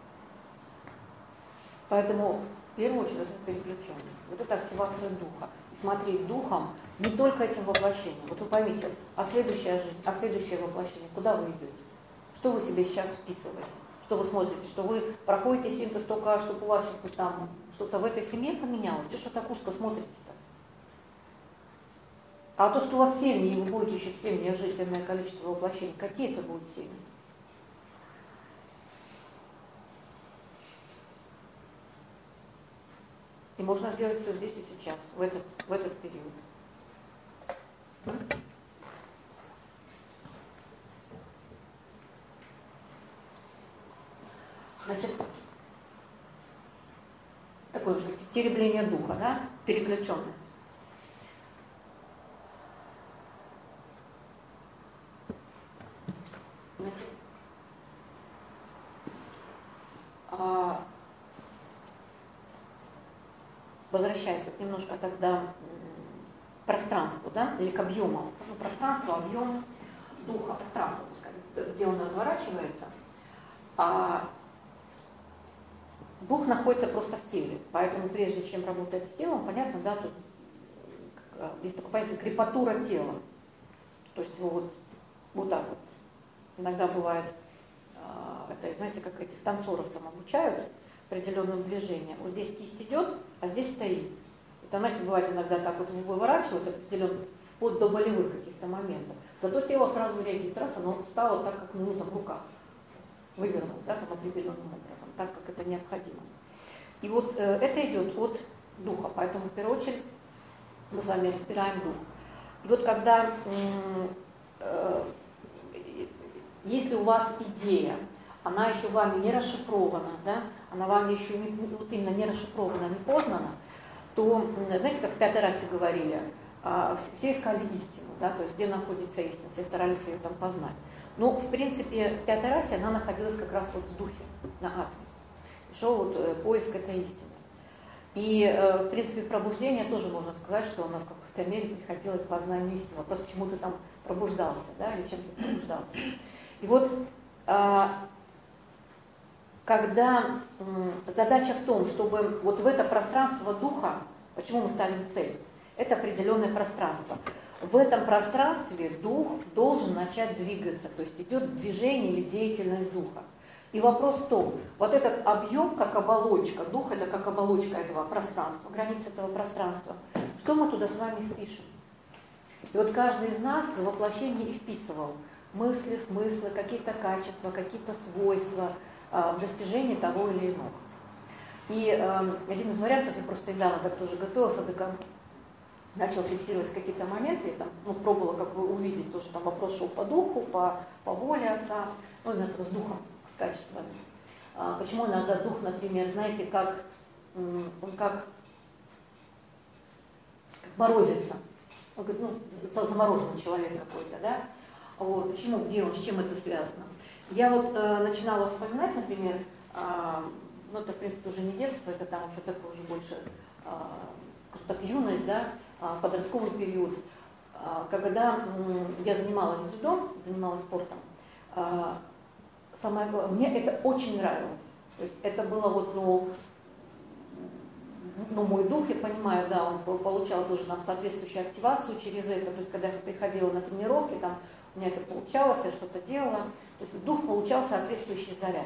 Поэтому в первую очередь это переключенность, вот это активация духа. И смотреть духом не только этим воплощением. Вот вы поймите, а следующая жизнь, а следующее воплощение, куда вы идете? Что вы себе сейчас вписываете? Что вы смотрите? Что вы проходите синтез только, чтобы у вас что-то там, что-то в этой семье поменялось? Что ж вы так узко смотрите-то? А то, что у вас семьи, и вы будете еще в семье жить энное количество воплощений, какие это будут семьи? И можно сделать все здесь и сейчас, в этот, в этот период. Значит, такое же теребление духа, да, переключенность. А, возвращаясь вот немножко тогда к пространству, да, или к объему. Ну, пространство, объем духа, пространство, пускай, где он разворачивается. А дух находится просто в теле, поэтому прежде чем работать с телом, понятно, да, тут есть такое понятие крепатура тела. То есть его вот, вот так вот. Иногда бывает, это, знаете, как этих танцоров там обучают определенным движением. Вот здесь кисть идет, а здесь стоит. Это, знаете, бывает иногда так вот выворачивают определенно вплоть до болевых каких-то моментов. Зато тело сразу реагирует, раз оно стало так, как ну, там, в руках. Вывернулось, да, там определенным образом, так, как это необходимо. И вот э, это идет от духа, поэтому в первую очередь мы с вами разбираем дух. И вот когда, э, э, если у вас идея, она еще вами не расшифрована, да, она вами еще не, вот именно не расшифрована, не познана, то, знаете, как в пятой расе говорили, э, все искали истину, да, то есть где находится истина, все старались ее там познать. Но, в принципе, в пятой расе она находилась как раз вот в духе, на атоме. Шел вот э, поиск этой истины. И, э, в принципе, пробуждение тоже можно сказать, что оно в какой-то мере приходило к познанию истины. Вопрос, чему ты там пробуждался, да, или чем ты пробуждался. И вот, э, когда э, задача в том, чтобы вот в это пространство духа, почему мы ставим цель, это определенное пространство. В этом пространстве дух должен начать двигаться, то есть идет движение или деятельность духа. И вопрос в том, вот этот объем как оболочка, дух это как оболочка этого пространства, границы этого пространства, что мы туда с вами впишем? И вот каждый из нас в воплощении и вписывал мысли, смыслы, какие-то качества, какие-то свойства э, в достижении того или иного. И э, один из вариантов, я просто недавно так тоже готовилась, так начал фиксировать какие-то моменты, я там, ну, пробовала как бы увидеть, тоже там вопрос шел по духу, по, по воле отца, ну, именно с духом, с качествами. А, почему иногда дух, например, знаете, как, он как, как морозится, он говорит, ну, замороженный человек какой-то, да, вот, почему, где он, с чем это связано. Я вот э, начинала вспоминать, например, э, ну, это, в принципе, уже не детство, это там еще такое уже больше, э, так, юность, да, подростковый период, когда я занималась дзюдо, занималась спортом, самое главное, мне это очень нравилось. То есть это было вот, ну, ну, мой дух, я понимаю, да, он получал тоже нам соответствующую активацию через это. То есть когда я приходила на тренировки, там у меня это получалось, я что-то делала. То есть дух получал соответствующий заряд.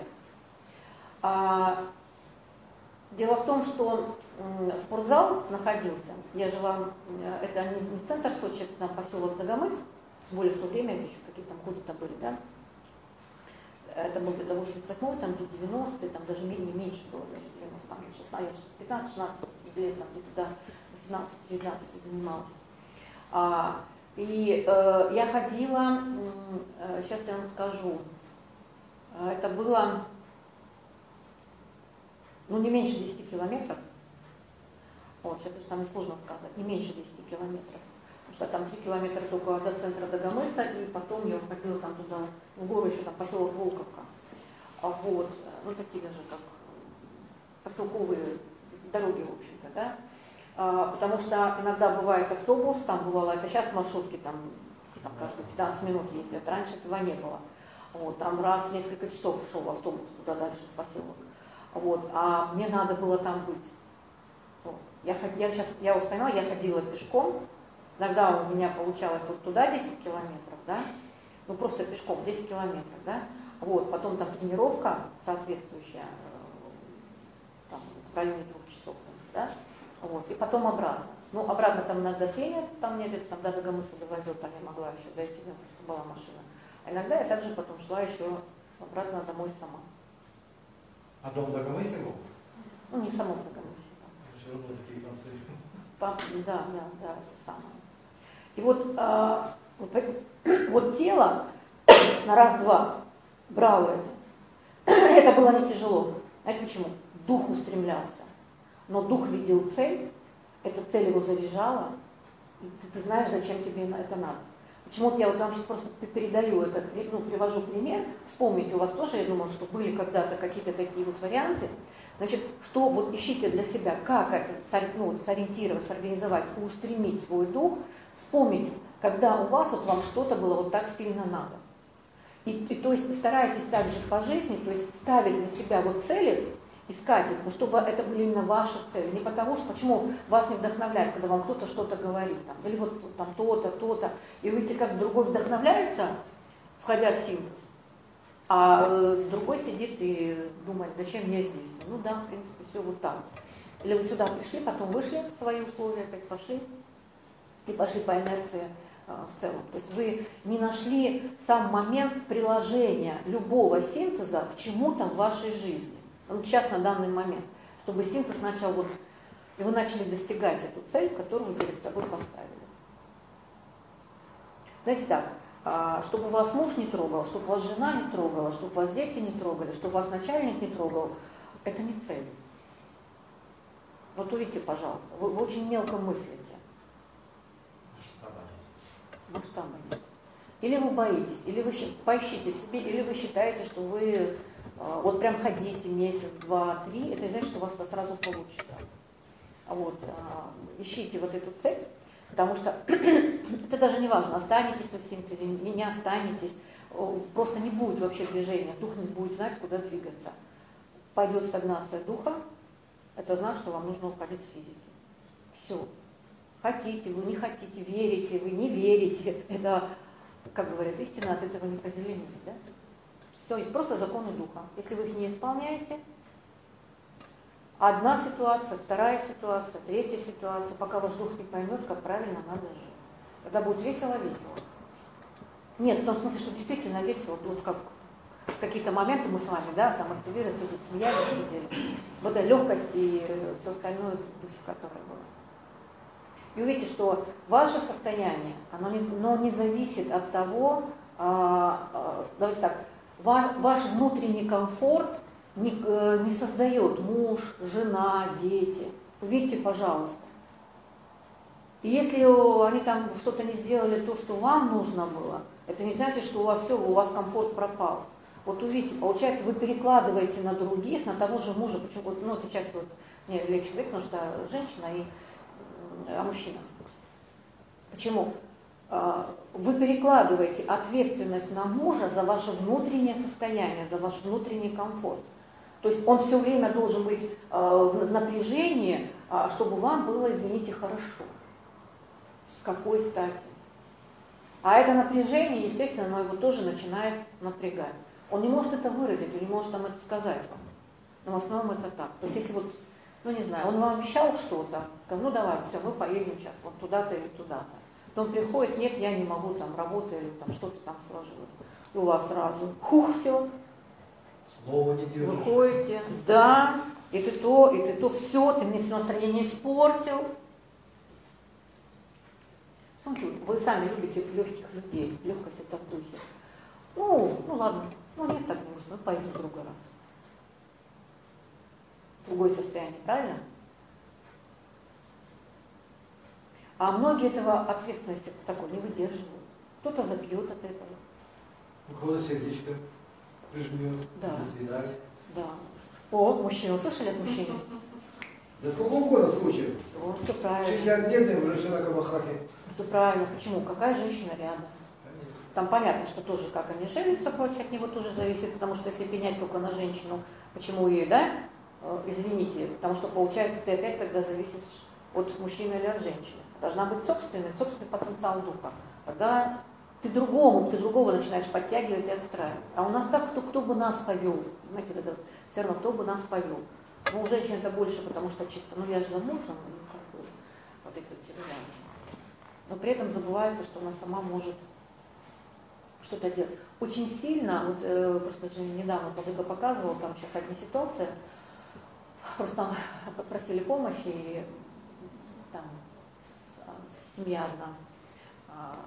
Дело в том, что спортзал находился, я жила, это не центр Сочи, это там поселок Дагомыс, более в то время, это еще какие-то там годы-то были, да. это был где-то восемьдесят восьмой, там где девяностые, там даже менее, меньше было, даже девяносто, там шестнадцать, пятнадцать, шестнадцать лет, там где-то до восемнадцать-девятнадцать занималась. А, и э, я ходила, э, сейчас я вам скажу, э, это было, ну, не меньше десяти километров. Вот, сейчас там несложно сказать, не меньше десяти километров. Потому что там три километра только до центра Дагомыса, и потом я уходила там туда, в гору еще, там поселок Волковка. А вот, ну такие даже как поселковые дороги, в общем-то, да. А, потому что иногда бывает автобус, там бывало, это сейчас маршрутки там, там каждые пятнадцать минут ездят, раньше этого не было. Вот, там раз в несколько часов шел автобус туда дальше в поселок. Вот, а мне надо было там быть. Вот. Я, я сейчас, я вспоминала, я ходила пешком. Иногда у меня получалось вот туда десять километров, да, ну просто пешком десять километров, да, вот, потом там тренировка соответствующая, там, в районе двух часов, да, вот, и потом обратно. Ну, обратно там иногда тренер, там мне где-то там до Дагомыса довозил, там я могла еще дойти, у меня просто была машина. А иногда я также потом шла еще обратно домой сама. А дом в Дагомысе был? Ну, не в самом Дагомысе. Все равно такие концы. Пап, да, да, да, это самое. И вот, а, вот, вот тело на раз-два брало это. Это было не тяжело. Знаете почему? Дух устремлялся. Но дух видел цель, эта цель его заряжала, и ты, ты знаешь, зачем тебе это надо. Почему-то я вот вам сейчас просто передаю это, ну, привожу пример. Вспомните, у вас тоже, я думаю, что были когда-то какие-то такие вот варианты. Значит, что вот ищите для себя, как ну, сориентироваться, организовать, устремить свой дух, вспомнить, когда у вас вот вам что-то было вот так сильно надо. И, и то есть старайтесь также по жизни, то есть ставить для себя вот цели, искать их, но чтобы это были именно ваши цели. Не потому что, почему вас не вдохновляет, когда вам кто-то что-то говорит, там, или вот там то-то, то-то, и вы видите, как другой вдохновляется, входя в синтез, а э, другой сидит и думает, зачем я здесь. Ну да, в принципе, все вот так. Или вы сюда пришли, потом вышли в свои условия, опять пошли, и пошли по инерции э, в целом. То есть вы не нашли сам момент приложения любого синтеза к чему-то в вашей жизни. Вот сейчас на данный момент, чтобы синтез начал вот, и вы начали достигать эту цель, которую вы перед собой поставили. Знаете так, чтобы вас муж не трогал, чтобы вас жена не трогала, чтобы вас дети не трогали, чтобы вас начальник не трогал, это не цель. Вот увидите, пожалуйста, вы, вы очень мелко мыслите. Масштаба нет. Масштаба нет. Или вы боитесь, или вы поищите в себе, или вы считаете, что вы вот прям ходите месяц, два, три, это значит, что у вас это сразу получится. Вот, ищите вот эту цель, потому что это даже не важно, останетесь вы в синтезе, не останетесь, просто не будет вообще движения, дух не будет знать, куда двигаться. Пойдет стагнация духа, это значит, что вам нужно уходить с физики. Все. Хотите, вы не хотите, верите, вы не верите, это, как говорят, истина от этого не позеленеет, да? Все, есть просто законы духа. Если вы их не исполняете, одна ситуация, вторая ситуация, третья ситуация, пока ваш дух не поймет, как правильно надо жить. Когда будет весело, весело. Нет, в том смысле, что действительно весело, вот как какие-то моменты мы с вами, да, там активировались, люди смеялись, сидели. Вот эта легкость и все остальное в духе, которое было. И увидите, что ваше состояние, оно не, оно не зависит от того, а, а, давайте так, ваш внутренний комфорт не, не создает муж, жена, дети. Увидите, пожалуйста. И если они там что-то не сделали то, что вам нужно было, это не значит, что у вас все, у вас комфорт пропал. Вот увидите, получается, вы перекладываете на других, на того же мужа. Почему? Ну, это сейчас вот мне легче говорить, потому что женщина и о мужчинах. Почему? Вы перекладываете ответственность на мужа за ваше внутреннее состояние, за ваш внутренний комфорт. То есть он все время должен быть в напряжении, чтобы вам было, извините, хорошо. С какой стати? А это напряжение, естественно, оно его тоже начинает напрягать. Он не может это выразить, он не может вам это сказать вам. Но в основном это так. То есть если вот, ну не знаю, он вам обещал что-то, сказал, ну давай, все, мы поедем сейчас вот туда-то или туда-то. То он приходит, нет, я не могу, там работа или там что-то там сложилось. И у вас сразу, хух, все, Слово не держишь. Выходите, да, и ты то, и ты то, все, ты мне все настроение испортил. Вы сами любите легких людей, легкость это в духе. Ну, ну ладно, ну нет, так не нужно, ну пойду в другой раз. Другое состояние, правильно? А многие этого ответственности такой не выдерживают. Кто-то забьет от этого. У кого-то сердечко прижмет. Да. До свидания. Да. О, мужчина, услышали от мужчины? Да сколько угодно случаев. Все, все правильно. шестьдесят лет, и уже все на кабахаке. Все правильно. Почему? Какая женщина рядом? Там понятно, что тоже, как они женятся, прочее, от него тоже зависит, потому что если пенять только на женщину, почему ей, да? Извините, потому что получается, ты опять тогда зависишь от мужчины или от женщины. Должна быть собственный, собственный потенциал духа. Тогда ты другому, ты другого начинаешь подтягивать и отстраивать. А у нас так, кто, кто бы нас повел, знаете, вот это вот, все равно, кто бы нас повел. Ну, у женщин это больше, потому что чисто, ну, я же замужем, ну, как бы, вот эти вот сериалы. Но при этом забывается, что она сама может что-то делать. Очень сильно, вот э, просто же недавно Владыка показывал, там сейчас одни ситуации, просто там попросили помощи, и там семья одна, а,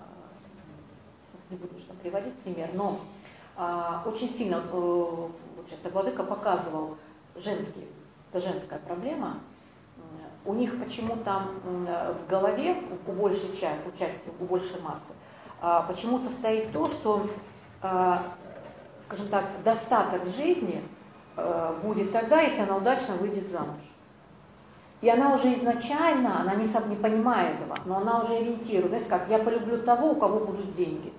не буду уж там приводить пример, но а, очень сильно, вот, вот сейчас Владыка показывал женский, это женская проблема, у них почему там в голове у большей части, у части, у большей массы, а, почему-то стоит то, что, а, скажем так, достаток в жизни а, будет тогда, если она удачно выйдет замуж. И она уже изначально, она не, сам, не понимает этого, но она уже ориентирует, знаешь, как, я полюблю того, у кого будут деньги.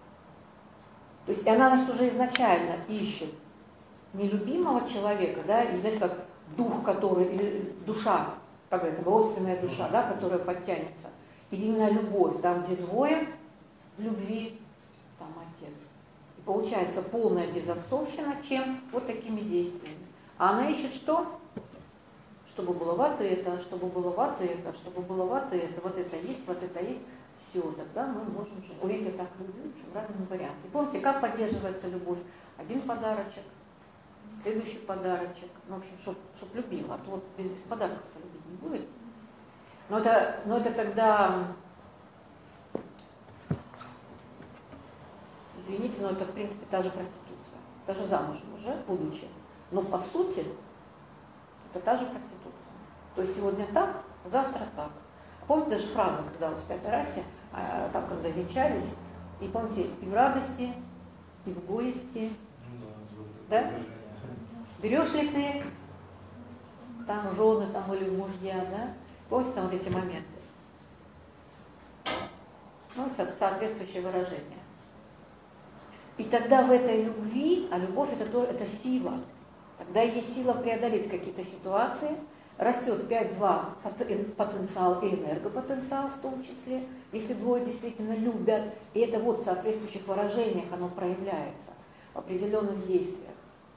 То есть и она, значит, уже изначально ищет нелюбимого человека, да, и, знаешь, как дух, который, или душа, как это, родственная душа, да, которая подтянется. И именно любовь, там, где двое в любви, там отец. И получается полная безотцовщина, чем вот такими действиями. А она ищет что? Чтобы было вот это, чтобы было вот это, чтобы было вот это, вот это есть, вот это есть. Все, тогда мы можем жить. Ой, я тебя так люблю, в общем, разными вариантами. Помните, как поддерживается любовь? Один подарочек, следующий подарочек. Ну, в общем, чтоб, чтоб любила. А то вот без, без подарков-то любить не будет. Но это, но это тогда, извините, но это, в принципе, та же проституция. Даже замужем уже, будучи. Но по сути, это та же проституция. То есть сегодня так, завтра так. Помните даже фраза, когда вот в пятой расе, там, когда венчались, и помните, и в радости, и в горести, да? Берешь ли ты там жены там, или мужья, да? Помните там вот эти моменты? Ну, соответствующее выражение. И тогда в этой любви, а любовь это, то, это сила, тогда есть сила преодолеть какие-то ситуации, растет пять-два потенциал и энергопотенциал в том числе, если двое действительно любят, и это вот в соответствующих выражениях оно проявляется, в определенных действиях.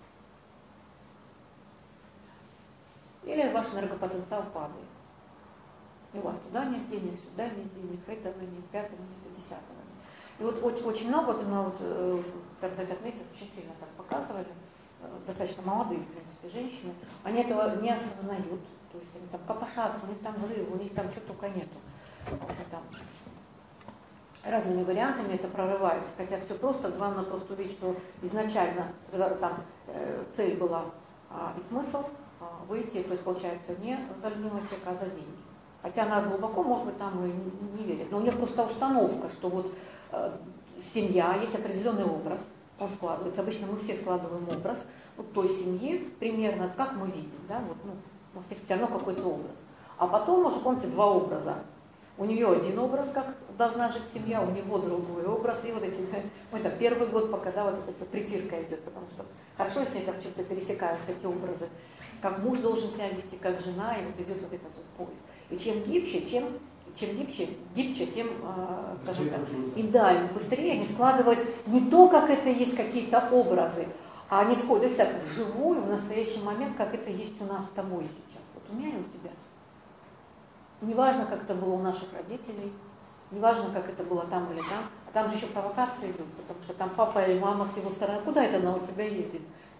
Или ваш энергопотенциал падает. И у вас туда нет денег, сюда нет денег, этого нет, пятого нет, десятого нет. И вот очень, очень много, вот, ну, вот, прям за этот месяц очень сильно так показывали, достаточно молодые, в принципе, женщины, они этого не осознают, то есть они там копошатся, у них там взрывы, у них там чего только нету. В общем, там разными вариантами это прорывается, хотя все просто, главное просто увидеть, что изначально там э, цель была а, и смысл а, выйти, то есть получается не за любимого человека, а за деньги. Хотя она глубоко, может быть, там и не верит, но у нее просто установка, что вот э, семья, есть определенный образ, он складывается. Обычно мы все складываем образ вот той семьи, примерно, как мы видим, да, вот, ну, у нас есть все равно какой-то образ. А потом уже, помните, два образа. У нее один образ, как должна жить семья, у него другой образ. И вот эти, ну, это первый год, пока, да, вот это все притирка идет, потому что хорошо, если там что-то пересекаются эти образы. Как муж должен себя вести, как жена, и вот идет вот этот вот поиск. И чем гибче, тем чем гибче, гибче, тем, э, скажем так, и да, и быстрее они складывают не то, как это есть какие-то образы, а они входят, то есть так, вживую, в настоящий момент, как это есть у нас с тобой сейчас. Вот у меня и у тебя. Неважно, как это было у наших родителей, неважно, как это было там или там, а там же еще провокации идут, потому что там папа или мама с его стороны, куда это она у тебя ездит?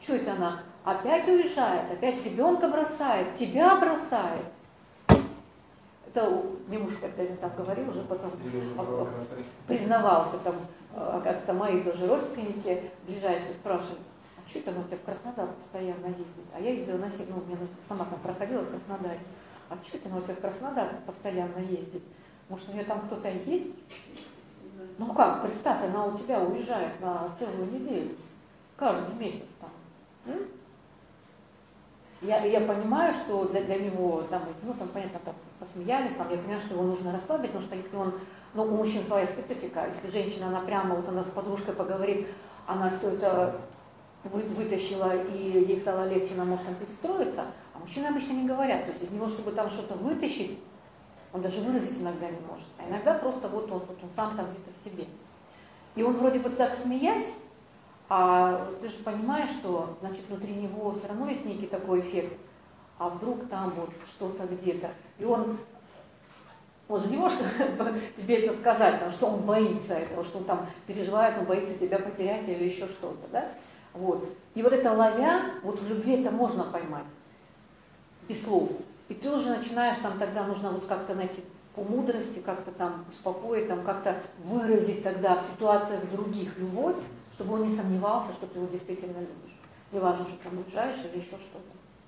Что это она? Опять уезжает, опять ребенка бросает, тебя бросает. Это мне муж когда-нибудь так говорил, уже потом признавался, там, оказывается, мои тоже родственники ближайшие спрашивают, а что это она у тебя в Краснодар постоянно ездит? А я ездила на север, ну, мне нужно, сама там проходила в Краснодаре. А что это она у тебя в Краснодар постоянно ездит? Может, у нее там кто-то есть? Ну как, представь, она у тебя уезжает на целую неделю, каждый месяц там. М? Я, я понимаю, что для, для него, там, ну там, понятно, там посмеялись, там, я понимаю, что его нужно расслабить, потому что если он, ну, у мужчин своя специфика, если женщина, она прямо, вот она с подружкой поговорит, она все это вы, вытащила, и ей стало легче, она может там перестроиться, а мужчины обычно не говорят, то есть из него, чтобы там что-то вытащить, он даже выразить иногда не может, а иногда просто вот он, вот он сам там где-то в себе. И он вроде бы так смеясь, а ты же понимаешь, что, значит, внутри него все равно есть некий такой эффект, а вдруг там вот что-то где-то. И он, он же не может тебе это сказать, потому что он боится этого, что он там переживает, он боится тебя потерять или еще что-то, да? Вот. И вот это ловя, вот в любви это можно поймать, без слов. И ты уже начинаешь там тогда, нужно вот как-то найти по мудрости, как-то там успокоить, там как-то выразить тогда в ситуациях других любовь, чтобы он не сомневался, что ты его действительно любишь. Не важно, что там уезжаешь или еще что-то.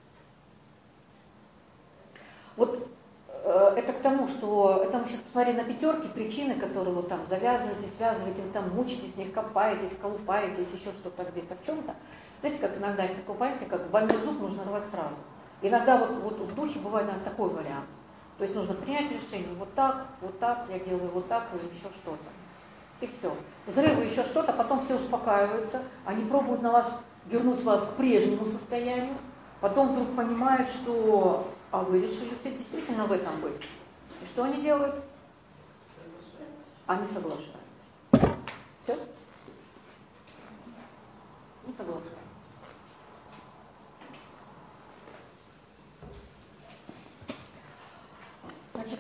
Вот э, это к тому, что это мы сейчас посмотрели на пятерки, причины, которые вот там завязываете, связываете, вы там мучитесь, в них копаетесь, колупаетесь, еще что-то где-то в чем-то. Знаете, как иногда есть такое понятие, как больной зуб нужно рвать сразу. Иногда вот, вот в духе бывает наверное, такой вариант. То есть нужно принять решение, вот так, вот так, я делаю вот так или еще что-то. И все. Взрывы, еще что-то, потом все успокаиваются, они пробуют на вас вернуть вас к прежнему состоянию, потом вдруг понимают, что а вы решили действительно в этом быть. И что они делают? Они соглашаются. Все? Не соглашаются. Значит,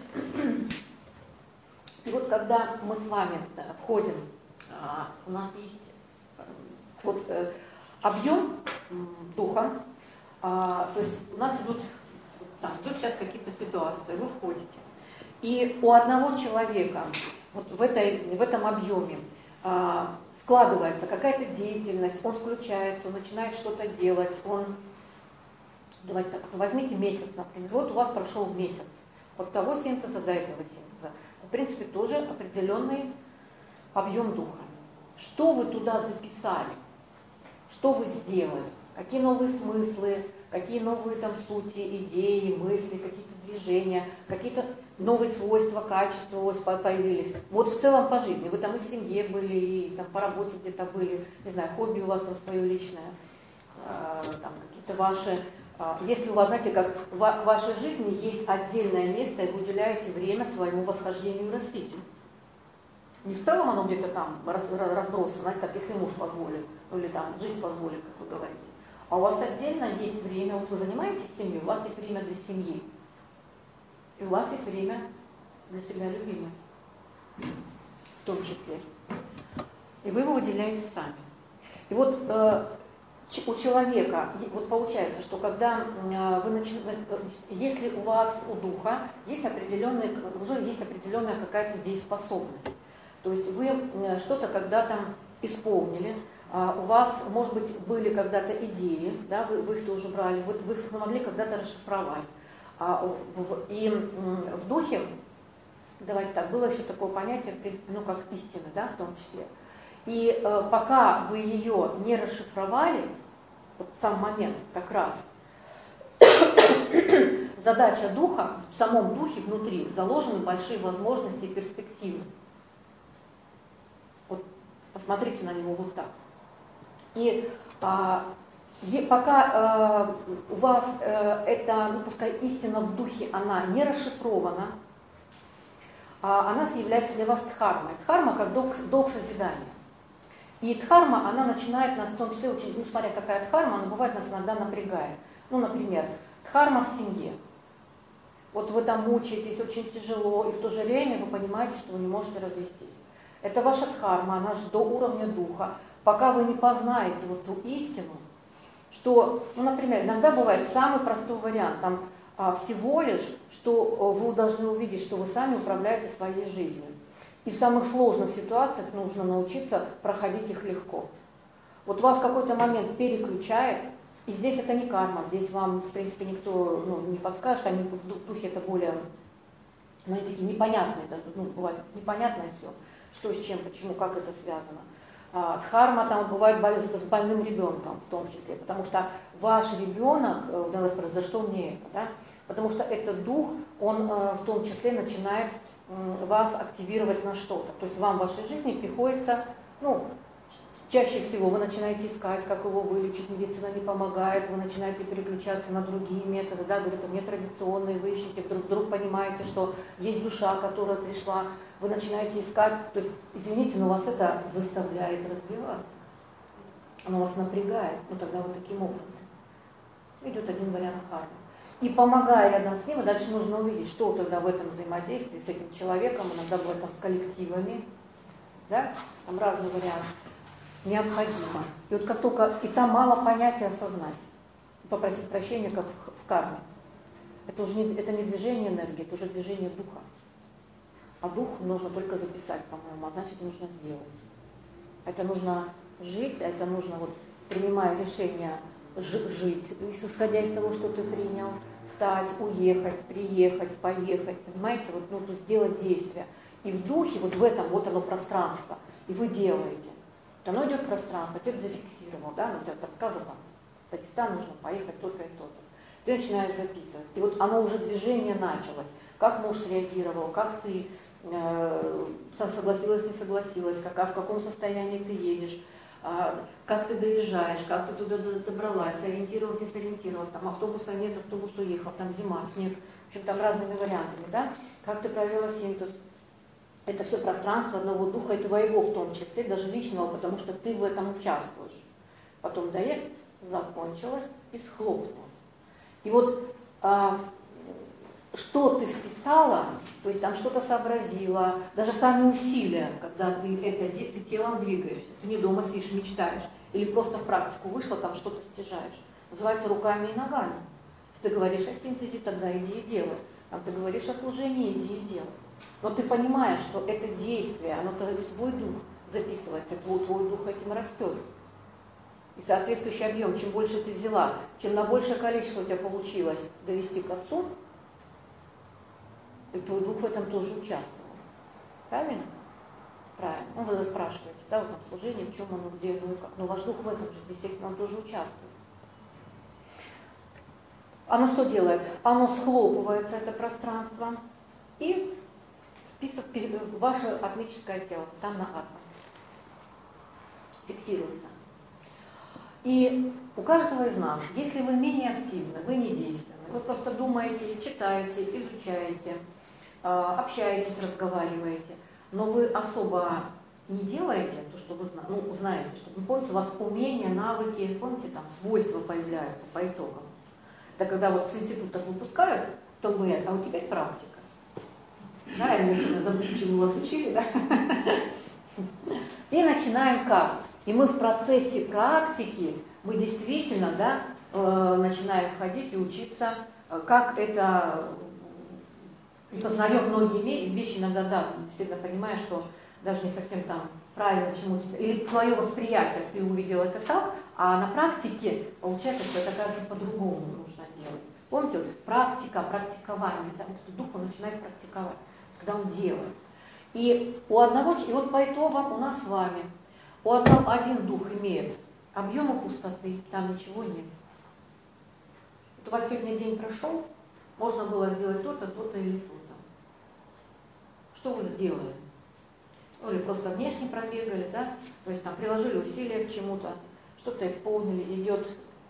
и вот когда мы с вами да, входим, а, у нас есть вот, э, объем духа, а, то есть у нас идут, там, идут сейчас какие-то ситуации, вы входите. И у одного человека вот в, этой, в этом объеме а, складывается какая-то деятельность, он включается, он начинает что-то делать, он, давайте так, возьмите месяц, например, вот у вас прошел месяц. От того синтеза до этого синтеза. В принципе, тоже определенный объем духа. Что вы туда записали? Что вы сделали? Какие новые смыслы, какие новые там сути, идеи, мысли, какие-то движения, какие-то новые свойства, качества у вас появились. Вот в целом по жизни. Вы там и в семье были, и там по работе где-то были, не знаю, хобби у вас там свое личное, там какие-то ваши... Если у вас, знаете, как в вашей жизни есть отдельное место, и вы уделяете время своему восхождению и развитию. Не в целом оно где-то там разбросано, знаете, так, если муж позволит, ну или там жизнь позволит, как вы говорите. А у вас отдельно есть время, вот вы занимаетесь семьей, у вас есть время для семьи. И у вас есть время для себя любимой, в том числе. И вы его уделяете сами. И вот... У человека, вот получается, что когда вы начинаете, если у вас, у духа, есть определенная, уже есть определенная какая-то дееспособность, то есть вы что-то когда-то исполнили, у вас, может быть, были когда-то идеи, да, вы, вы их тоже брали, вы, вы их могли когда-то расшифровать. И в духе, давайте так, было еще такое понятие, в принципе, ну как истина, да, в том числе. И э, пока вы ее не расшифровали, вот сам момент как раз, задача духа, в самом духе внутри заложены большие возможности и перспективы. Вот посмотрите на него вот так. И а, е, пока а, у вас а, эта, ну пускай истина в духе, она не расшифрована, а она является для вас дхармой. Дхарма как долг, долг созидания. И дхарма, она начинает нас, в том числе, очень, ну, смотря какая дхарма, она бывает нас иногда напрягает. Ну, например, дхарма в семье. Вот вы там мучаетесь, очень тяжело, и в то же время вы понимаете, что вы не можете развестись. Это ваша дхарма, она же до уровня духа. Пока вы не познаете вот ту истину, что, ну, например, иногда бывает самый простой вариант, там а, всего лишь, что вы должны увидеть, что вы сами управляете своей жизнью. И в самых сложных ситуациях нужно научиться проходить их легко. Вот вас в какой-то момент переключает, и здесь это не карма, здесь вам, в принципе, никто ну, не подскажет, они в духе это более, ну, они такие непонятные, ну, бывает непонятное все, что с чем, почему, как это связано. А, дхарма там вот, бывает с больным ребенком в том числе, потому что ваш ребенок, за что мне это, да? Потому что этот дух, он в том числе начинает вас активировать на что-то. То есть вам в вашей жизни приходится, ну, чаще всего вы начинаете искать, как его вылечить, медицина не помогает, вы начинаете переключаться на другие методы, да, говорят, это нетрадиционные, вы ищете, вдруг, вдруг понимаете, что есть душа, которая пришла, вы начинаете искать, то есть, извините, но вас это заставляет развиваться, оно вас напрягает, ну тогда вот таким образом. Идет один вариант дхармы. И помогая рядом с ним, дальше нужно увидеть, что тогда в этом взаимодействии с этим человеком, иногда бывает там с коллективами, да, там разные варианты, необходимо. И вот как только, и там мало понятия осознать, попросить прощения, как в, в карме. Это уже не, это не движение энергии, это уже движение духа. А дух нужно только записать, по-моему, а значит, это нужно сделать. Это нужно жить, а это нужно, вот, принимая решение жить, исходя из того, что ты принял, встать, уехать, приехать, поехать, понимаете, вот, ну, сделать действие. И в духе, вот в этом, вот оно пространство, и вы делаете. Вот оно идет пространство, отец зафиксировал, да, ну, ты рассказывал, там, в Дагестан нужно поехать то-то и то-то. Ты начинаешь записывать, и вот оно уже движение началось, как муж среагировал, как ты э, согласилась, не согласилась, как, в каком состоянии ты едешь, как ты доезжаешь, как ты туда добралась, сориентировалась, не сориентировалась, там автобуса нет, автобус уехал, там зима, снег, в общем, там разными вариантами, да, как ты провела синтез. Это все пространство одного духа, и твоего в том числе, даже личного, потому что ты в этом участвуешь. Потом доезд закончилось и схлопнулось. И вот а, что ты вписала, то есть там что-то сообразила, даже сами усилия, когда ты, это, ты телом двигаешься, ты не дома сидишь, мечтаешь, или просто в практику вышла, там что-то стяжаешь. Называется руками и ногами. Если ты говоришь о синтезе, тогда иди и делай. Там ты говоришь о служении, иди и делай. Но ты понимаешь, что это действие, оно в твой дух записывается, твой, твой дух этим растет. И соответствующий объем, чем больше ты взяла, чем на большее количество у тебя получилось довести к отцу, и твой дух в этом тоже участвовал. Правильно? Правильно. Ну, вы спрашиваете, да, вот там служение, в чем оно, где, ну и как. Но ваш дух в этом же, естественно, он тоже участвует. Оно что делает? Оно схлопывается, это пространство, и список, ваше атмическое тело, там на атом, фиксируется. И у каждого из нас, если вы менее активны, вы не действенны, вы просто думаете, читаете, изучаете, общаетесь, разговариваете, но вы особо не делаете то, что вы ну, узнаете, что вы помните, у вас умения, навыки, помните, там свойства появляются по итогам. Это когда вот с институтов выпускают, то говорят, а вот теперь практика. Да, я не забыла, чему вас учили, да? И начинаем как? И мы в процессе практики, мы действительно, да, э, начинаем входить и учиться, как это, и познаем многие вещи, иногда, да, действительно понимаешь, что даже не совсем там правильно, чему тебе, или твое восприятие, ты увидел это так, а на практике получается, что это, кажется, по-другому нужно делать. Помните, вот, практика, практикование, да, вот дух он начинает практиковать, когда он делает. И у одного, и вот по итогам у нас с вами, у одного один дух имеет объемы пустоты, там ничего нет. Вот у вас сегодня день прошел, можно было сделать то-то, то-то или то-то. Что вы сделали? Ну, или просто внешне пробегали, да? То есть там приложили усилия к чему-то, что-то исполнили, идет,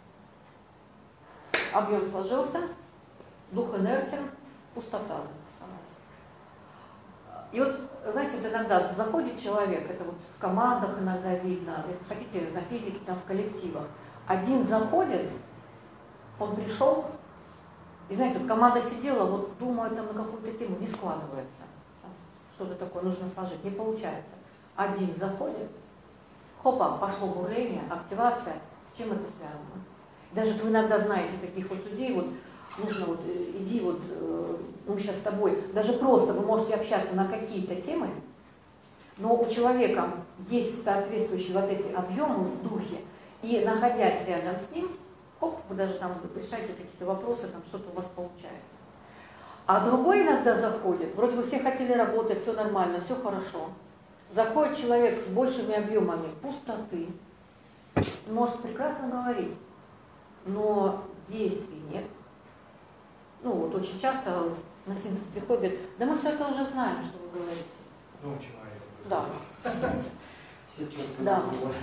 объем сложился, дух инертен, пустота записалась. И вот, знаете, вот иногда заходит человек, это вот в командах иногда видно, если хотите, на физике, там в коллективах, один заходит, он пришел, и знаете, вот команда сидела, вот думаю, там на какую-то тему не складывается. Что-то такое нужно сложить, не получается. Один заходит, хопа, пошло бурление, активация. С чем это связано? Даже вы иногда знаете таких вот людей, вот нужно вот, иди вот, мы сейчас с тобой, даже просто вы можете общаться на какие-то темы, но у человека есть соответствующие вот эти объемы в духе, и находясь рядом с ним, хоп, вы даже там решаете какие-то вопросы, там что-то у вас получается. А другой иногда заходит, вроде бы все хотели работать, все нормально, все хорошо. Заходит человек с большими объемами пустоты, может прекрасно говорить, но действий нет. Ну вот очень часто на синтез приходит, говорит, да мы все это уже знаем, что вы говорите. Ну, человек. Да. Все четко Да. называют.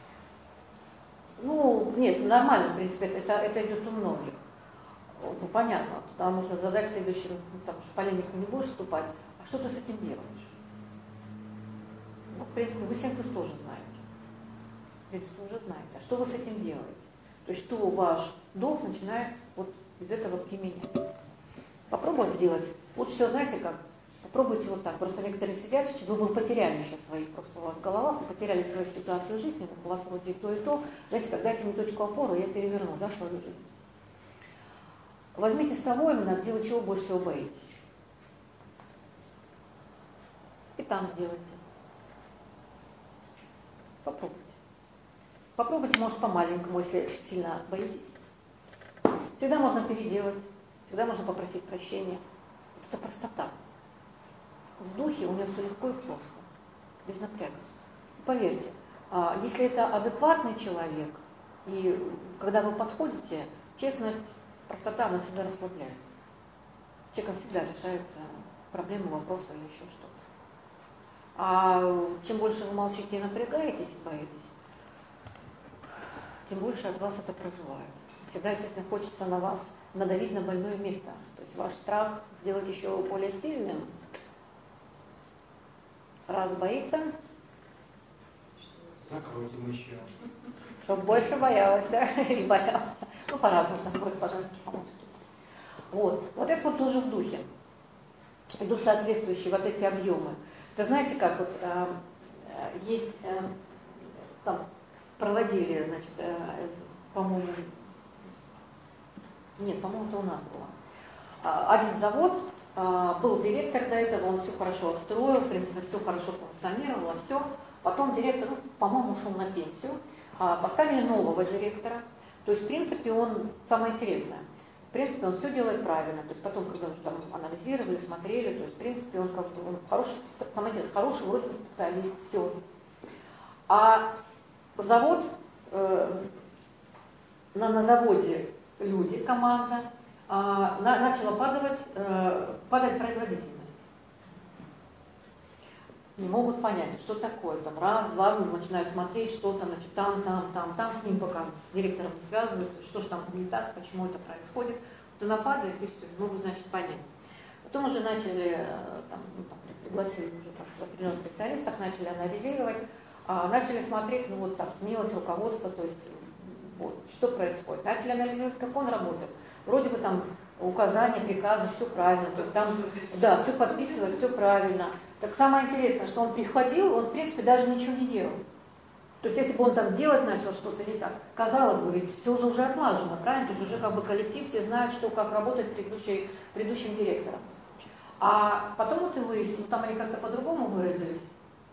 Ну, нет, нормально, в принципе, это, это идет у многих. Ну, понятно, туда можно задать следующий, ну, там, в полемику не будешь вступать, а что ты с этим делаешь? Ну, в принципе, вы синтез тоже знаете. В принципе, уже знаете. А что вы с этим делаете? То есть, что ваш дух начинает вот из этого применять. Попробовать сделать. Лучше всего, знаете как? Попробуйте вот так. Просто некоторые сидят, вы, вы потеряли сейчас свои, просто у вас в головах, вы потеряли свои ситуации жизни, у вас вроде и то, и то. Знаете, как дайте мне точку опоры, я переверну, да, свою жизнь. Возьмите с того именно, где вы чего больше всего боитесь. И там сделайте. Попробуйте. Попробуйте, может, по-маленькому, если сильно боитесь. Всегда можно переделать, всегда можно попросить прощения. Вот это простота. В духе у меня все легко и просто, без напряга. Поверьте, если это адекватный человек, и когда вы подходите, честность, простота, она всегда расслабляет. Человеком всегда решаются проблемы, вопросы или еще что-то. А чем больше вы молчите и напрягаетесь и боитесь, тем больше от вас это проживает. Всегда, естественно, хочется на вас надавить на больное место. То есть ваш страх сделать еще более сильным. Раз боится, Закрутим еще. чтобы больше боялась, да, или боялся. Ну, по-разному, там будет по-женски, по-мужски. Вот. Вот это вот тоже в духе. Идут соответствующие вот эти объемы. Это знаете, как вот э, есть, э, там, проводили, значит, э, по-моему, нет, по-моему, это у нас было. Один завод, был директор до этого, он все хорошо отстроил, в принципе, все хорошо функционировало, все. Потом директор, ну, по-моему, ушел на пенсию, поставили нового директора. То есть, в принципе, он, самое интересное, в принципе, он все делает правильно. То есть, потом, когда уже там анализировали, смотрели, то есть, в принципе, он как бы, он хороший, самое интересное, хороший вроде бы специалист, все. А завод, э, на, на заводе люди, команда, а, на, начала падать, э, падать производительность. Не могут понять, что такое. Там раз, два, начинают смотреть, что там, значит, там, там, там, там, с ним пока с директором не связывают, что же там не так, почему это происходит. Вот она падает, и все, не могут, значит, понять. Потом уже начали, там, ну, там, пригласили уже как определенных специалистов, начали анализировать, а, начали смотреть, ну вот там сменилось руководство, то есть вот, что происходит. Начали анализировать, как он работает. Вроде бы там указания, приказы, все правильно, то есть там, да, все подписывает, все правильно. Так самое интересное, что он приходил, он в принципе даже ничего не делал. То есть если бы он там делать начал что-то не так, казалось бы, ведь все уже уже отлажено, правильно? То есть уже как бы коллектив, все знают, что как работать предыдущий, предыдущим директором. А потом вот и выяснилось, там они как-то по-другому выразились.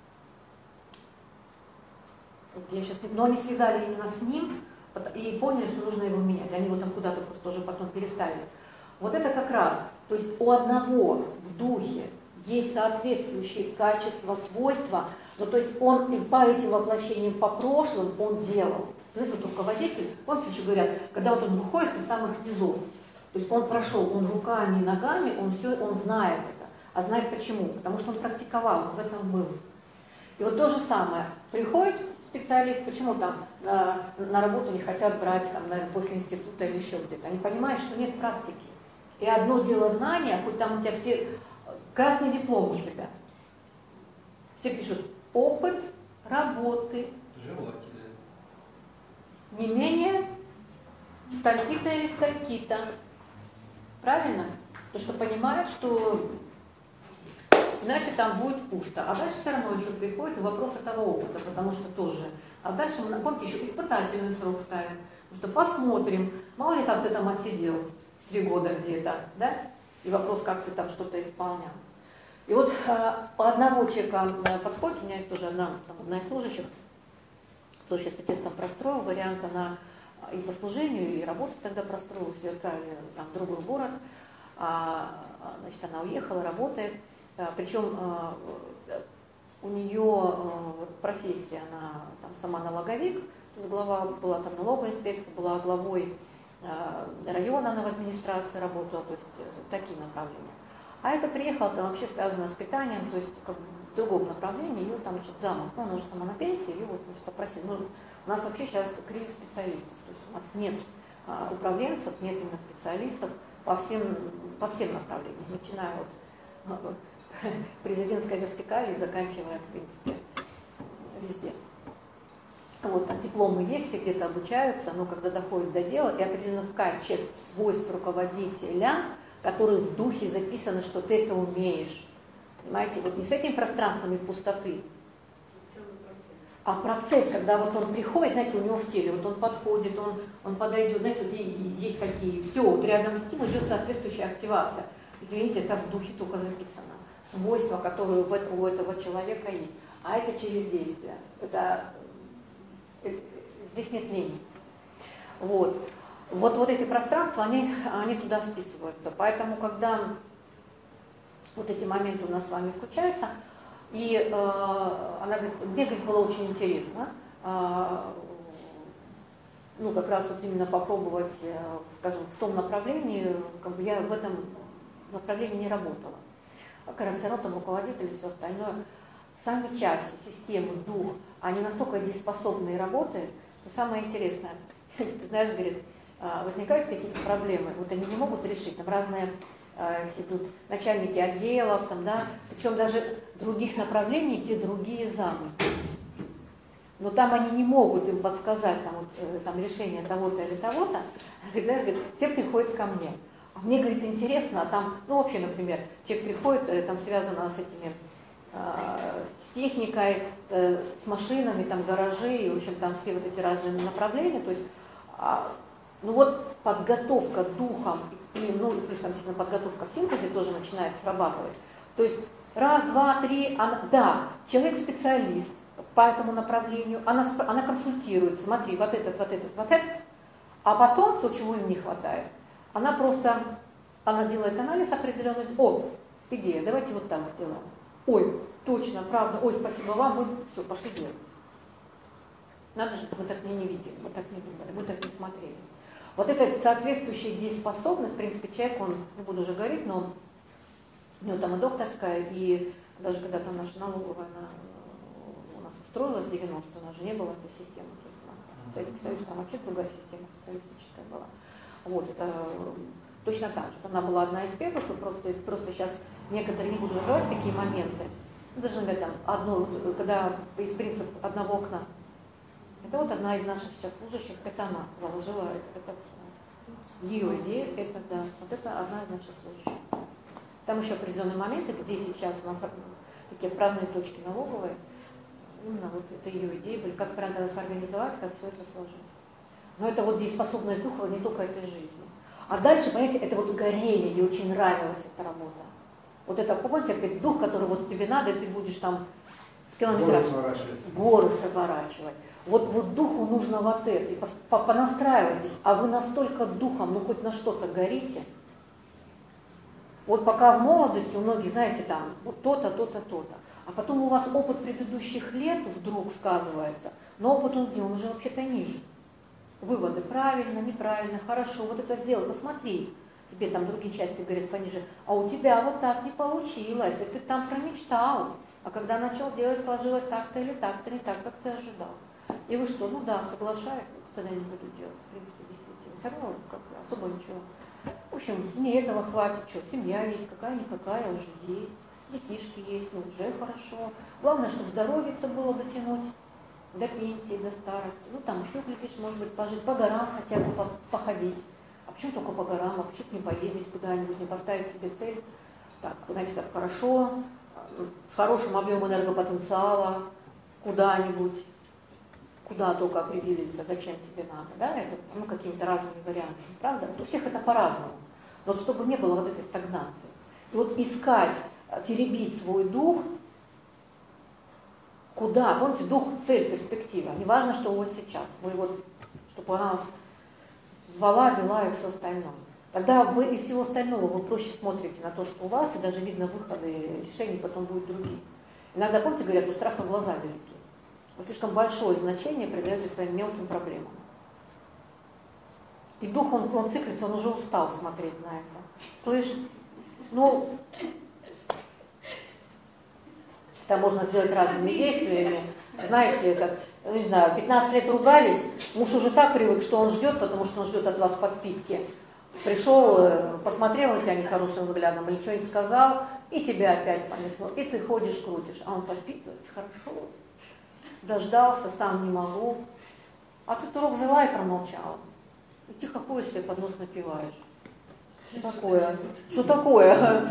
Я сейчас, но они связали именно с ним и поняли, что нужно его менять. Они его там куда-то просто уже потом переставили. Вот это как раз, то есть у одного в духе есть соответствующие качества, свойства, но то есть он по этим воплощениям по прошлым он делал. Знаете, вот руководитель, помните, еще говорят, когда вот он выходит из самых низов, то есть он прошел, он руками и ногами, он все, он знает это. А знает почему? Потому что он практиковал, он в этом был. И вот то же самое. Приходит специалист, почему там на, на работу не хотят брать там, наверное, после института или еще где-то. Они понимают, что нет практики. И одно дело знания, хоть там у тебя все... Красный диплом у тебя. Все пишут опыт работы. Желательно. Не менее стальки-то или стальки-то. Правильно? Потому что понимают, что иначе там будет пусто. А дальше все равно еще приходит вопрос этого опыта, потому что тоже. А дальше мы, помните, еще испытательный срок ставим. Потому что посмотрим, мало ли как ты там отсидел три года где-то, да? И вопрос, как ты там что-то исполнял. И вот а, у одного человека подходит, у меня есть тоже одна, там, одна из служащих, кто сейчас отец простроил вариант, она и по служению, и работу тогда простроилась, ее отправили там, в другой город, а, значит, она уехала, работает, а, причем а, у нее профессия, она там сама налоговик, то есть глава была там налоговой инспекции, была главой района, она в администрации работала, то есть такие направления. А это приехала, там вообще связано с питанием, то есть как бы в другом направлении, ее там, значит, замок, ну, она уже сама на пенсии, ее вот, значит, попросили. Ну, у нас вообще сейчас кризис специалистов, то есть у нас нет а, управленцев, нет именно специалистов по всем, по всем направлениям, начиная от президентской вертикали и заканчивая, в принципе, везде. Вот, а дипломы есть, все где-то обучаются, но когда доходит до дела и определенных качеств, свойств руководителя, которые в духе записаны, что ты это умеешь. Понимаете, вот не с этим пространством и пустоты, а процесс, когда вот он приходит, знаете, у него в теле, вот он подходит, он, он подойдет, знаете, вот есть какие, все, вот рядом с ним идет соответствующая активация. Извините, это в духе только записано. Свойства, которые у этого, у этого человека есть. А это через действие. Это, здесь нет лени. Вот. Вот, вот эти пространства, они, они туда вписываются. Поэтому, когда вот эти моменты у нас с вами включаются, и э, она говорит, мне, говорит, было очень интересно, э, ну, как раз вот именно попробовать, э, скажем, в том направлении, как бы я в этом направлении не работала. Как раз все равно там руководители и все остальное. Сами части, системы, дух, они настолько дееспособные работают, что самое интересное, ты знаешь, говорит, возникают какие-то проблемы, вот они не могут решить, там разные эти, тут, начальники отделов, там, да, причем даже других направлений, где другие замы. Но там они не могут им подсказать там, вот, там, решение того-то или того-то. Знаешь, говорит, все приходят ко мне. А мне, говорит, интересно, а там, ну вообще, например, человек приходит, там связано с этими, э, с техникой, э, с машинами, там гаражи, и, в общем, там все вот эти разные направления, то есть, а, ну вот подготовка духом, и, ну и плюс там сильно подготовка в синтезе тоже начинает срабатывать. То есть раз, два, три, она, да, человек специалист по этому направлению, она, она консультирует, смотри, вот этот, вот этот, вот этот, а потом то, чего им не хватает, она просто, она делает анализ определенный, о, идея, давайте вот так сделаем. Ой, точно, правда, ой, спасибо вам, мы все, пошли делать. Надо же, мы так не, не видели, мы так не думали, мы так не смотрели. Вот эта соответствующая дееспособность, в принципе, человек, он, не буду уже говорить, но у него там и докторская, и даже когда там наша налоговая, она у нас устроилась в девяностые, у нас же не было этой системы, то есть у нас там Советский Союз, там вообще другая система социалистическая была. Вот, это точно так же. Она была одна из первых, и просто, просто сейчас некоторые, не буду называть, какие моменты, даже, например, там, одно, вот, когда есть принцип одного окна, это вот одна из наших сейчас служащих, это она заложила этот, ее идею, это, да, вот это одна из наших служащих. Там еще определенные моменты, где сейчас у нас такие отправные точки налоговые, именно вот это ее идеи были, как правильно это организовать, как все это сложить. Но это вот дееспособность духа не только этой жизни. А дальше, понимаете, это вот горение, ей очень нравилась эта работа. Вот это, помните, опять дух, который вот тебе надо, и ты будешь там километраж, горы сворачивать. Вот, вот духу нужно вот это, и понастраивайтесь, а вы настолько духом, ну хоть на что-то горите. Вот пока в молодости у многих, знаете, там, вот то-то, то-то, то-то. А потом у вас опыт предыдущих лет вдруг сказывается, но опыт он где? Он уже вообще-то ниже. Выводы правильно, неправильно, хорошо, вот это сделал, посмотри. Тебе там другие части говорят пониже, а у тебя вот так не получилось, и ты там промечтал. А когда начал делать, сложилось так-то или так-то, не так, как ты ожидал. И вы что, ну да, соглашаюсь, но тогда не буду делать. В принципе, действительно, все равно как бы, особо ничего. В общем, мне этого хватит, что, семья есть, какая-никакая уже есть, детишки есть, ну уже хорошо. Главное, чтобы здоровьице было дотянуть до пенсии, до старости. Ну там еще, глядишь, может быть, пожить, по горам хотя бы походить. А почему только по горам, а почему не поездить куда-нибудь, не поставить себе цель? Так, знаете, так хорошо, с хорошим объемом энергопотенциала куда-нибудь, куда только определиться, зачем тебе надо, да, это ну, какими-то разными вариантами, правда? У всех это по-разному. Но вот чтобы не было вот этой стагнации. И вот искать, теребить свой дух, куда? Помните, дух, цель, перспектива. Не важно, что у вас сейчас. Вы вот, чтобы она вас звала, вела и все остальное. Тогда вы из всего остального вы проще смотрите на то, что у вас, и даже видно выходы и решения потом будут другие. Иногда, помните, говорят, у страха глаза велики. Вы слишком большое значение придаете своим мелким проблемам. И дух, он, он циклится, он уже устал смотреть на это. Слышь? Ну, это можно сделать разными действиями. Знаете, как, ну, не знаю, пятнадцать лет ругались, муж уже так привык, что он ждет, потому что он ждет от вас подпитки. Пришел, посмотрел на тебя нехорошим взглядом или что-нибудь сказал, и тебя опять понесло. И ты ходишь, крутишь, а он подпитывается, хорошо. Дождался, сам не могу. А ты турок взяла и промолчала. И тихо ходишь, себе под нос напиваешь. Что такое? Что такое?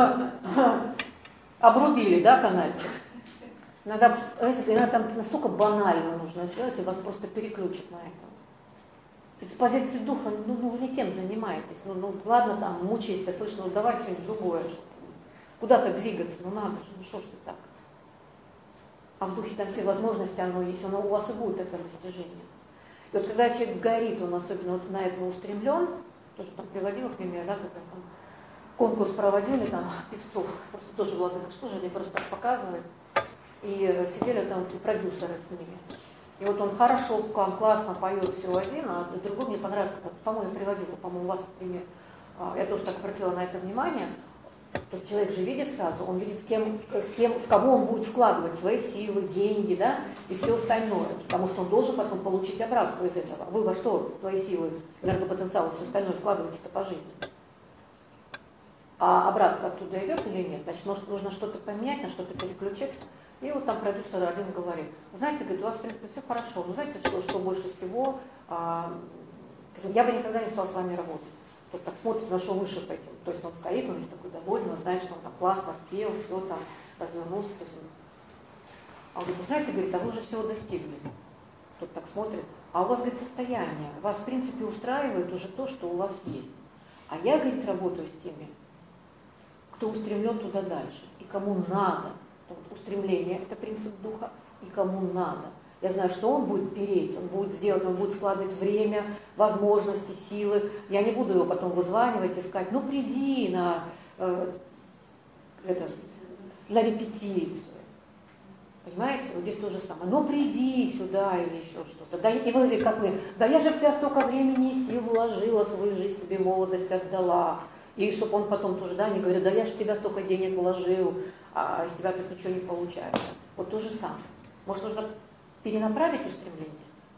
Обрубили, да, канальчик? Иногда, иногда там настолько банально нужно сделать, и вас просто переключат на это. С позиции духа, ну, ну вы не тем занимаетесь. Ну, ну ладно, там, мучайся, слышно, ну давай что-нибудь другое. Куда-то двигаться, ну надо же, ну что ж ты так? А в духе там все возможности, оно есть, оно у вас и будет это достижение. И вот когда человек горит, он особенно вот на это устремлен, тоже там приводила пример, да, когда там конкурс проводили, там, певцов, просто тоже Владыка, что же они просто так показывают, и сидели там продюсеры с ними. И вот он хорошо, классно поет все один, а другой мне понравился, по-моему, я приводила, по-моему, у вас пример. Я тоже так обратила на это внимание. То есть человек же видит сразу, он видит, с кем, с кем, в кого он будет вкладывать свои силы, деньги, да, и все остальное. Потому что он должен потом получить обратку из этого. Вы во что свои силы, энергопотенциал и все остальное вкладываете-то по жизни? А обратка оттуда идет или нет? Значит, может, нужно что-то поменять, на что-то переключиться. И вот там продюсер один говорит, знаете, говорит, у вас, в принципе, все хорошо, но знаете, что, что больше всего, а, я бы никогда не стал с вами работать. Тот так смотрит, на что выше по этим. То есть он стоит, он весь такой довольный, он знает, что он там классно спел, все там, развернулся. То есть он... А он говорит, знаете, говорит, а вы уже всего достигли. Тот так смотрит. А у вас, говорит, состояние, вас, в принципе, устраивает уже то, что у вас есть. А я, говорит, работаю с теми, кто устремлен туда дальше, и кому надо. Устремление – это принцип духа, и кому надо. Я знаю, что он будет переть, он будет сделать, он будет вкладывать время, возможности, силы. Я не буду его потом вызванивать, искать, ну приди на, э, это, на репетицию. Понимаете? Вот здесь то же самое. Ну приди сюда или еще что-то. Да, и вы, как вы, да я же в тебя столько времени и сил вложила, свою жизнь тебе молодость отдала. И чтобы он потом тоже, да, не говорит, да я же в тебя столько денег вложил, а из тебя тут ничего не получается. Вот то же самое. Может, нужно перенаправить устремление?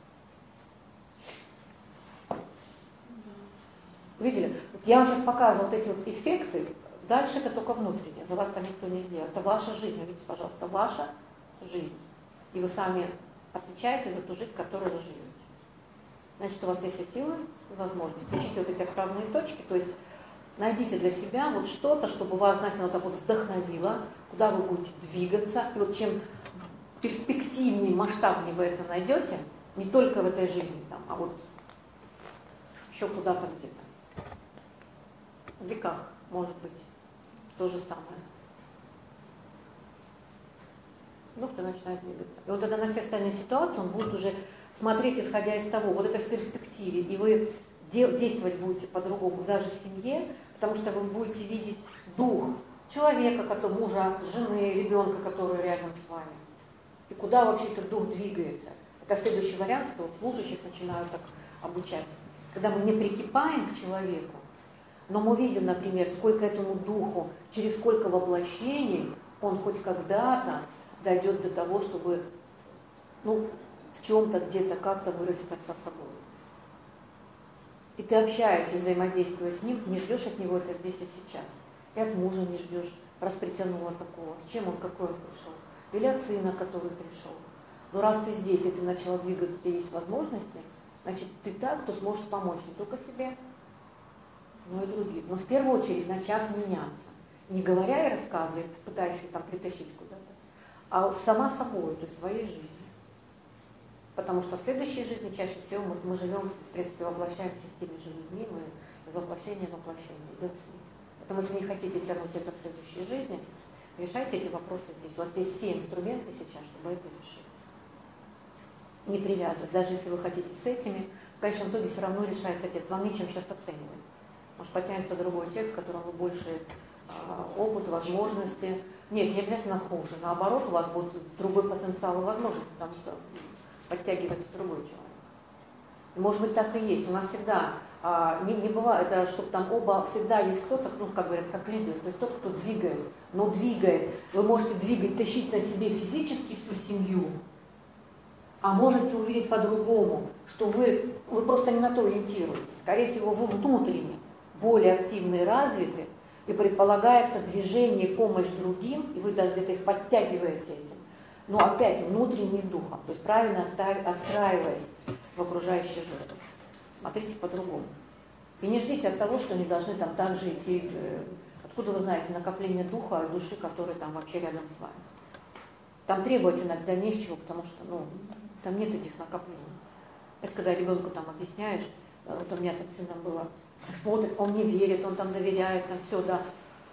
Видели? Вот я вам сейчас показываю вот эти вот эффекты, дальше это только внутреннее, за вас там никто не сделает. Это ваша жизнь, видите, пожалуйста, ваша жизнь. И вы сами отвечаете за ту жизнь, которую вы живете. Значит, у вас есть и силы, и возможности. Ищите вот эти отправные точки, то есть найдите для себя вот что-то, чтобы вас, знаете, оно так вот вдохновило, куда вы будете двигаться. И вот чем перспективнее, масштабнее вы это найдете, не только в этой жизни, там, а вот еще куда-то где-то. В веках, может быть, то же самое. Дух-то начинает двигаться. И вот тогда на все остальные ситуации он будет уже смотреть, исходя из того, вот это в перспективе, и вы действовать будете по-другому, даже в семье, потому что вы будете видеть дух человека, который, мужа, жены, ребенка, который рядом с вами. И куда вообще этот дух двигается. Это следующий вариант, это вот служащих начинают так обучать. Когда мы не прикипаем к человеку, но мы видим, например, сколько этому духу, через сколько воплощений он хоть когда-то дойдет до того, чтобы ну, в чем-то, где-то, как-то выразить отца собой. И ты, общаясь и взаимодействуя с ним, не ждешь от него это здесь и сейчас. И от мужа не ждешь, раз притянуло такого. С чем он, какой он пришел? Или от сына, который пришел. Но раз ты здесь, и ты начала двигаться, у тебя есть возможности, значит, ты так, кто сможет помочь не только себе, но и другим. Но в первую очередь начав меняться. Не говоря и рассказывая, пытаясь их там притащить куда-то, а сама собой, то есть своей жизнью. Потому что в следующей жизни чаще всего мы, мы живем, в принципе, воплощаемся с теми же людьми, мы из воплощения в воплощение идем с ними. Поэтому если не хотите тянуть это в следующей жизни, решайте эти вопросы здесь. У вас есть все инструменты сейчас, чтобы это решить. Не привязывать. Даже если вы хотите с этими, в конечном итоге все равно решает отец. Вам нечем сейчас оценивать. Может, потянется другой человек, с которым вы больше э, опыт, возможности. Нет, не обязательно хуже. Наоборот, у вас будет другой потенциал и возможности, потому что подтягивается другой человек. И, может быть, так и есть. У нас всегда а, не, не бывает, это, чтобы там оба, всегда есть кто-то, ну, как говорят, как лидер, то есть тот, кто двигает. Но двигает. Вы можете двигать, тащить на себе физически всю семью, а можете увидеть по-другому, что вы, вы просто не на то ориентируетесь. Скорее всего, вы внутренне более активны и развиты, и предполагается движение, помощь другим, и вы даже где-то их подтягиваете этим. Но опять внутренним духом, то есть правильно отстраиваясь в окружающей жизни. Смотрите по-другому. И не ждите от того, что они должны там так же идти. Откуда вы знаете накопление духа и души, которые там вообще рядом с вами? Там требовать иногда не с чего, потому что ну, там нет этих накоплений. Это когда ребенку там объясняешь, вот у меня там сына было, смотрит, он не верит, он там доверяет, там все, да.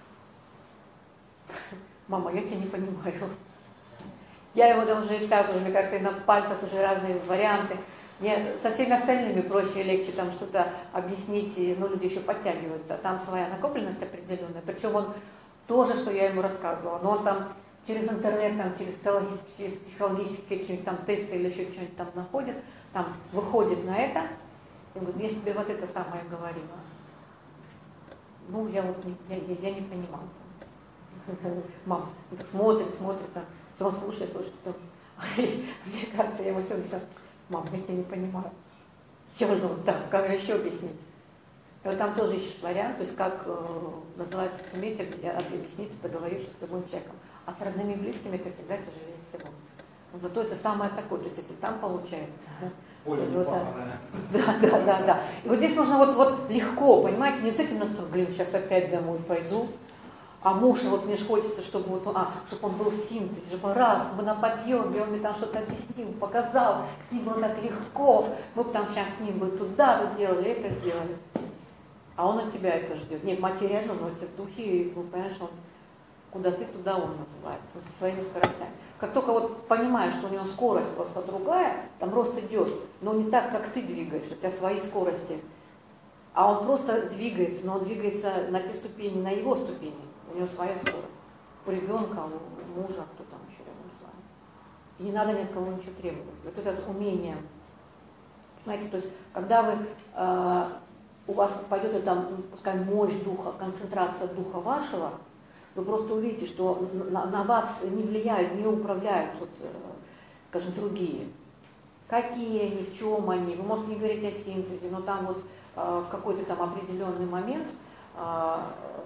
Мама, я тебя не понимаю. Я его там уже и так, уже, мне кажется, и на пальцах уже разные варианты. Мне со всеми остальными проще и легче там что-то объяснить, но люди еще подтягиваются. Там своя накопленность определенная. Причем он тоже, что я ему рассказывала, но он там через интернет, там, через, через психологические какие-то там тесты или еще что-нибудь там находит, там выходит на это, и говорит, я же тебе вот это самое говорила. Ну, я вот не, я, я, я не понимала. Мам, он так смотрит, смотрит, там, все, он слушает, тоже потом. Мне кажется, я ему все написала, мам, я тебя не понимаю. Еще можно вот так, как же еще объяснить? И вот там тоже ищешь вариант, то есть как э, называется, суметь объясниться, договориться с любым человеком. А с родными и близкими это всегда тяжелее всего. Но зато это самое такое, то есть если там получается. Поле не вот, паханое. Да, да, да, да. И вот здесь нужно вот, вот легко, понимаете, не с этим настроем, блин, сейчас опять домой пойду. А муж, вот мне же хочется, чтобы, вот, а, чтобы он был в синтезе, чтобы он раз, мы на подъеме, он мне там что-то объяснил, показал, с ним было так легко, мы бы там сейчас с ним бы туда вы сделали, это сделали. А он от тебя это ждет. Нет, материально, но это в духе, ну, понимаешь, он куда ты, туда он называется, он со своими скоростями. Как только вот понимаешь, что у него скорость просто другая, там рост идет, но не так, как ты двигаешь, у тебя свои скорости. А он просто двигается, но он двигается на те ступени, на его ступени. У него своя скорость. У ребенка, у мужа, кто там еще рядом с вами. И не надо ни от кого ничего требовать. Вот это умение. Понимаете, то есть, когда вы, э, у вас пойдет эта, пускай, мощь духа, концентрация духа вашего, вы просто увидите, что на, на вас не влияют, не управляют, вот, э, скажем, другие. Какие они, в чем они. Вы можете не говорить о синтезе, но там вот э, в какой-то там определенный момент э,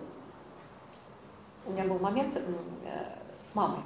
у меня был момент э, с мамой.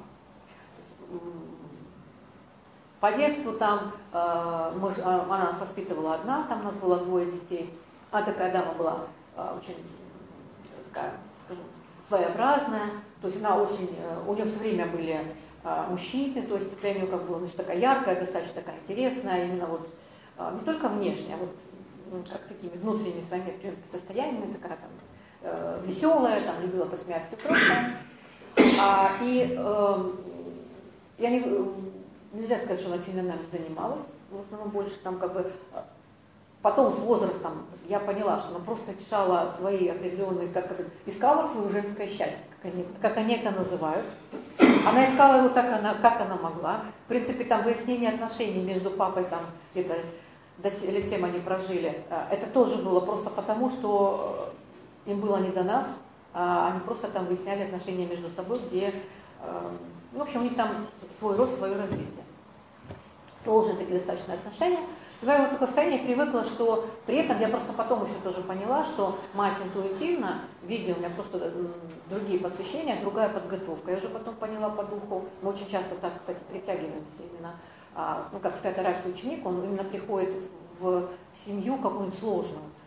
По детству там, э, мы, э, она нас воспитывала одна, там у нас было двое детей. А такая дама была э, очень такая, скажем, своеобразная. То есть она очень, э, у нее все время были э, мужчины, то есть такая у нее как бы, значит, такая яркая, достаточно такая интересная, именно вот э, не только внешне, а вот ну, как такими внутренними своими состояниями, такая там веселая, там, любила посмеяться и прочее. А, и э, я не, нельзя сказать, что она сильно нами занималась, в основном больше там как бы... Потом с возрастом я поняла, что она просто решала свои определенные, как, как искала свое женское счастье, как они, как они это называют. Она искала его так, она, как она могла. В принципе, там выяснение отношений между папой, там, это, лет семь они прожили, это тоже было просто потому, что им было не до нас, а они просто там выясняли отношения между собой, где, ну, в общем, у них там свой рост, свое развитие. Сложные такие достаточно отношения. И я в такое состояние привыкла, что при этом я просто потом еще тоже поняла, что мать интуитивно, видя у меня просто другие посвящения, другая подготовка. Я уже потом поняла по духу, мы очень часто так, кстати, притягиваемся именно, ну, как в пятой расе ученик, он именно приходит в, в семью какую-нибудь сложную.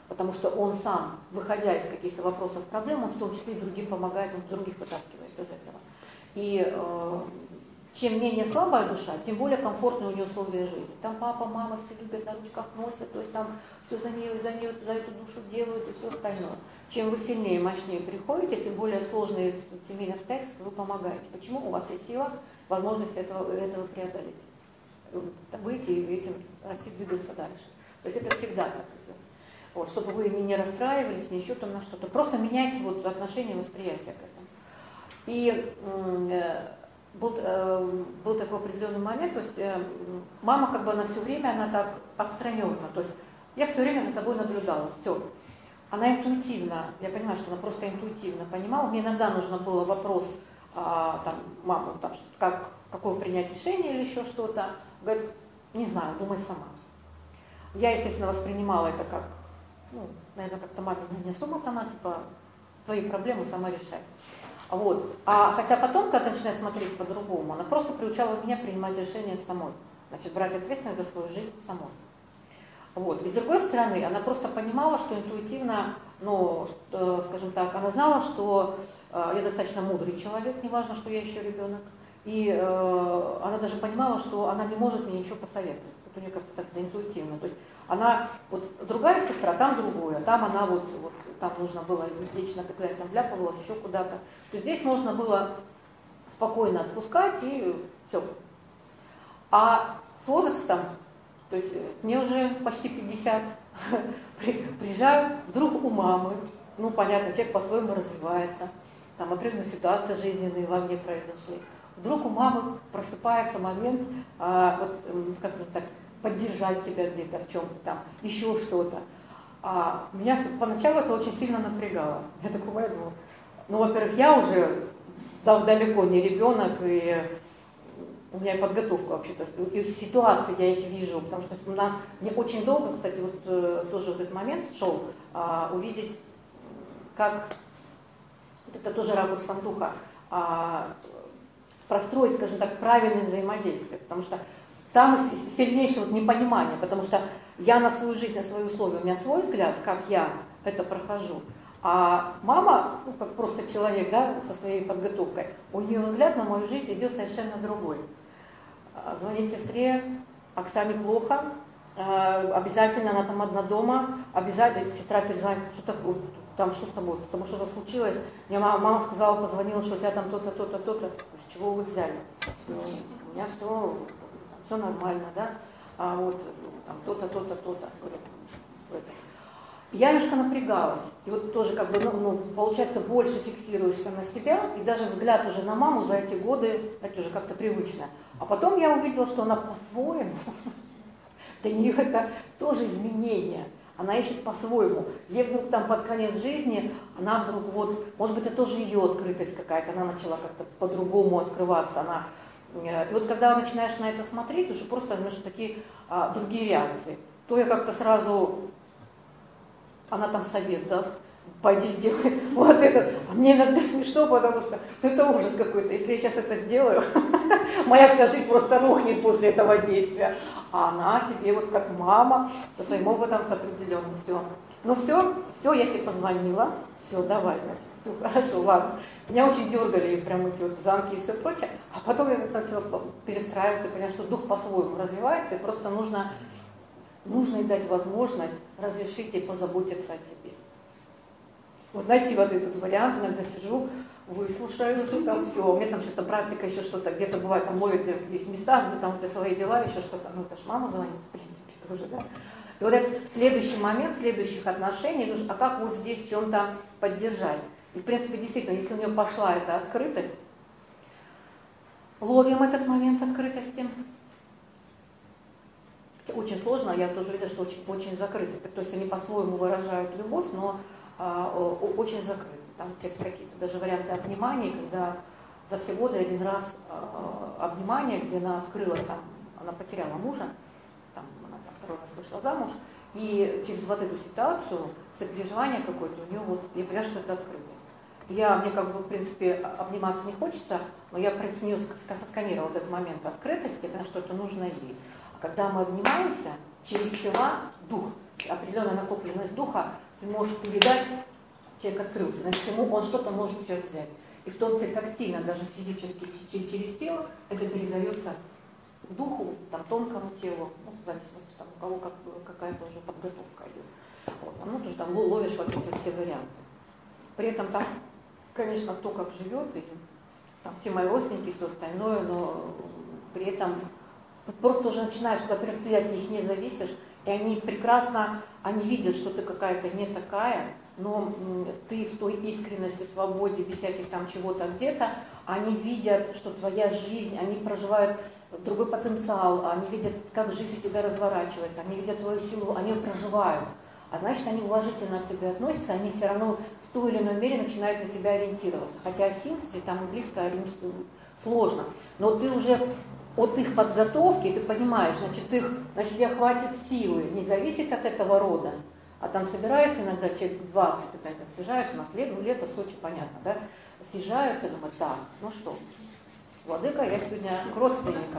Потому что он сам, выходя из каких-то вопросов, проблем, он в том числе и другим помогает, он других вытаскивает из этого. И э, чем менее слабая душа, тем более комфортные у нее условия жизни. Там папа, мама все любят, на ручках носят, то есть там все за нее, за нее, за эту душу делают и все остальное. Чем вы сильнее, мощнее приходите, тем более сложные семейные обстоятельства вы помогаете. Почему? У вас есть сила, возможность этого, этого преодолеть. Выйти и этим расти, двигаться дальше. То есть это всегда так. Вот, чтобы вы не расстраивались, ни еще там на что-то. Просто меняйте вот отношение, восприятие к этому. И э, был, э, был такой определенный момент, то есть э, мама как бы она все время, она так отстраненно, то есть я все время за тобой наблюдала, все. Она интуитивно, я понимаю, что она просто интуитивно понимала, мне иногда нужно было вопрос, а, там, мама, там, как, какое принять решение или еще что-то, говорит, не знаю, думай сама. Я, естественно, воспринимала это как, ну, наверное, как-то маме не особо она, типа, твои проблемы сама решай. Вот. А хотя потом, когда начинаешь смотреть по-другому, она просто приучала меня принимать решения самой. Значит, брать ответственность за свою жизнь самой. Вот. И с другой стороны, она просто понимала, что интуитивно, ну, что, скажем так, она знала, что э, я достаточно мудрый человек, неважно, что я еще ребенок. И э, она даже понимала, что она не может мне ничего посоветовать. Вот у нее как-то так интуитивно. То есть она, вот другая сестра, там другое, там она вот, вот там нужно было вечно куда-то там вляпывалась, еще куда-то. То здесь можно было спокойно отпускать и все. А с возрастом, то есть мне уже почти пятьдесят, приезжаю вдруг у мамы, ну понятно, человек по-своему развивается, там определенные ситуации жизненные во мне произошли. Вдруг у мамы просыпается момент, а, вот как-то так, поддержать тебя где-то в чем-то там, еще что-то. А меня поначалу это очень сильно напрягало. Я такая думаю, ну, во-первых, я уже там далеко не ребенок, и у меня и подготовка вообще-то, и ситуации я их вижу, потому что у нас, мне очень долго, кстати, вот э, тоже вот этот момент шел, а, увидеть, как, это тоже ракурсом духа, а, простроить, скажем так, правильное взаимодействие, потому что самое сильнейшее вот непонимание, потому что я на свою жизнь, на свои условия, у меня свой взгляд, как я это прохожу, а мама, ну, как просто человек, да, со своей подготовкой, у нее взгляд на мою жизнь идет совершенно другой. Звонит сестре, Оксане плохо, обязательно она там одна дома, обязательно сестра перезвонит, что такое, там что с тобой, с тобой что-то случилось. Мне мама, мама сказала, позвонила, что у тебя там то-то, то-то, то-то. С чего вы взяли? Ну, у меня все, все нормально, да, а вот там то-то, то-то, то-то. Я немножко напрягалась. И вот тоже как бы, ну, ну, получается, больше фиксируешься на себя, и даже взгляд уже на маму за эти годы, это уже как-то привычно. А потом я увидела, что она по-своему, для нее это тоже изменение. Она ищет по-своему. Ей вдруг там под конец жизни, она вдруг вот, может быть, это тоже ее открытость какая-то, она начала как-то по-другому открываться. Она... И вот когда начинаешь на это смотреть, уже просто немножко такие а, другие реакции. То я как-то сразу... Она там совет даст, пойди сделай вот это. А мне иногда смешно, потому что ну, это ужас какой-то. Если я сейчас это сделаю, моя вся жизнь просто рухнет после этого действия. А она тебе вот как мама, со своим опытом, с определенным все. Ну все, все, я тебе позвонила, все, давай, значит, все, хорошо, ладно. Меня очень дергали прям эти вот замки и все прочее. А потом я начала перестраиваться, поняла, что дух по-своему развивается, и просто нужно... Нужно ей дать возможность разрешить ей позаботиться о тебе. Вот найти вот этот вариант, иногда сижу, выслушаю, что там все. У меня там сейчас там практика еще что-то, где-то бывает, там ловят в каких местах, где там у тебя свои дела, еще что-то. Ну это ж мама звонит, в принципе, тоже, да. И вот этот следующий момент, следующих отношений, а как вот здесь в чем-то поддержать. И в принципе, действительно, если у нее пошла эта открытость, ловим этот момент открытости. Очень сложно, я тоже видела, что очень, очень закрыты. То есть они по-своему выражают любовь, но а, очень закрыты. Там есть какие-то даже варианты обниманий, когда за все годы один раз а, обнимание, где она открылась, там, она потеряла мужа, там, она там, второй раз вышла замуж, и через вот эту ситуацию, сопереживание какое-то, у нее вот, я понимаю, что это открытость. Я, мне как бы, в принципе, обниматься не хочется, но я, в принципе, не сосканировала этот момент открытости, потому что это нужно ей. Когда мы обнимаемся, через тела дух определенная накопленность духа, ты можешь передать, человек открылся, значит, ему он что-то может сейчас взять. И в том числе тактильно, даже физически через тело, это передается духу, там, тонкому телу, ну, в зависимости, там, у кого как, какая-то уже подготовка идет. Вот, ну, ты же там ловишь вот эти все варианты. При этом там, конечно, кто как живет, и там все мои родственники и все остальное, но при этом просто уже начинаешь, во-первых, ты от них не зависишь, и они прекрасно, они видят, что ты какая-то не такая, но ты в той искренности, свободе, без всяких там чего-то где-то, они видят, что твоя жизнь, они проживают другой потенциал, они видят, как жизнь у тебя разворачивается, они видят твою силу, они ее проживают. А значит, они уважительно к тебе относятся, они все равно в той или иной мере начинают на тебя ориентироваться. Хотя о синтезе там и близко им сложно. Но ты уже от их подготовки, ты понимаешь, значит, их, значит, тебе хватит силы, не зависит от этого рода. А там собирается иногда человек двадцать, опять так съезжаются, у нас лето, ну, лето, Сочи, понятно, да? Съезжаются, думают, так, ну что, владыка, я сегодня к родственникам.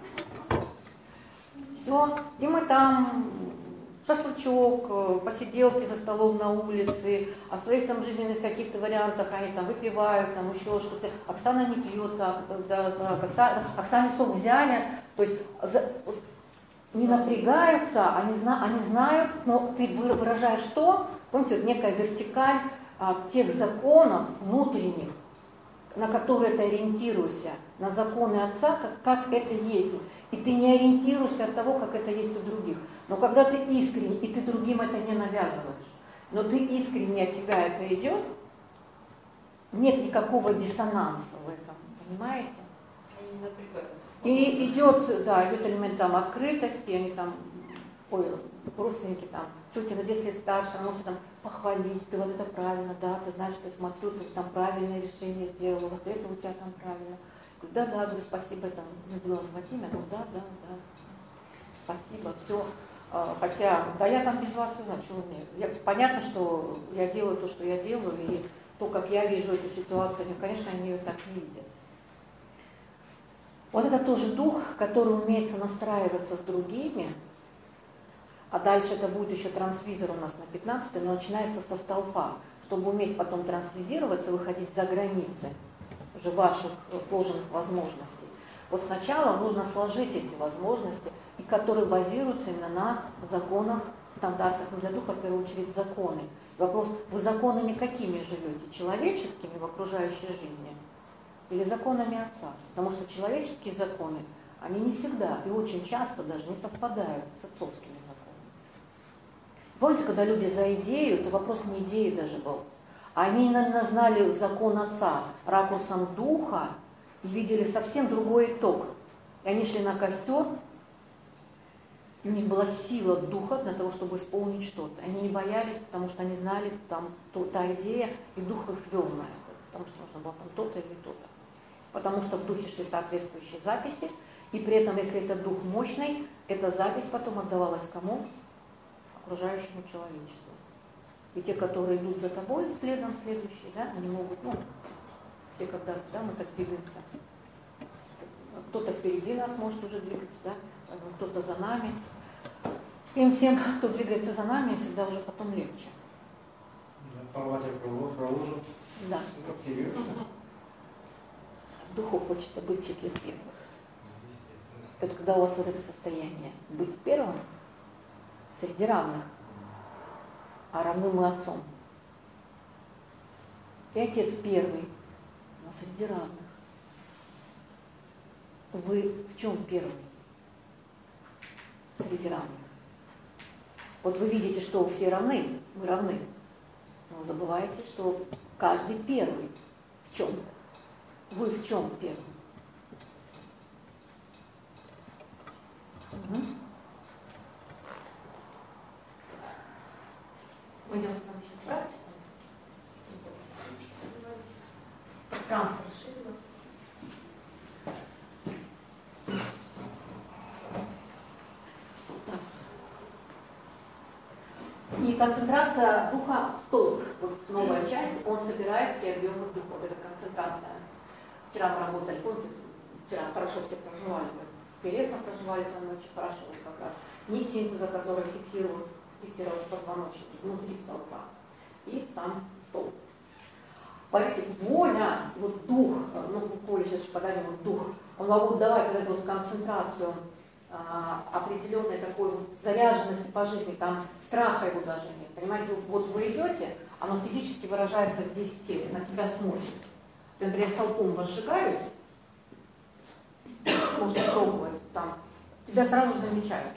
Все, и мы там шашлычок, посиделки за столом на улице, о своих там жизненных каких-то вариантах, они там выпивают, там еще что-то. Оксана не пьет так, да, да, Оксана, Оксане сок взяли, то есть за, не напрягаются, они, зна, они знают, но ты выражаешь то, помните, вот некая вертикаль а, тех законов внутренних, на которые ты ориентируешься, на законы Отца, как, как это есть. И ты не ориентируешься от того, как это есть у других. Но когда ты искренне, и ты другим это не навязываешь, но ты искренне, от тебя это идет, нет никакого диссонанса в этом, понимаете? Они не напрягаются. И идет, да, идет элемент там открытости, они там, ой, родственники там, тетя на десять лет старше, она может там похвалить, ты вот это правильно, да, ты знаешь, что я смотрю, ты там правильное решение сделала, вот это у тебя там правильно. Да, да, говорю, спасибо, там, не буду назвать имя, ну да, да, да, спасибо, все. Хотя, да, я там без вас, ну, что мне, я, понятно, что я делаю то, что я делаю, и то, как я вижу эту ситуацию, они, конечно, они ее так не видят. Вот это тоже дух, который умеет сонастраиваться с другими, а дальше это будет еще трансвизор у нас на пятнадцатый, но начинается со столпа, чтобы уметь потом трансвизироваться, выходить за границы уже ваших сложенных возможностей. Вот сначала нужно сложить эти возможности, и которые базируются именно на законах, стандартах, но для духа в первую очередь законы. Вопрос, вы законами какими живете? Человеческими в окружающей жизни или законами Отца? Потому что человеческие законы, они не всегда и очень часто даже не совпадают с отцовскими законами. Помните, когда люди за идею, то вопрос не идеи даже был. Они, наверное, знали закон Отца ракурсом духа и видели совсем другой итог. И они шли на костер, и у них была сила духа для того, чтобы исполнить что-то. Они не боялись, потому что они знали, там то, та идея, и дух их вел на это, потому что нужно было там то-то или то-то. Потому что в духе шли соответствующие записи, и при этом, если этот дух мощный, эта запись потом отдавалась кому? Окружающему человечеству. И те, которые идут за тобой, следом следующие, да, они могут, ну, все когда, да, мы так двигаемся. Кто-то впереди нас может уже двигаться, да, кто-то за нами. Им всем, кто двигается за нами, всегда уже потом легче. Фарватер проложен. Да. Вперед. Духу хочется быть в числе первых. Это когда у вас вот это состояние, быть первым среди равных, а равны мы Отцом. И Отец первый, но среди равных. Вы в чем первый среди равных? Вот вы видите, что все равны, мы равны, но вы забываете, что каждый первый в чем-то. Вы в чем первый? Угу. Пойдем с вами сейчас практику. Пространство расширилось. Так. И концентрация духа столб, вот новая часть, он собирает все объемы духа, вот эта концентрация. Вчера мы работали, помните, вчера хорошо все проживали, интересно проживали со мной, очень хорошо как раз. Нить синтеза, которая фиксировалась фиксировался позвоночник внутри столпа и сам столб. Понимаете, воля, вот дух, ну, Коля сейчас подарим вот дух, он могут давать вот эту вот концентрацию а, определенной такой вот заряженности по жизни, там страха его даже нет. Понимаете, вот вы идете, оно физически выражается здесь в теле, на тебя смотрит. Ты, например, столпом возжигаюсь, можно пробовать, там, тебя сразу замечают.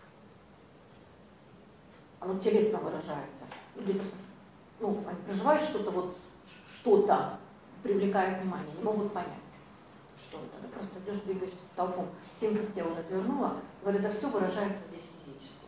Оно телесно выражается. Люди просто, ну, они проживают что-то, вот, что-то привлекает внимание, не могут понять, что это. Ты просто идешь, двигаешься столпом, синтез тела развернула, вот это все выражается здесь физически.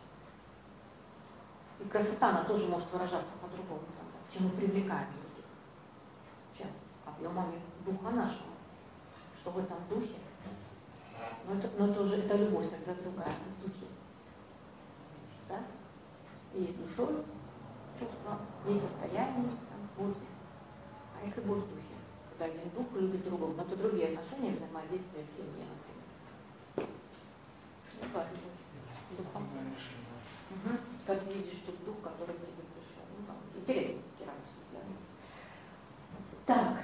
И красота, она тоже может выражаться по-другому, чем мы привлекаем людей. Чем? Объемами духа нашего. Что в этом духе? Но это, но это уже это любовь тогда другая, в духе. Да? Есть душой чувства, есть состояние, там, вот. А если любовь в духе? Когда один дух любит другого, но это другие отношения, взаимодействия в семье, например. Любовь духом. Угу. Когда ты видишь тот дух, который к тебе пришел. Ну, там, интересно такие ракурсы взгляды. Так.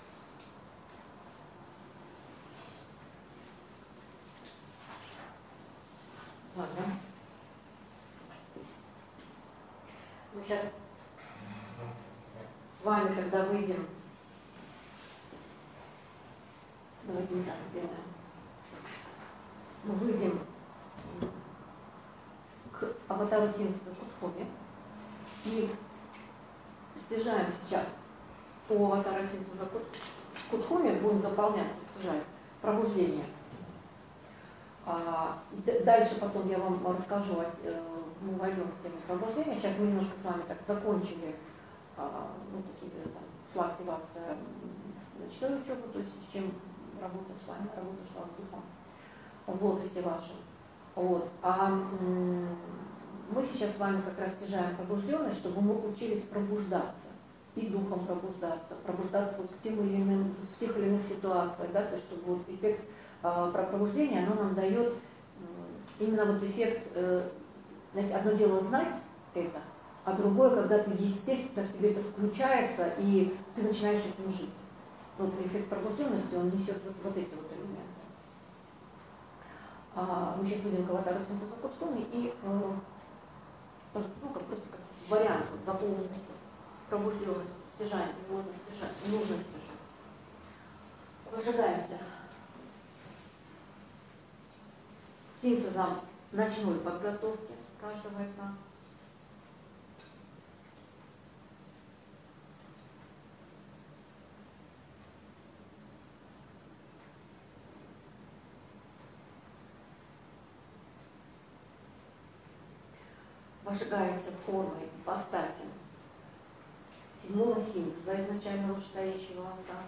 Ладно. Мы сейчас с вами, когда выйдем, давайте так сделаем, мы выйдем к аватару синтеза Кутхоми и стяжаем сейчас по аватару синтеза Кутхоми, будем заполнять, стяжать пробуждение. А, дальше потом я вам расскажу, мы войдем в тему пробуждения. Сейчас мы немножко с вами так закончили, ну, такие, там, шла активация ночной учебы, то есть с чем работа шла, работа шла с духом в лотосе вашем. Вот. А мы сейчас с вами как раз стяжаем пробужденность, чтобы мы учились пробуждаться и духом пробуждаться, пробуждаться вот к тем или иным, в тех или иных ситуациях, да, то, чтобы вот эффект про пробуждение, оно нам дает именно вот эффект, знаете, одно дело знать это, а другое, когда ты, естественно, в тебе это включается, и ты начинаешь этим жить. Вот эффект пробужденности, он несет вот, вот эти вот элементы. А, мы сейчас видим аватару синтеза Кутхоми и, ну, как просто как вариант вот, заполненности, пробужденности, стяжания, можно стяжать, нужно стяжать. Выжигаемся синтезом ночной подготовки каждого из нас. Вожигаемся формой ипостаси седьмого синтеза изначально вышестоящего отца.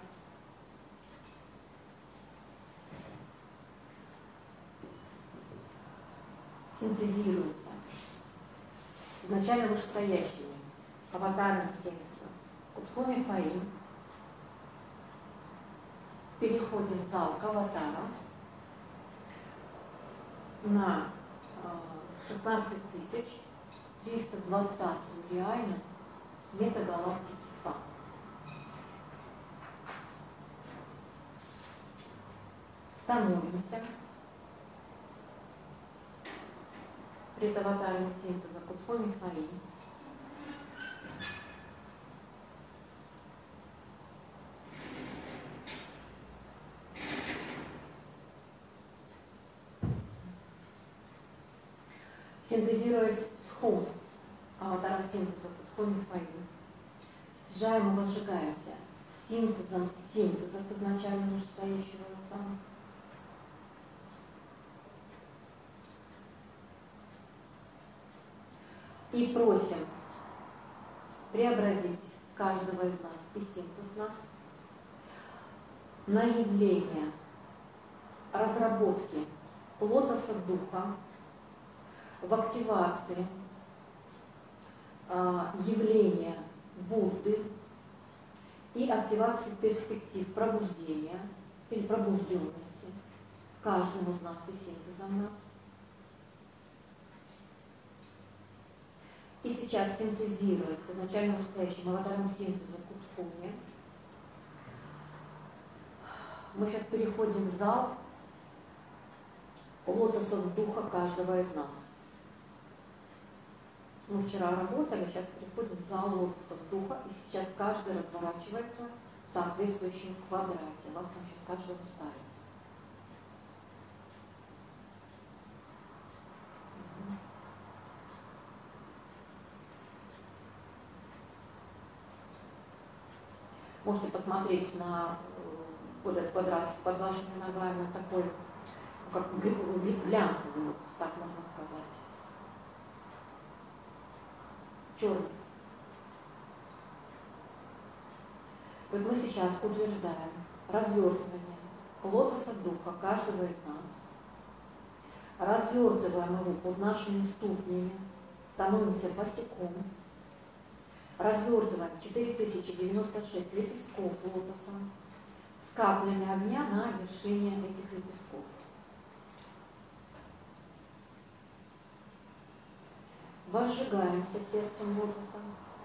Синтезируется изначально вышестоящими аватарным синтезом Кутхоми Фаим. Переходим в зал к аватарам на шестнадцать тысяч триста двадцатую реальность метагалактики Фа. Становимся пред аватаром синтеза Кутхоми Фаим. Синтезируясь с Хом, аватаром синтеза Кутхоми Фаим, стяжаем и возжигаемся синтезом синтеза изначально вышестоящего отца. И просим преобразить каждого из нас и синтез нас на явление разработки лотоса духа, в активации а, явления Будды и активации перспектив пробуждения или пробужденности каждому из нас и синтезом нас. И сейчас синтезируется изначально настоящим аватаром синтеза Куткуни. Мы сейчас переходим в зал лотосов духа каждого из нас. Мы вчера работали, сейчас переходим в зал лотосов духа, и сейчас каждый разворачивается в соответствующем квадрате. Вас там сейчас каждого ставит. Можете посмотреть на вот этот квадрат под вашими ногами, такой, как глянцевый, вот так можно сказать. Черный. Вот мы сейчас утверждаем развертывание лотоса духа каждого из нас. Развертываем его под нашими ступнями, становимся босиком. Развертываем четыре тысячи девяносто шесть лепестков лотоса с каплями огня на вершине этих лепестков. Возжигаемся сердцем лотоса.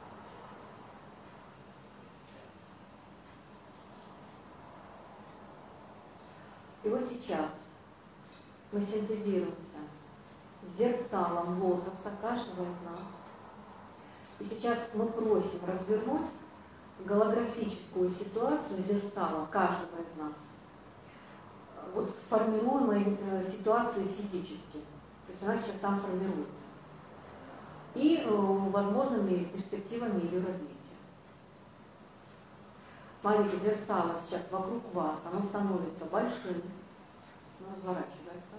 И вот сейчас мы синтезируемся с зерцалом лотоса каждого из нас. И сейчас мы просим развернуть голографическую ситуацию зерцала каждого из нас вот в формируемой ситуации физически. То есть она сейчас там формируется. И э, возможными перспективами ее развития. Смотрите, зерцало сейчас вокруг вас, оно становится большим, оно разворачивается.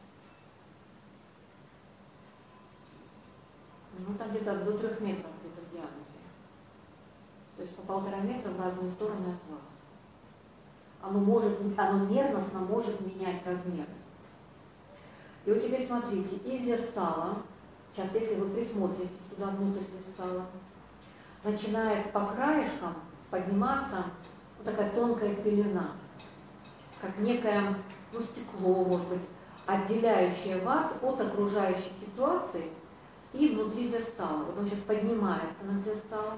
Ну, там где-то до трех метров где-то в диаметре. То есть по полтора метра в разные стороны от вас. Оно, может, оно мерностно может менять размеры. И вот теперь смотрите, из зерцала, сейчас если вы присмотритесь туда внутрь зерцала, начинает по краешкам подниматься вот такая тонкая пелена, как некое, ну, стекло, может быть, отделяющее вас от окружающей ситуации и внутри зерцала. Вот он сейчас поднимается над зерцалом.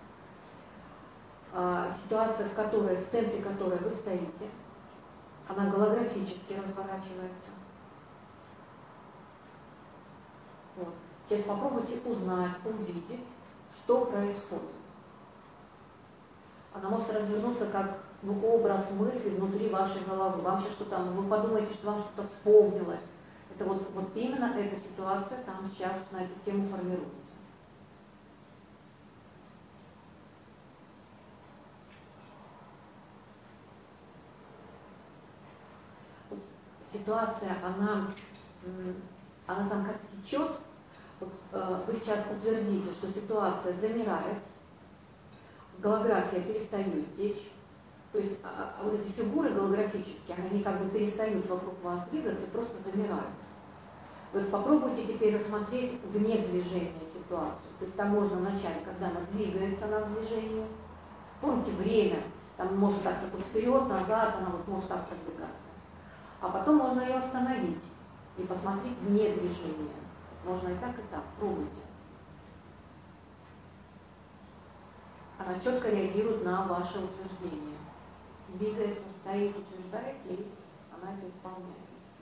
А, ситуация, в которой, в центре которой вы стоите, она голографически разворачивается. Вот. Сейчас попробуйте узнать, увидеть, что происходит. Она может развернуться как, ну, образ мысли внутри вашей головы. Вам сейчас что-то, вы подумаете, что вам что-то вспомнилось. Это вот, вот именно эта ситуация там сейчас на эту тему формируется. Ситуация, она, она там как течет. Вот, э, вы сейчас утвердите, что ситуация замирает, голография перестает течь. То есть а, а вот эти фигуры голографические, они как бы перестают вокруг вас двигаться, просто замирают. Вот попробуйте теперь рассмотреть вне движения ситуацию. То есть там можно начать, когда она двигается на движение. Помните, время, там может так вот вперед, назад, она вот может так продвигаться. А потом можно ее остановить и посмотреть вне движения. Можно и так, и так. Пробуйте. Она четко реагирует на ваше утверждение. Двигается, стоит, утверждаете, и она это исполняет.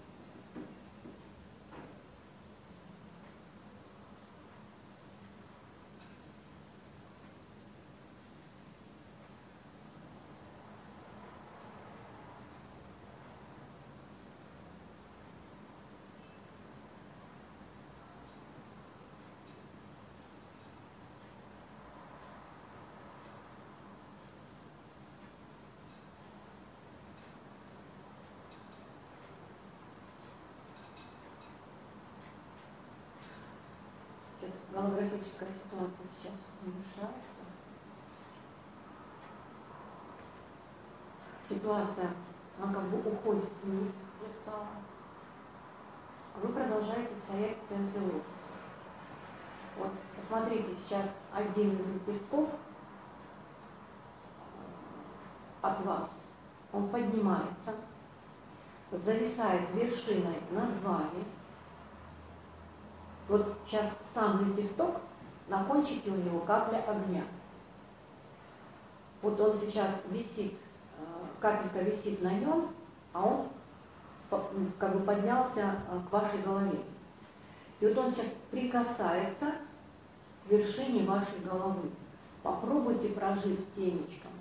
Голографическая ситуация сейчас завершается. Ситуация, она как бы уходит вниз зерцала. А вы продолжаете стоять в центре лотоса. Вот, посмотрите, сейчас один из лепестков от вас, он поднимается, зависает вершиной над вами. Вот сейчас сам лепесток на кончике у него капля огня. Вот он сейчас висит, капелька висит на нем, а он как бы поднялся к вашей голове. И вот он сейчас прикасается к вершине вашей головы. Попробуйте прожить темечком,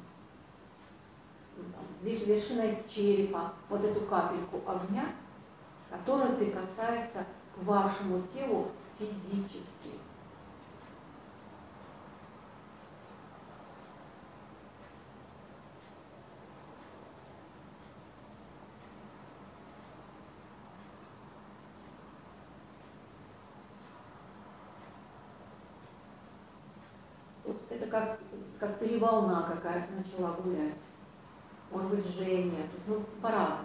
вершиной черепа, вот эту капельку огня, которая прикасается к вашему телу физически. Вот это как, как переволна какая-то начала гулять. Может быть, жжение, то есть, ну, по-разному.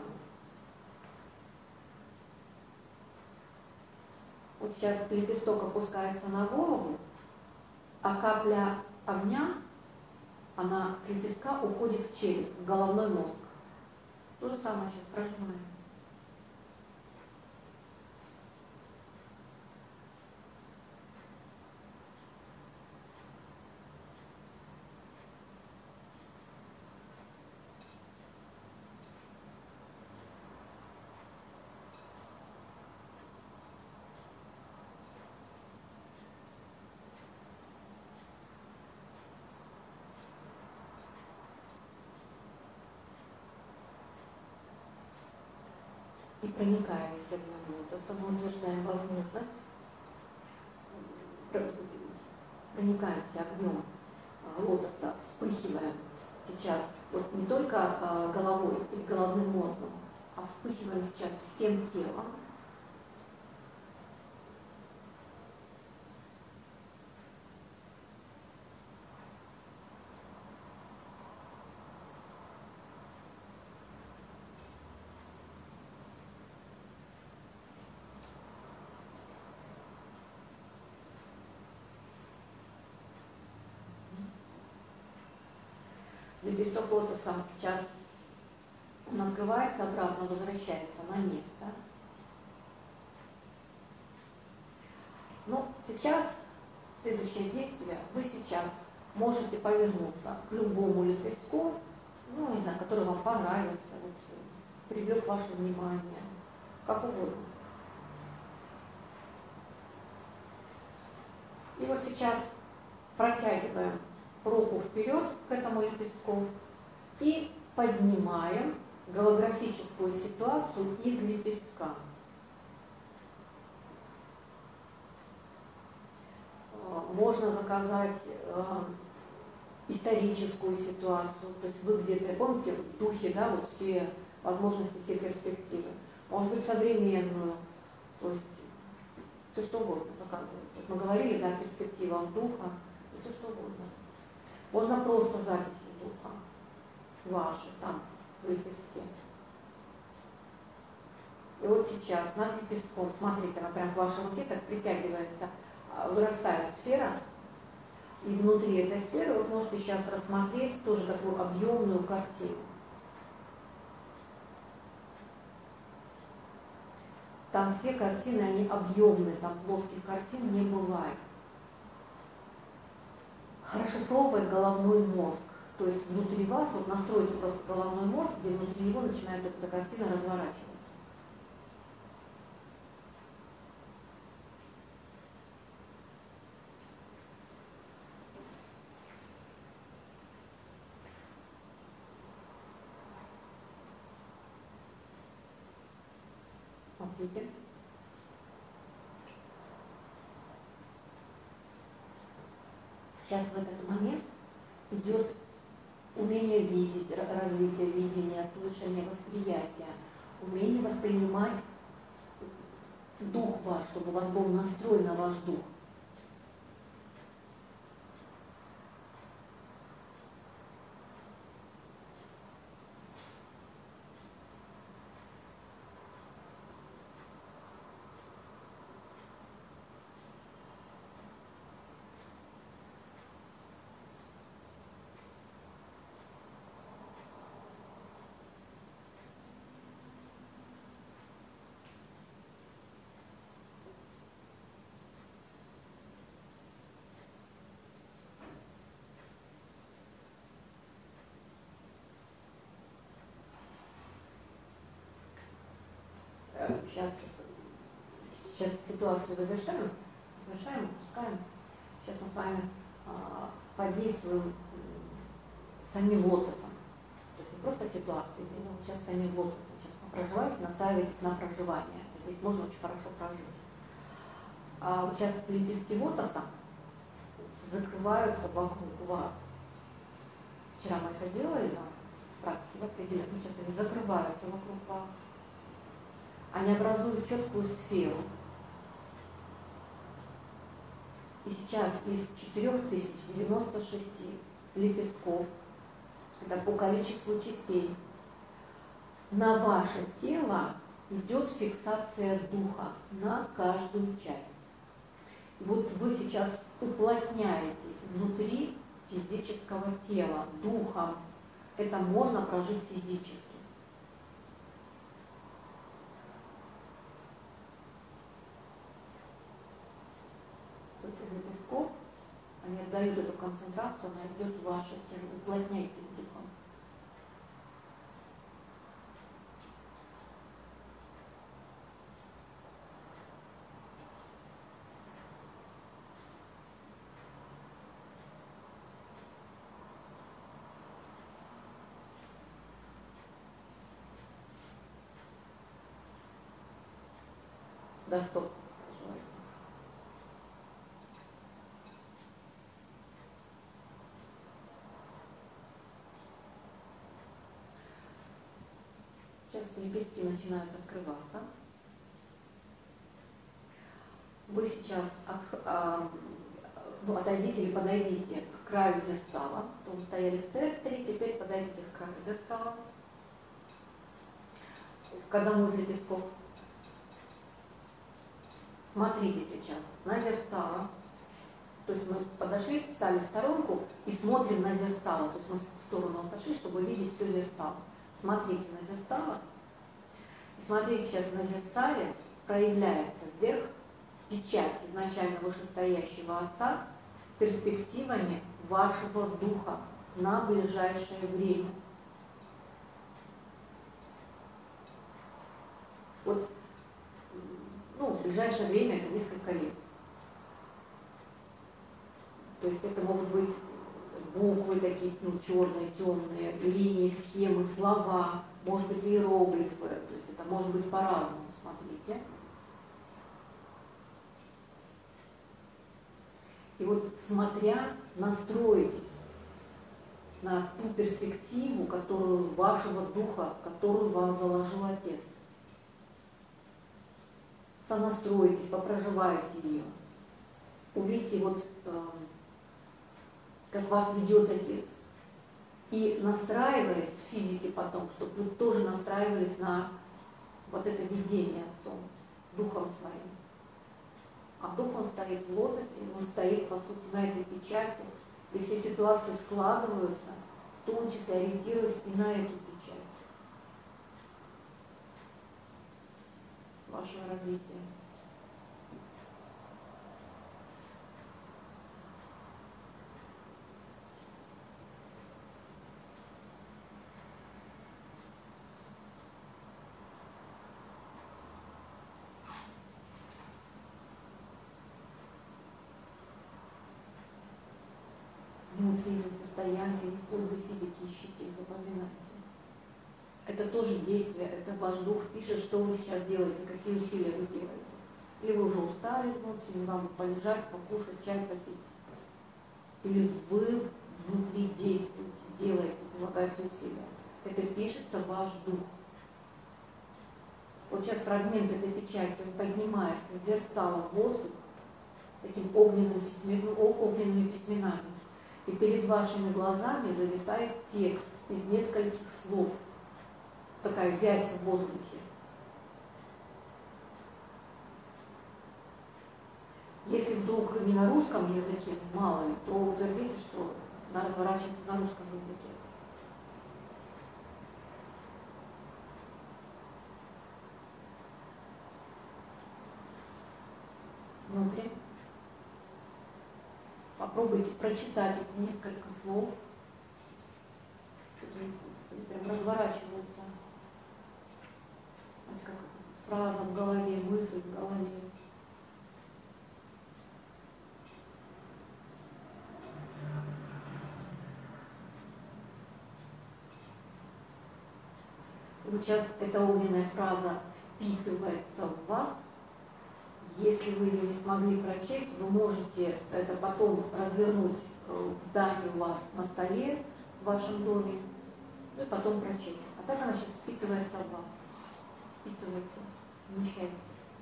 Вот сейчас лепесток опускается на голову, а капля огня, она с лепестка уходит в череп, в головной мозг. То же самое сейчас прожимаем. И проникая из огня, самоутверждаем возможность, проникаемся огнем лотоса, вспыхиваем сейчас вот не только головой или головным мозгом, а вспыхиваем сейчас всем телом. Лепесток лотоса сейчас он открывается обратно, возвращается на место. Ну, сейчас следующее действие. Вы сейчас можете повернуться к любому лепестку, ну, не знаю, который вам понравился, вот, привлек ваше внимание, как угодно. И вот сейчас протягиваем руку вперед к этому лепестку и поднимаем голографическую ситуацию из лепестка. Можно заказать э, историческую ситуацию, то есть вы где-то, помните, в духе, да, вот все возможности, все перспективы. Может быть, современную, то есть все что угодно заказывать. Вот мы говорили, да, перспектива духа, все что угодно. Можно просто записи духа ваши там в лепестке. И вот сейчас над лепестком, смотрите, она прям к вашей руке так притягивается, вырастает сфера, и внутри этой сферы вы можете сейчас рассмотреть тоже такую объемную картину. Там все картины, они объемные, там плоских картин не бывает. Расшифровывает головной мозг. То есть внутри вас, вот настройте просто головной мозг, где внутри него начинает эта картина разворачиваться. Смотрите. Сейчас в этот момент идет умение видеть, развитие видения, слышания, восприятия, умение воспринимать дух ваш, чтобы у вас был настрой на ваш дух. сейчас, сейчас ситуацию завершаем, завершаем, пускаем. Сейчас мы с вами а, подействуем самим лотосом. То есть не просто ситуацией, но сейчас самим лотосом. Сейчас вы проживаете, настраиваетесь на проживание. Здесь можно очень хорошо прожить. А вот сейчас лепестки лотоса закрываются вокруг вас. Вчера мы это делали, да, в практике определенно, но сейчас они закрываются вокруг вас. Они образуют четкую сферу. И сейчас из четырёх тысяч девяноста шести лепестков, это по количеству частей, на ваше тело идет фиксация духа на каждую часть. И вот вы сейчас уплотняетесь внутри физического тела, духом. Это можно прожить физически. Вот из лепестков, они отдают эту концентрацию, она идет в ваше тело. Уплотняйтесь духом. Да, стоп. Желаете. Сейчас лепестки начинают открываться. Вы сейчас от, а, ну, отойдите или подойдите к краю зеркала. То вы стояли в центре, теперь подойдите к краю зеркала. К одному из лепестков. Смотрите сейчас на зеркало. То есть мы подошли, встали в сторонку и смотрим на зеркало. То есть мы в сторону отошли, чтобы видеть все зеркало. Смотрите на зеркало. И смотрите сейчас на зеркале проявляется вверх печать изначально вышестоящего Отца с перспективами вашего духа на ближайшее время. Вот, ну, в ближайшее время это несколько лет. То есть это могут быть буквы такие, ну, черные, темные, линии, схемы, слова, может быть, иероглифы. То есть это может быть по-разному, смотрите. И вот смотря, настроитесь на ту перспективу, которую вашего духа, которую вам заложил Отец. Сонастроитесь, попроживайте ее. Увидите, вот, э, как вас ведет Отец. И настраиваясь в физике потом, чтобы вы тоже настраивались на вот это видение Отцом, духом своим. А дух, он стоит в лотосе, он стоит, по сути, на этой печати, и все ситуации складываются, в том числе ориентируясь и на эту печать вашего развития. Внутреннее состояние, не вплоть до физики ищите, запоминайте. Это тоже действие, это ваш дух пишет, что вы сейчас делаете, какие усилия вы делаете. Или вы уже устали внутренне, вам полежать, покушать, чай попить. Или вы внутри действуете, делаете, прилагаете усилия. Это пишется ваш дух. Вот сейчас фрагмент этой печати, он поднимается с зеркала в воздух таким огненным письмен, огненными письменами. И перед вашими глазами зависает текст из нескольких слов. Такая вязь в воздухе. Если вдруг не на русском языке, мало ли, то утвердите, что она разворачивается на русском языке. Смотрим. Попробуйте прочитать эти несколько слов. Они прям разворачиваются. Знаете, как фраза в голове, мысль в голове. Вот сейчас эта огненная фраза впитывается в вас. Если вы ее не смогли прочесть, вы можете это потом развернуть в здании у вас на столе в вашем доме, ну и потом прочесть. А так она сейчас впитывается в вас. Впитывается, замечается.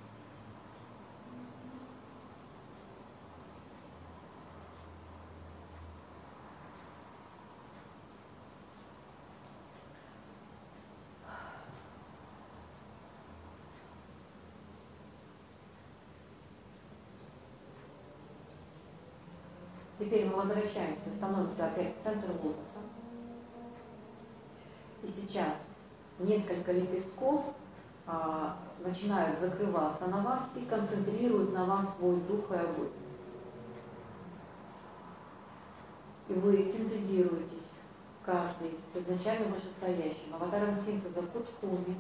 Теперь мы возвращаемся, становимся опять в центр лотоса. И сейчас несколько лепестков а, начинают закрываться на вас и концентрируют на вас свой дух и огонь. И вы синтезируетесь, каждый с изначально вышестоящим аватаром синтеза Кутхуми.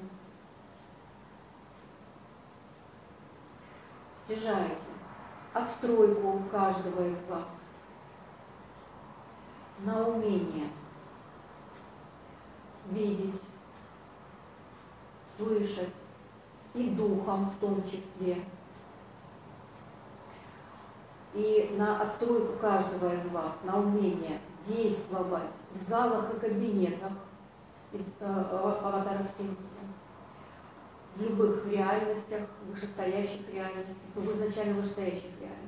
Стяжаете отстройку каждого из вас на умение видеть, слышать, и духом в том числе, и на отстройку каждого из вас, на умение действовать в залах и кабинетах из э, аватаров синтеза, в любых реальностях, вышестоящих реальностях, в изначально вышестоящих реальностях.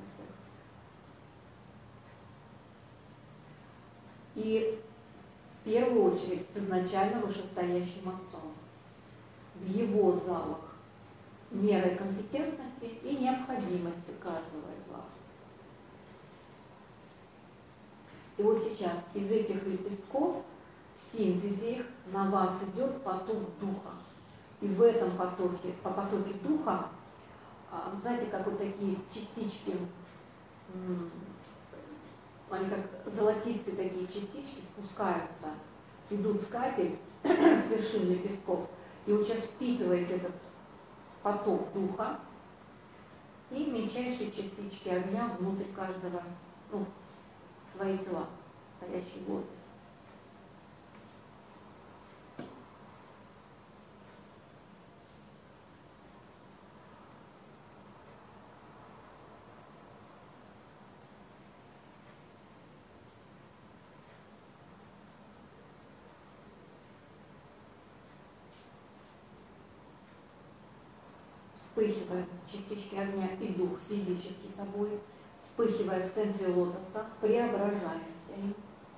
И в первую очередь с изначально вышестоящим отцом, в его залах, мерой компетентности и необходимости каждого из вас. И вот сейчас из этих лепестков, в синтезе их, на вас идет поток духа. И в этом потоке, по потоке духа, знаете, как вот такие частички, они как золотистые такие частички спускаются, идут с капель, с вершин лепестков. И вот сейчас впитываете этот поток духа и мельчайшие частички огня внутрь каждого, ну, свои тела, стоящие в лотосе. Вспыхивая частички огня и дух физически собой, вспыхивая в центре лотоса, преображаемся им.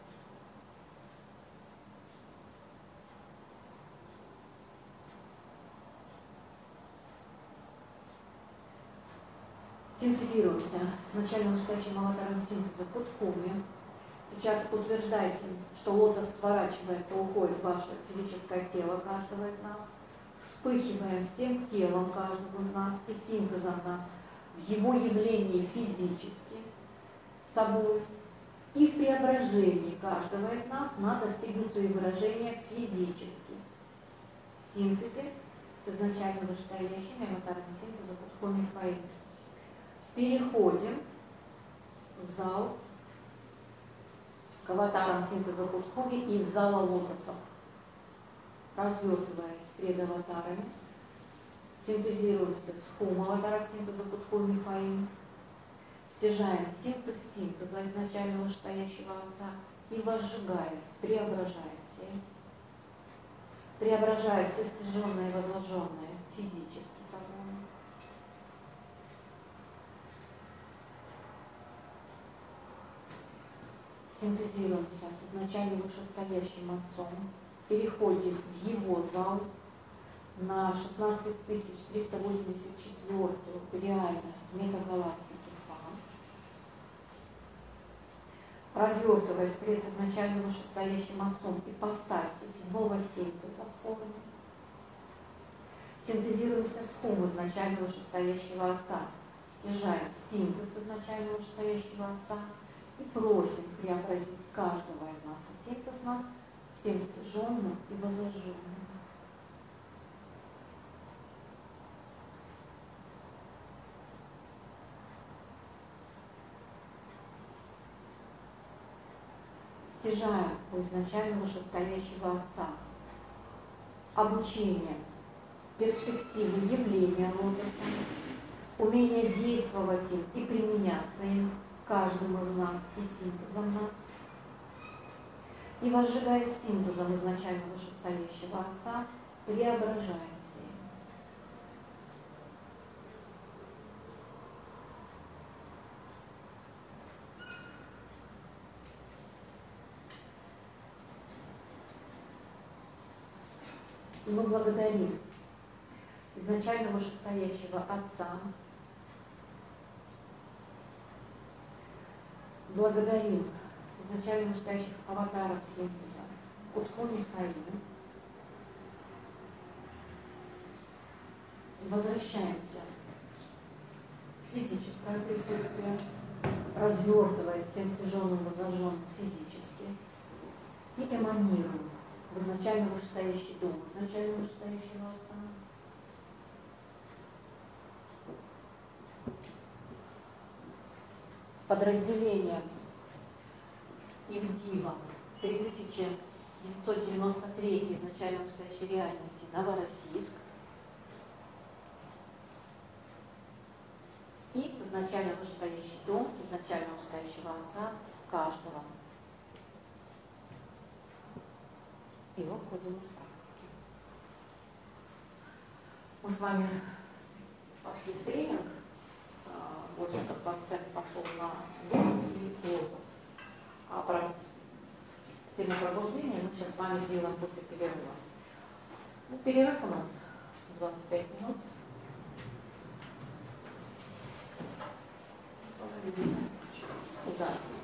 Синтезируемся с начально вышестоящим аватаром синтеза Кутхуми. Сейчас утверждайте, что лотос сворачивается, уходит в ваше физическое тело каждого из нас. Вспыхиваем всем телом каждого из нас и синтезом нас в его явлении физически, собой, и в преображении каждого из нас на достигнутые выражения физически. В синтезе с изначально вышестоящими аватарами синтеза Кутхуми Фаи. Переходим в зал к аватарам синтеза Кутхуми из зала лотосов, развертываясь перед аватарами, синтезируемся с хум аватаров синтеза Кутхуми Фаи, стяжаем синтез синтеза изначально вышестоящего отца и возжигаемся, преображаемся, преображая все стяженное и возложенное физически собой. Синтезируемся с изначально вышестоящим отцом, переходим в его зал на шестнадцать тысяч триста восемьдесят четвёртую реальность метагалактики Фа, развертываясь перед изначально вышестоящим отцом ипостасью седьмого синтеза в форме, синтезируемся с хум изначально вышестоящего отца, стяжаем синтез изначально вышестоящего отца и просим преобразить каждого из нас, а синтез нас всем стяженным и возложенным. стяжая у изначально вышестоящего Отца обучение, перспективы явления лотоса, умение действовать им и применяться им каждым из нас и синтезом нас, и возжигая синтезом изначально вышестоящего Отца, преображаемся им. И мы благодарим изначально вышестоящего Отца, благодарим изначально вышестоящих аватаров синтеза, Утху Михаила, возвращаемся в физическое присутствие, развертываясь всем стяженным и зажженным физически, и эманируем в изначально вышестоящий дом, изначально вышестоящего Отца. Подразделение Ивдива три тысячи девятьсот девяносто три изначально вышестоящей реальности Новороссийск и изначально вышестоящий дом, изначально вышестоящего Отца каждого. И выходим из практики. Мы с вами пошли в тренинг, больше как акцент пошел на дом и лотос. А про тему пробуждения мы сейчас с вами сделаем после перерыва. Ну, перерыв у нас двадцать пять минут. Да.